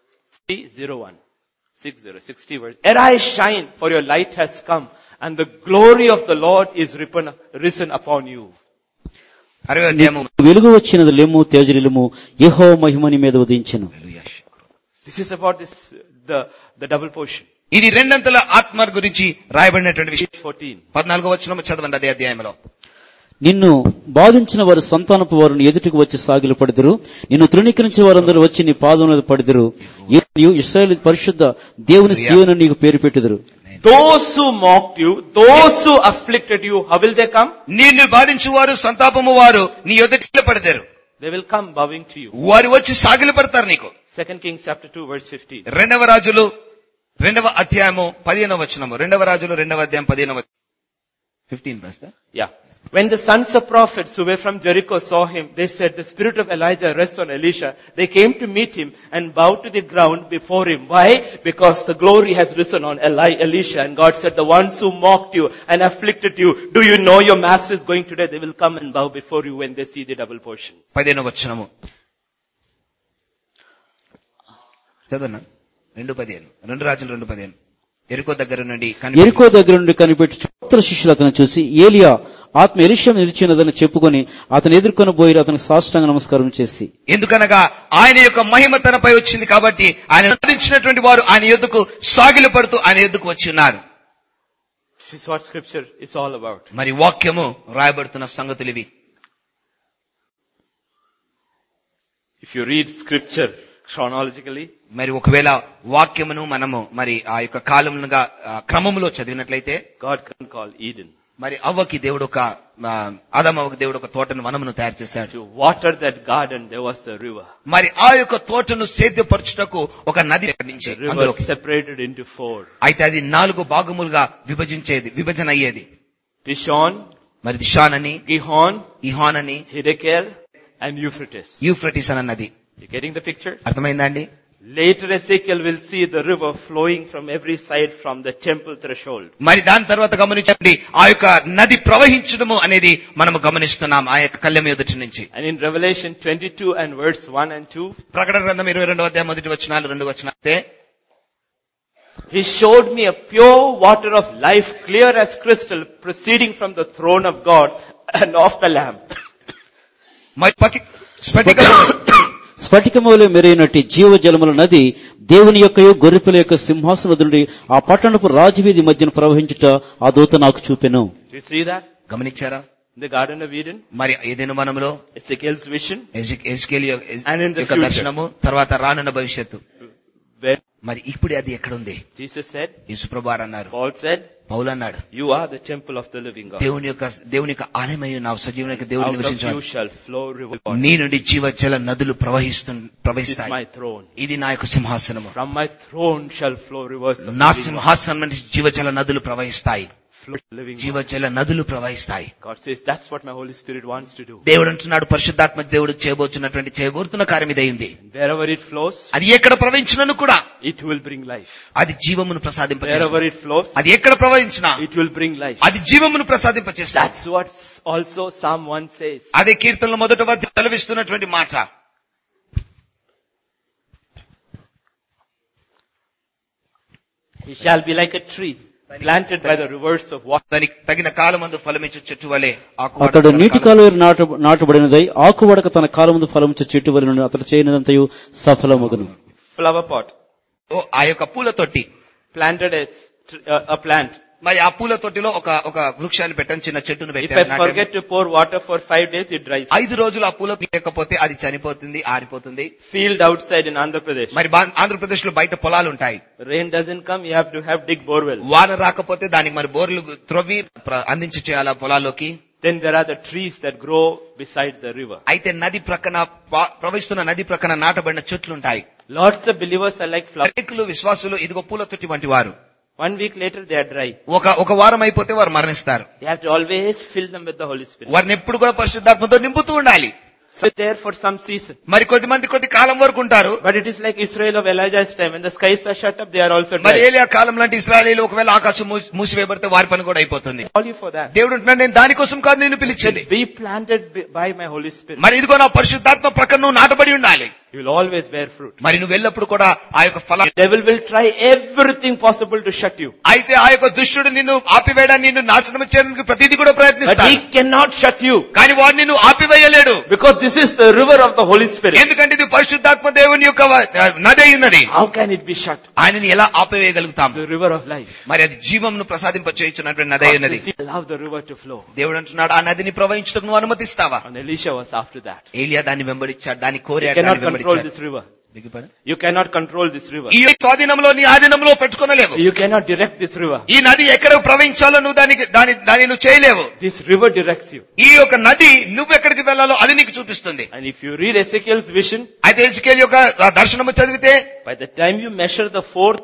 60 verse. Arise, shine, for your light has come, and the glory of the Lord is risen upon you. 60వ అధ్యాయము. వెలుగు వచ్చినది, లెమ్ము తేజరిల్లుము, యెహోవా మహిమ నీ మీద ఉదయించెను. This is about the double portion. ఇది రెండంతల ఆత్మ గురించి రాయబడినటువంటి విషయం. 14. 14వ వచనం చదవండి అదే అధ్యాయంలో. నిన్ను బాధించిన వారు సంతానపు వారిని ఎదుటికి వచ్చి సాగిలు పడిదురు, నిన్ను తృణీకరించిన వారందరూ వచ్చి నీ పాదముల పడిదురు. ఇశ్రాయేలు పరిశుద్ధ దేవుని సీయోను నీకు పేరు పెట్టుదురు. Those who mocked you, those who afflicted you, how will they come? నిన్ను బాధించువారు, సంతాపము వారు నీ ఎదుటికి పడతారు. They will come bowing to you. వారు వచ్చి సాగిలు పడతారు నీకు. 2 Kings chapter 2 verse 15. రెండవ రాజులు 2వ అధ్యాయము 15వ వచనము. రెండవ రాజులు 2వ అధ్యాయం 15వ 15 verse. Yeah. When the sons of prophets who were from Jericho saw him, they said, the spirit of Elijah rests on Elisha. They came to meet him and bowed to the ground before him. Why? Because the glory has risen on Elisha. And God said, the ones who mocked you and afflicted you, do you know your master is going today? They will come and bow before you when they see the double portion. 15వ వచనము. చదవనా? 2:15. 2 రాజులు 2:15. ఎరికో దగ్గర నుండి కనిపెట్టి చుట్టూ శిష్యులు అతను చూసి, ఏలియా ఆత్మ ఎలీషా నిలిచినదని చెప్పుకొని అతను ఎదుర్కొని పోయి అతనికి సాష్టాంగ నమస్కారం చేసి, ఎందుకనగా ఆయన యొక్క మహిమ తనపై వచ్చింది కాబట్టి ఆయన సాధించినటువంటి వారు ఆయన యొద్దకు సాగిలు పడుతూ ఆయన యొద్దకు వచ్చి ఉన్నారు. This is what scripture is all about. మరి వాక్యము రాయబడుతున్న సంగతులు ఇవి. If you read scripture chronologically, మరి ఒకవేళ వాక్యమును మనము మరి ఆ యొక్క కాలముగా క్రమములో చదివినట్లయితే, God can call Eden. మరి అవ్వకి దేవుడు ఒక ఆదామవ్వకి దేవుడు ఒక తోటను వనమును తయారు చేశాడు. To water that garden there was a river. మరి ఆ యొక్క తోటను సేద్యపరచుటకు ఒక నది ప్రకటించే. River separated into 4. అయితే అది 4 భాగములుగా విభజన అయ్యేది. Dishon, మరి దిషాన్ అని, Gihon, ఇహాన్ అని, Hiddekel and Euphrates. యూఫ్రటీస్ అన్న నది. You getting the picture? అర్థమైందా అండి? Later Ezekiel will see the river flowing from every side from the temple threshold. మరి దాని తర్వాత గమనించండి, ఆ యొక్క నది ప్రవహించడము అనేది మనము గమనిస్తున్నాం ఆ యొక్క కళ్యం ఎదుటి నుంచి. And in Revelation 22 and verse 1 and 2, ప్రకటన గ్రంథం 22వ అధ్యాయం మొదటి వచనాలు 2 వచనాలే, He showed me a pure water of life, clear as crystal, proceeding from the throne of God and of the Lamb. మరి స్ఫటికములో మెరైనట్టి జీవజలముల నది దేవుని యొక్కయు గొర్రెపిల్ల యొక్క సింహాసనం నుండి ఆ పట్టణపు రాజవీధి మధ్యన ప్రవహించుట ఆ దూత నాకు చూపెను. Do you see that? గమనించారా? In the Garden of Eden, మరి ఏదైనా మనములో Ezekiel's vision, ఎజెకియేలు and in the యొక్క దర్శనము, తర్వాత రానున్న భవిష్యత్తు. మరి ఇప్పుడు అది ఎక్కడ ఉంది? Jesus said, యేసుప్రభువారు అన్నారు, Paul said, పౌలు అన్నాడు, you are the temple of the living God. దేవుని యొక్క ఆలయమై ఉన్నావు, సజీవునికి దేవుడు Out of you నివసించాడు. shall flow rivers. నీ నుండి జీవజల నదులు This is ప్రవహిస్తాయి. my throne. ఇది నా యొక్క సింహాసనము. From my throne shall flow rivers of నా living water. సింహాసనం నుండి జీవజల నదులు ప్రవహిస్తాయి. Flow living water. జీవజల నదులు ప్రవహిస్తాయి. God says, that's what my Holy Spirit wants to do. దేవుడు అంటున్నాడు, పరిశుద్ధాత్మ దేవుడు చేయబోతున్న కార్యం ఇదైంది. Wherever it flows, అది ఎక్కడ ప్రవహించినను కూడా it will bring life. అది జీవమును ప్రసాదింపచేస్తుంది. Wherever it flows, అది ఎక్కడ ప్రవహించినా it will bring life. అది జీవమును ప్రసాదింపచేస్తుంది. That's what also Psalm 1 says. అదే కీర్తనలో మొదట తలవిస్తున్నటువంటి మాట. He shall be like a tree planted by the rivers of water. దానికి తగిన కాలమందు ఫలమిచ్చు చెట్టు వలె అతడు నీటి కాలువ నాటబడినదై ఆకువడక తన కాలమందు ఫలమిచ్చు చెట్టు వలె నుండి అతడు చేయనిదంతయు సఫలమగును. Flower pot. ఆ యొక్క పూల తొట్టి Planted a plant. మరి ఆ పూల తొట్టిలో ఒక వృక్షాన్ని పెట్టని, చిన్న చెట్టును If I forget to pour water for 5 days, it dries. 5 రోజులు ఆ పూల లేకపోతే అది చనిపోతుంది, ఆరిపోతుంది. Field outside in Andhra Pradesh. మరి ఆంధ్రప్రదేశ్ లో బయట పొలాలు ఉంటాయి. Rain doesn't come, you have to have dig borewell. వాన రాకపోతే దానికి మరి బోర్లు త్రవ్వి అందించి చేయాలా పొలాల్లోకి. Then there are the trees that grow beside the river. అయితే నది ప్రక్కన ప్రవహిస్తున్న నది ప్రక్కన నాటబడిన చెట్లు ఉంటాయి. Lots of believers are like flowers. అనేకులు విశ్వాసులు ఇదిగో పూల తొట్టి వంటి వారు. 1 week later they are dry. ఒక వారం అయిపోతే వారు మరణిస్తారు. You have to always fill them with the Holy Spirit. వారిని ఎప్పుడు కూడా పరిశుద్ధాత్మతో నింపుతూ ఉండాలి. So there for some season. మరి కొద్ది కాలం వరకు ఉంటారు. But it is like Israel of Elijah's time. When the skies are shut up, they are also మరి dry. ఏలియా కాలం లాంటి ఇశ్రాయేలీయులు ఒకవేళ ఆకాశం మూసివేయబడితే వారి పని కూడా అయిపోతుంది. Call you for that. దేవుడు అంటున్నాడు, నేను దానికోసం కాదు నిన్ను పిలిచింది. Be planted by my Holy Spirit. మరి ఇదిగో నా పరిశుద్ధాత్మ ప్రక్కన నువ్వు నాటబడి ఉండాలి. You will always bear fruit. మరి నువ్వు వెళ్ళప్పుడు కూడా ఆ యొక్క ఫలం. The devil will try everything possible to shut you. అయితే ఆ యొక్క దుష్టుడు నిన్ను ఆపివేయడానికి, నిన్ను నాశనం చేయడానికి ప్రతిదీ కూడా But ప్రయత్నిస్తాడు. he cannot shut you. కానీ వాడు నిన్ను ఆపివేయలేడు. Because this is the river of the Holy Spirit. ఎందుకంటే ఇది పరిశుద్ధాత్మ దేవుని యొక్క నది అయి ఉన్నది. How can it be shut? ఆయనని ఎలా ఆపివేయగలుగుతాం? The river of life. మరి అది జీవంను ప్రసాదింపచేయుచున్నటువంటి నది అయి ఉన్నది. Allow the river to flow. దేవుడు అంటున్నాడు, ఆ నదిని ప్రవహించడానికి నువ్వు అనుమతిస్తావా? And Elisha was after that. ఏలియా దాన్ని వెంబడించాడు, దాన్ని You కోరాడు, cannot దాన్ని control వెంబడించాడు. this river. You cannot control this river. ఈ స్వాధీనంలో నీ ఆధీనంలో పెట్టుకోలేవు. You cannot direct this river. ఈ నది ఎక్కడ ప్రవహించాలో నువ్వు దాన్ని నువ్వు చేయలేవు. This river directs you. ఈ యొక్క నది నువ్వు ఎక్కడికి వెళ్ళాలో అది నీకు చూపిస్తుంది. And if you read Ezekiel's vision, అయితే ఎజెకియెల్ యొక్క దర్శనము చదివితే, by the time you measure the fourth,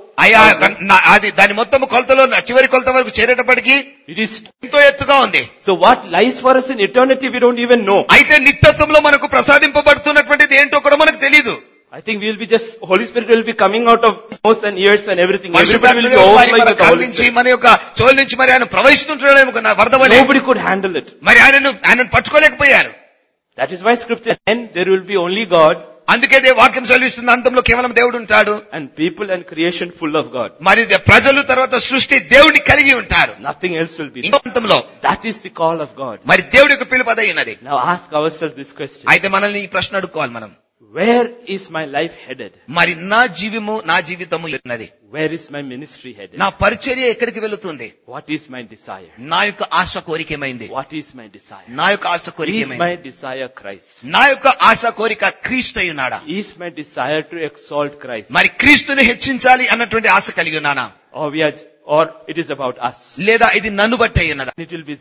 అది దాని మొత్తం కొలతలో చివరి కొలత వరకు చేరేటప్పటికి it is ఎంతో ఎత్తుగా ఉంది. So what lies for us in eternity we don't even know. అయితే నిత్యత్వంలో మనకు ప్రసాదింపబడుతున్నటువంటిది ఏంటో కూడా మనకు తెలియదు. I think we will be just, Holy Spirit will be coming out of nose and ears and everything. Everybody will be overflowing with the Holy Spirit. మన యొక్క చోలు నుంచి మరి ఆయన ప్రవహిస్తుంటాడేమో వరదవలే. Nobody could handle it. మరి ఆయనను పట్టుకోలేకపోయారు. That is why scripture and there will be only God. అందుకే వాక్యం చదివిస్తుంది, అంతంలో కేవలం దేవుడు ఉంటాడు. And people and creation full of God. మరి ప్రజలు తర్వాత సృష్టి దేవుడిని కలిగి ఉంటారు. Nothing else will be. అంతంలో That is the call of God. మరి దేవుడి యొక్క పిలుపు అదే ఉన్నది. Now ask ourselves this question. అయితే మనల్ని ఈ ప్రశ్న అడుక్కోవాలి మనం. Where is my life headed? మరి నా జీవితము ఉన్నది. Where is my ministry headed? నా పరిచర్య ఎక్కడికి వెళుతుంది? What is my desire? నా యొక్క ఆశ కోరిక ఏమైంది? What is my desire? నా యొక్క ఆశ కోరిక Is ఏమైంది? my desire Christ? నా యొక్క ఆశ కోరిక క్రీస్తు అయి ఉన్నాడా? Is my desire to exalt Christ? మరి క్రీస్తుని హెచ్చించాలి అన్నటువంటి ఆశ కలిగి ఉన్నానా? Or it is about us? లేదా ఇది నన్ను బట్టి అయి ఉన్నదా? It will be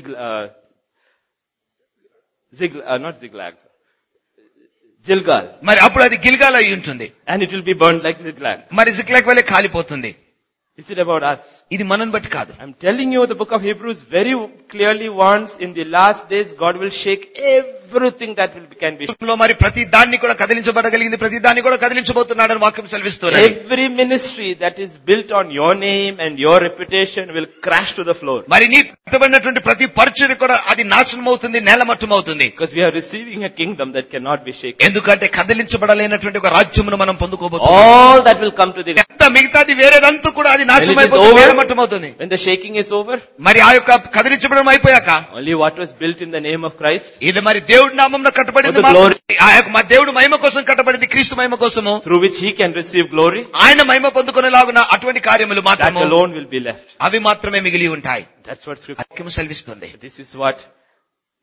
Gilgal. మరి అప్పుడు అది గిల్గాల్ అయి ఉంటుంది. And it will be burned like Ziklag. మరి జిక్లాగ్ వలె కాలిపోతుంది. Is it about us? ఇది మనల్ని బట్టి కాదు. I'm telling you, the book of Hebrews very clearly warns in the last days God will shake everything that can be. మరి ప్రతి దాన్ని కూడా కదిలించబడగలిగింది, ప్రతి దాన్ని కూడా కదిలించబోతున్నాడని వాక్యం సెలవిస్తుంది. Every ministry that is built on your name and your reputation will crash to the floor. మరి నీ కట్టబడినటువంటి ప్రతి పరిచర్య కూడా అది నాశనం అవుతుంది, నేలమట్టం అవుతుంది. Because we are receiving a kingdom that cannot be shaken. ఎందుకంటే కదిలించబడలేనటువంటి ఒక రాజ్యమును మనం పొందుకోబోతున్నాం. All that will come to the మిగతాది వేరేదంతా కూడా అది నాశనం అయిపోతుంది, నేలమట్టం అవుతుంది. When the shaking is over, మరి ఆ యొక్క కదిలించబడడం అయిపోయాక only what was built in the name of Christ, ఇది మరి దేవుడి నామమున కట్టబడింది, ఆ యొక్క మా దేవుడు మహిమ కోసం కట్టబడింది, క్రీస్తు మహిమ కోసము, through which he can receive glory, ఆయన మహిమ పొందుకునేలాగున అటువంటి కార్యములు that మాత్రమే alone will be left. అవి మాత్రమే మిగిలి ఉంటాయి. That's what scripture వాక్యము సెలవిస్తుంది. This is what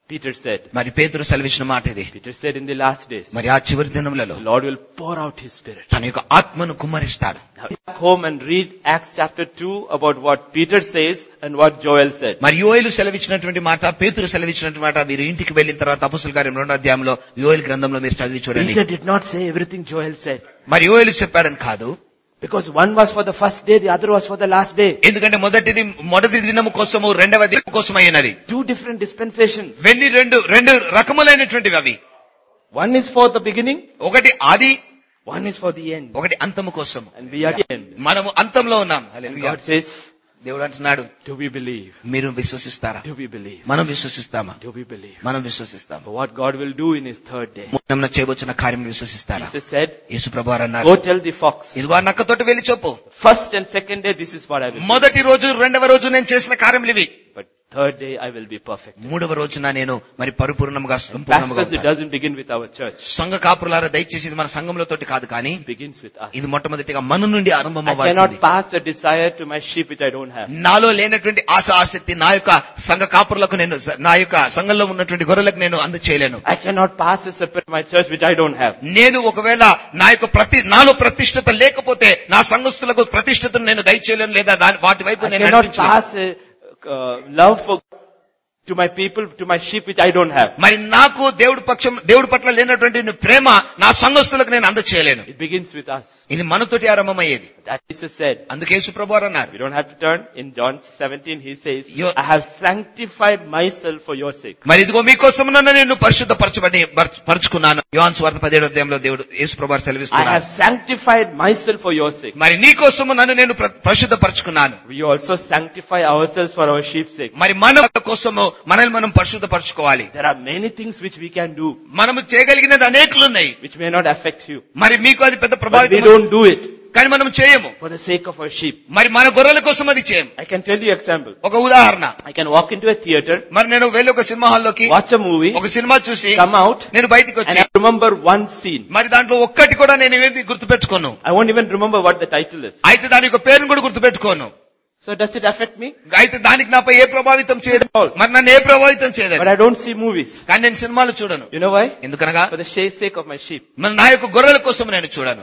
Peter said. మరి పేతురు సెలవిచ్చిన మాట ఇది. Peter said in the last days. మరి ఆ చివరి దినములలో The Lord will pour out His Spirit. తన యొక్క ఆత్మను కుమ్మరిస్తాడు. Back home and read Acts chapter 2 about what Peter says and what Joel said. మరి యోయేలు సెలవిచ్చినటువంటి మాట, పేతురు సెలవిచ్చినటువంటి మాట మీరు ఇంటికి వెళ్ళిన తర్వాత అపొస్తలుల కార్యం 2వ అధ్యాయంలో యోయేలు గ్రంథంలో మీరు చదివి చూడండి. Peter did not say everything Joel said. మరి యోయేలు చెప్పాడని కాదు. Because one was for the first day, the other was for the last day. ఎందుకంటే మొదటి దినము కోసము, రెండవ దినము కోసం అయినది. Two different dispensations. రెండు రకములైనటువంటివి అవి. One is for the beginning. ఒకటి ఆది. One is for the end. ఒకటి అంతము కోసం. And we are the end. మనము అంతంలో ఉన్నాం. God says, దేవుడు అంటున్నాడు, do we believe? మీరు విశ్వసిస్తారా? Do we believe? మనం విశ్వసిస్తామా? Do we believe? మనం విశ్వసిస్తాం. But what God will do in His third day. మనం చేయబోతున్న కార్యం విశ్వసిస్తారా? Jesus said, యేసు ప్రభువారు అన్నారు, go tell the fox. ఇదిగో నక్కతోటి వెళ్ళి చెప్పు. First and second day, this is what I will do. మొదటి రోజు, రెండవ రోజు నేను చేసిన కార్యములు ఇవి. But third day, I will be perfect. మూడవ రోజున నేను మరి పరిపూర్ణంగా Pastors, it doesn't begin with our church. సంఘ కాపురులారా దయచేసి ఇది మన సంఘములతోటి కాదు, కానీ It begins with us. ఇది మొట్టమొదటిగా మన నుండి ఆరంభం I అవ్వాలి. cannot pass a desire to my sheep which I don't have. నాలో లేనటువంటి ఆశ, ఆసక్తి నా యొక్క సంఘ కాపురులకు నేను, నా యొక్క సంఘంలో ఉన్నటువంటి గొర్రెలకు నేను అందచేయలేను. I cannot pass a separate my church which I don't have. నేను ఒకవేళ నా యొక్క నాలో ప్రతిష్టత లేకపోతే నా సంఘస్థులకు ప్రతిష్టతను నేను దయచేయలేను, లేదా వాటి వైపు I నేను cannot నడిపించలేను. pass a love for to my people, to my sheep which I don't have. మరి నాకు దేవుడి పట్ల లేనటువంటి ప్రేమ నా సంఘస్థులకు నేను అందచేయలేను. It begins with us. ఇది మనతోటి ఆరంభమయ్యేది. That Jesus said. అందుకే యేసు ప్రభువారు అన్నారు. We don't have to turn. In John 17 He says, I have sanctified myself for your sake. మరి ఇదిగో మీకోసం నేను పరుచుకున్నాను. యోహాను సువార్త 17వ అధ్యాయంలో దేవుడు యేసు ప్రభువారు సెలవిస్తున్నారు. I have sanctified myself for your sake. మరి నీ కోసము నేను పరిశుద్ధపరుచుకున్నాను. We also sanctify ourselves for our sheep's sake. మరి మన కోసము మనల్ని మనం పరిశుద్ధపరచుకోవాలి. There are many things which we can do. మనము చేయగలిగినది అనేకలు ఉన్నాయి. Which may not affect you. మరి మీకు అది పెద్ద But ప్రభావితం. we don't do it. కానీ మనం చేయము. For the sake of our sheep. మరి మన గొర్రెల కోసం అది చేయము. I can tell you example. ఒక ఉదాహరణ. I can walk into a theater. మరి నేను వెళ్ళి ఒక సినిమా హాల్లోకి, watch a movie, ఒక సినిమా చూసి come out, నేను బయటికి వచ్చి, and I remember one scene. మరి దాంట్లో ఒక్కటి కూడా నేను ఏది గుర్తుపెట్టుకోను. I won't even remember what the title is. అయితే దాని యొక్క పేరును కూడా గుర్తుపెట్టుకోను. So does it affect me? అయితే దానికి నాపై ఏ ప్రభావితం చేయదు. మరి నన్ను ఏ ప్రభావితం చేయదు. But I don't see movies. కానీ నేను సినిమాలు చూడను. You know why? ఎందుకనగా For the sake of my sheep. మరి నా యొక్క గొర్రెల కోసం నేను చూడను.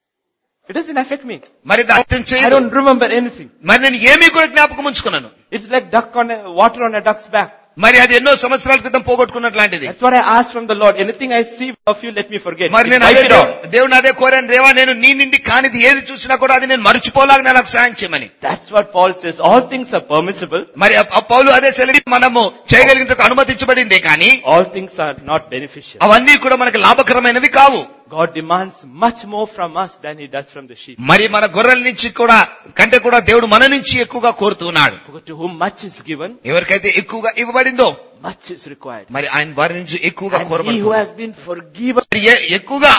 It doesn't affect me. మరి దాని I చేయదు. don't remember anything. మరి నేను ఏమీ కూడా జ్ఞాపకం ఉంచుకున్నాను. It's like water on a duck's back. మరి అది ఎన్నో సంవత్సరాల క్రితం పోగొట్టుకున్నట్లాంటిది. That's what I asked from the Lord. Anything I see of you, let me forget. మరి నేను దేవుని అదే కోరాను, దేవా నేను నీ నుండి కానిది ఏది చూసినా కూడా అది నేను మర్చిపోలాగా నాకు సాయం చేయమని. That's what Paul says. All things are permissible. మరి పౌలు అదే సెలవు, మనము చేయగలిగినట్టు అనుమతించబడిందే కానీ all things are not beneficial. అవన్నీ కూడా మనకు లాభకరమైనవి కావు. God demands much more from us than He does from the sheep. మరి మన గొర్రెల నుంచి కంటే కూడా దేవుడు మన నుంచి ఎక్కువగా కోరుతున్నాడు. To whom much is given, ఎవరికైతే ఎక్కువగా ఇవ్వబడిందో much is required. మరి ఆయన వారి నుంచి ఎక్కువగా కోరబడుతుంది. He who has been forgiven, ఎక్కువగా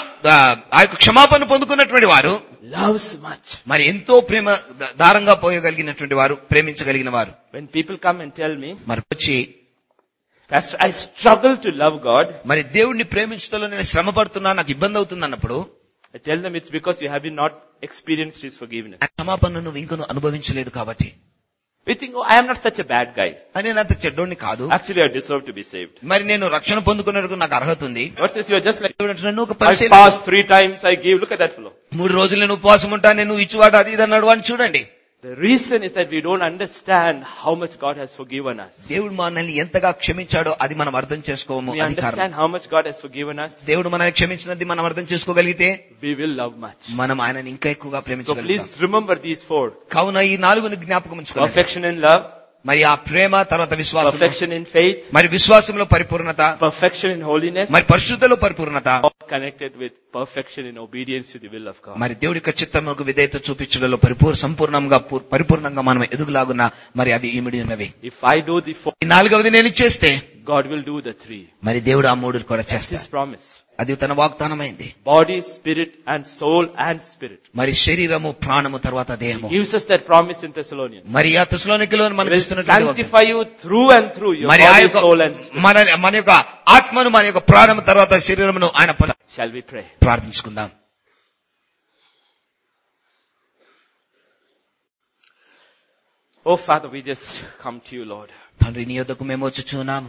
ఆ యొక్క క్షమాపణ పొందుకున్నటువంటి వారు loves much. మరి ఎంతో ప్రేమ దారంగా పోయగలిగినటువంటి వారు, ప్రేమించగలిగిన వారు. When people come and tell me, మరి వచ్చి, Pastor, I struggle to love God. మరి దేవుడిని ప్రేమించడంలో నేను శ్రమ పడుతున్నా, నాకు ఇబ్బంది అవుతుంది అన్నప్పుడు I tell them it's because you have not experienced His forgiveness. క్షమాపణను నువ్వు ఇంకను అనుభవించలేదు కాబట్టి. We think, oh, I am not such a bad guy. నేను అంత చెడ్డోడిని కాదు. Actually, I deserve to be saved. మరి నేను రక్షణ పొందుకునేందుకు నాకు అర్హత ఉంది. What says you are just like, I fast 3 times, I give. Look at that fellow. 3 రోజులు నేను ఉపవాసం ఉంటా, నేను ఇచ్చువాడు అది ఇది అన్నాడు అని చూడండి. The reason is that we don't understand how much God has forgiven us. దేవుడు మనల్ని ఎంతగా క్షమించాడో అది మనం అర్థం చేసుకోము. We understand how much God has forgiven us. దేవుడు మనల్ని క్షమించినది మనం అర్థం చేసుకోగలిగితే we will love much. మనం ఆయనని ఇంకా ఎక్కువగా ప్రేమించగలుగుతాం. So please remember these 4. కావున ఈ 4ని జ్ఞాపకం ఉంచుకోండి. Perfection in love, మరి ఆ ప్రేమ, తర్వాత విశ్వాసం, perfection in faith, మరి విశ్వాసంలో పరిపూర్ణత, perfection in holiness, మరి పరిశుద్ధలో పరిపూర్ణత, connected with perfection in obedience to the will of God. మరి దేవుడి యొక్క చిత్తముకు విధేయత చూపించడంలో పరిపూర్ణంగా మనం ఎదుగులాగున్నా మరి అవి ఇమిడి ఉన్నవి. If I do the 4, 4వది నేను చేస్తే God will do the 3. మరి దేవుడు ఆ 3 కూడా చేస్తాడు. His promise. అది తన వాగ్దానమైంది. Body, spirit and soul and spirit. మరి శరీరము, ప్రాణము, తర్వాత దేహము. He gives us that promise in Thessalonians. మరి ఆ తెస్సలోనికలో మనకు ఇస్తున్నటువంటి sanctify you through and through your body, soul and spirit. మన యొక్క ఆత్మను, మన యొక్క ప్రాణము, తర్వాత శరీరమును ఆయన Shall we pray? ప్రార్థించుకుందాం. Oh Father, we just come to you, Lord. తండ్రి నీ యొద్దకు మేము వచ్చుచున్నాము.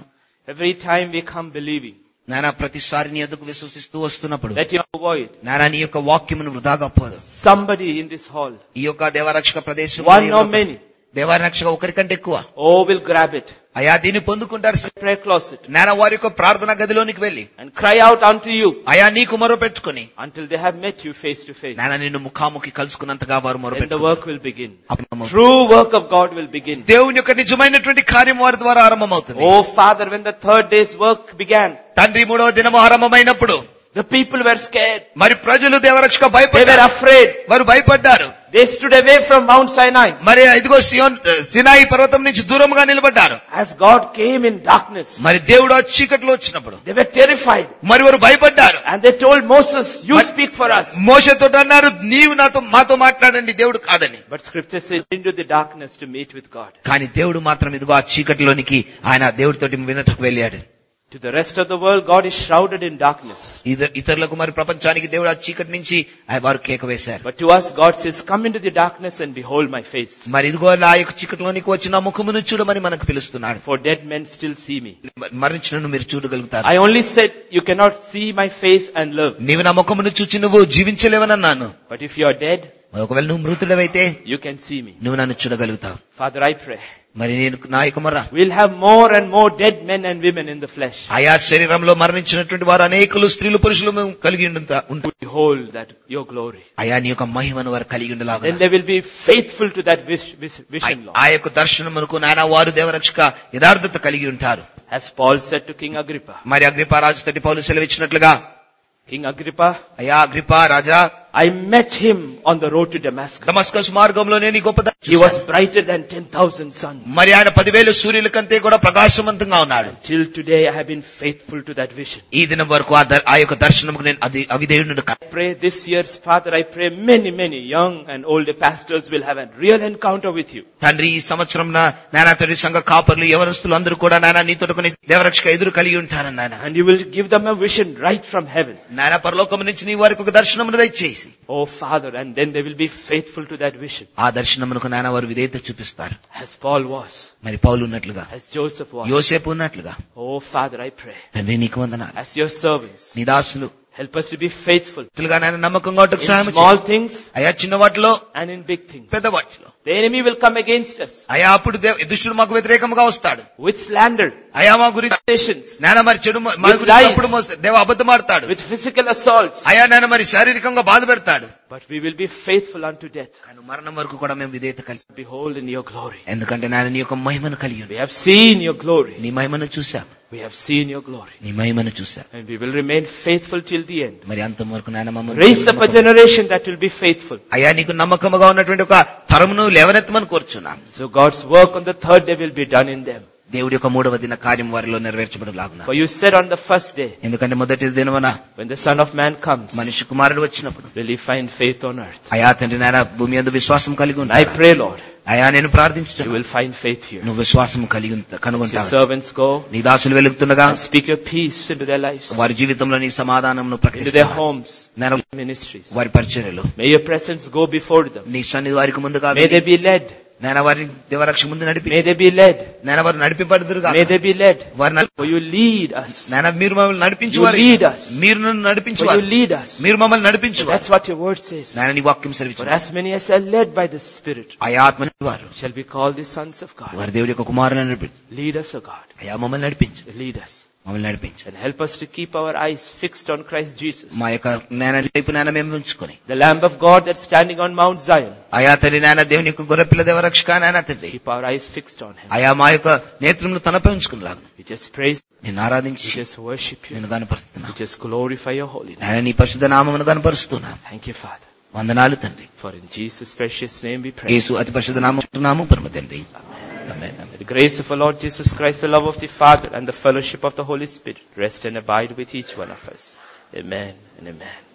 Every time we come believing, నానా ప్రతిసారి నీ యొద్దకు విశ్వసిస్తూ వస్తున్నప్పుడు let you avoid నానా నీ యొక్క వాక్యమును వృధాగా పోదు. somebody in this hall, ఈ యొక్క దేవరక్షక ప్రదేశం one or many, దేవరక్షక ఒకరికంటే ఎక్కువ will grab it. అయా దీన్ని పొందుకుంటారు. Prayer closet. నానా వారి యొక్క ప్రార్థన గదిలోనికి వెళ్లి and cry out unto you. అయా నీకు మొర పెట్టుకుని until they have met you face to face. నానా నిన్ను ముఖాముఖి కలుసుకున్నంతగా వారు మొర పెట్టుకుంటారు. the work will begin. అప్పుడు true work of God will begin. దేవుని యొక్క నిజమైనటువంటి కార్యం వారి ద్వారా ఆరంభమవుతుంది. Oh Father, when the third day's work began, తండ్రి మూడవ దినము ఆరంభమైనప్పుడు the people were scared. మరి ప్రజలు దేవరక్షక they భయపడ్డారు. were afraid. వారు భయపడ్డారు. they stood away from Mount Sinai. మరి ఇదిగో సినాయి పర్వతం నుంచి దూరంగా నిలబడ్డారు. as God came in darkness, మరి దేవుడు ఆ చీకటిలో వచ్చినప్పుడు they were terrified. మరి వారు భయపడ్డారు. and they told Moses, you speak for us. మోషేతో అన్నారు, నీవు మాతో మాట్లాడండి, దేవుడు కాదని. but scripture says into the darkness to meet with God. కానీ దేవుడు మాత్రం ఇదిగో ఆ చీకటిలోనికి ఆయన దేవుడితోటి వినటకు వెళ్ళాడు. to the rest of the world, God is shrouded in darkness. ఇతరులకు మరి ప్రపంచానికి దేవుడు ఆ చీకటి నుంచి వారు కేక వేశారు. but to us God says, come into the darkness and behold my face. మరి ఇదిగో ఆ యొక్క చీకటిలోనికి వచ్చిన ముఖమును చూడమని మనకు పిలుస్తున్నాడు. for dead men still see me. మరణించినను మీరు చూడగలుగుతారు. I only said you cannot see my face and live. నీవు నా ముఖమును చూచి నువ్వు జీవించలేవనన్నాను. but if you are dead, ఒకవేళ నువ్వు మృతుడవైతే you can see me. నువ్వు నన్ను చూడగలుగుతావు. Father, I pray, మరి నేను నా యొక్క మొర, we'll have more and more dead men and women in the flesh. ఆయా శరీరంలో మరణించినటువంటి వారు అనేకులు స్త్రీలు పురుషులు కలిగి ఉంటారు. behold that your glory. ఆయా నీ యొక్క మహిమను వారు కలిగి ఉండలాగా. then they will be faithful to that vision, Lord. ఆ యొక్క దర్శనమునకు నానా వారు దేవరక్షక యథార్థత కలిగి ఉంటారు. as Paul said to King Agrippa. మరి అగ్రిప్పా రాజు తోటి పౌలు సెలవిచ్చినట్లుగా, King Agrippa, అయ్యా అగ్రిప్పా రాజా, I met him on the road to Damascus. Damascus మార్గంలో నేను ఈ గొప్ప he was brighter than 10,000 suns. మరి ఆయన 10,000 సూర్యుల కంటే కూడా ప్రకాశవంతంగా ఉన్నాడు. till today I have been faithful to that vision. ఈ దినం వరకు ఆ యొక్క దర్శనముకు నేను అవిధేయుడిని. I pray this year's Father, I pray many young and older pastors will have a real encounter with you. తండ్రి, ఈ సంవత్సరం నానా తొలి సంఘ కాపర్లు యవనస్తులు అందరూ కూడా నానా నీతో దేవరక్షక ఎదురు కలిగి ఉంటారని నాయన. and you will give them a vision right from heaven. నానా పరలోకం నుంచి నీ వారికి ఒక దర్శనమును దయచేసి. oh Father, and then they will be faithful to that vision. ఆ దర్శనమునకు నానా వారు విధేయత చూపిస్తారు. as Paul was, మరి పౌలు ఉన్నట్లుగా, as Joseph was, యోసేపు ఉన్నట్లుగా. oh Father, I pray, తండ్రి నీకు వందనాలు. as your servants, నీ దాసులు help us to be faithful నమ్మకంగా ఉండటకు in సహాయం small చేయి. things అయా చిన్న వాటిలో and in big things. పెద్ద వాటిలో. the enemy will come against us అయా అప్పుడు దుష్టుడు మాకు వ్యతిరేకంగా వస్తాడు. with slander, అయా మా గురించి accusations, నాన్న మరి చెడు మన గురించి అప్పుడు దేవ అబద్ధమాడతాడు. with physical assaults. అయా నాన్న మరి శారీరకంగా బాధ పెడతాడు. but we will be faithful unto death. కానీ మరణం వరకు కూడా మేము విధేయత కలిగి, behold in your glory. ఎందుకంటే నాన్న నీ యొక్క మహిమను కలిగి we have seen your glory. నీ మహిమను చూసాం. we have seen your glory. నీ మహిమను చూసాం. and we will remain faithful till the end. మరి అంతం వరకు నాన్న మమ్మల్ని raise up a generation that will be faithful. అయా నీకు నమ్మకముగా ఉన్నటువంటి ఒక తరమును లేవనెత్తమని కోరుచున్నాం. so God's work on the third day will be done in them. దేవుడి యొక్క మూడవ దిన కార్యం వారిలో నెరవేర్చబడులాగున. for you said on the first day, ఎందుకంటే మొదటి దినమున when the Son of Man comes, మనిషి కుమారుడు వచ్చినప్పుడు will he find faith on earth. అయా తండ్రి నాయన భూమి యందు విశ్వాసం కలిగి I ఉంటాడు. pray, Lord, అయా నేను you ప్రార్థించుచున్నాను, will find faith here. నువ్వు విశ్వాసం కలిగి as your కనుగొంటావు. servants go నీ దాసులు వెలుగుతుండగా and speak your peace into their lives, వారి జీవితంలో నీ సమాధానమును into their ప్రకటిస్తావు. homes, నేను ministries. వారి పరిచర్యలు may your presence go before them. నీ సన్నిధి వారికి ముందుగా may they be led. నేను వారిని దేవరక్ష ముందు నడిపి, may they be led. నేను వారు నడిపింపడుదురుగా, may they be led. వారిని for you lead us. నేను మీరు మమ్మల్ని నడిపించు You వారు, lead us. మీరు నన్ను నడిపించు for వారు, you lead us. మీరు మమ్మల్ని నడిపించు వారు. that's what your word says. నేను నీ వాక్యం for సెలవిచ్చు. as many as are led by the Spirit అయా ఆత్మ వారు shall be called the sons of God. వారి దేవుడి యొక్క కుమారులను నడిపించు. lead us, O God. అయా మమ్మల్ని నడిపించు, lead us మమ్మల్ని నడిపించు. and help us to keep our eyes fixed on Christ Jesus, మా యొక్క వైపు నాయన మేము ఉంచుకొని, the Lamb of God that's standing on Mount Zion. అయా తండ్రి నాయన దేవుని యొక్క గొర్రెపిల్ల దేవరక్షక నాయన తండ్రి, keep our eyes fixed on Him. అయా మా యొక్క నేత్రములు తనపై ఉంచుకునేలాగా we just praise, నేను ఆరాధించి we just worship you, నేను గణపరుస్తున్నాను. we just glorify your holy name. నాయన నీ పరిశుద్ధ నామమును గణపరుస్తున్నాను. thank you, Father, వందనాలు తండ్రి. for in Jesus' precious name we pray. యేసు అతి పరిశుద్ధ నామము పరమ తండ్రి. ఆమేన్. The grace of our Lord Jesus Christ, the love of the Father, and the fellowship of the Holy Spirit rest and abide with each one of us. Amen and amen.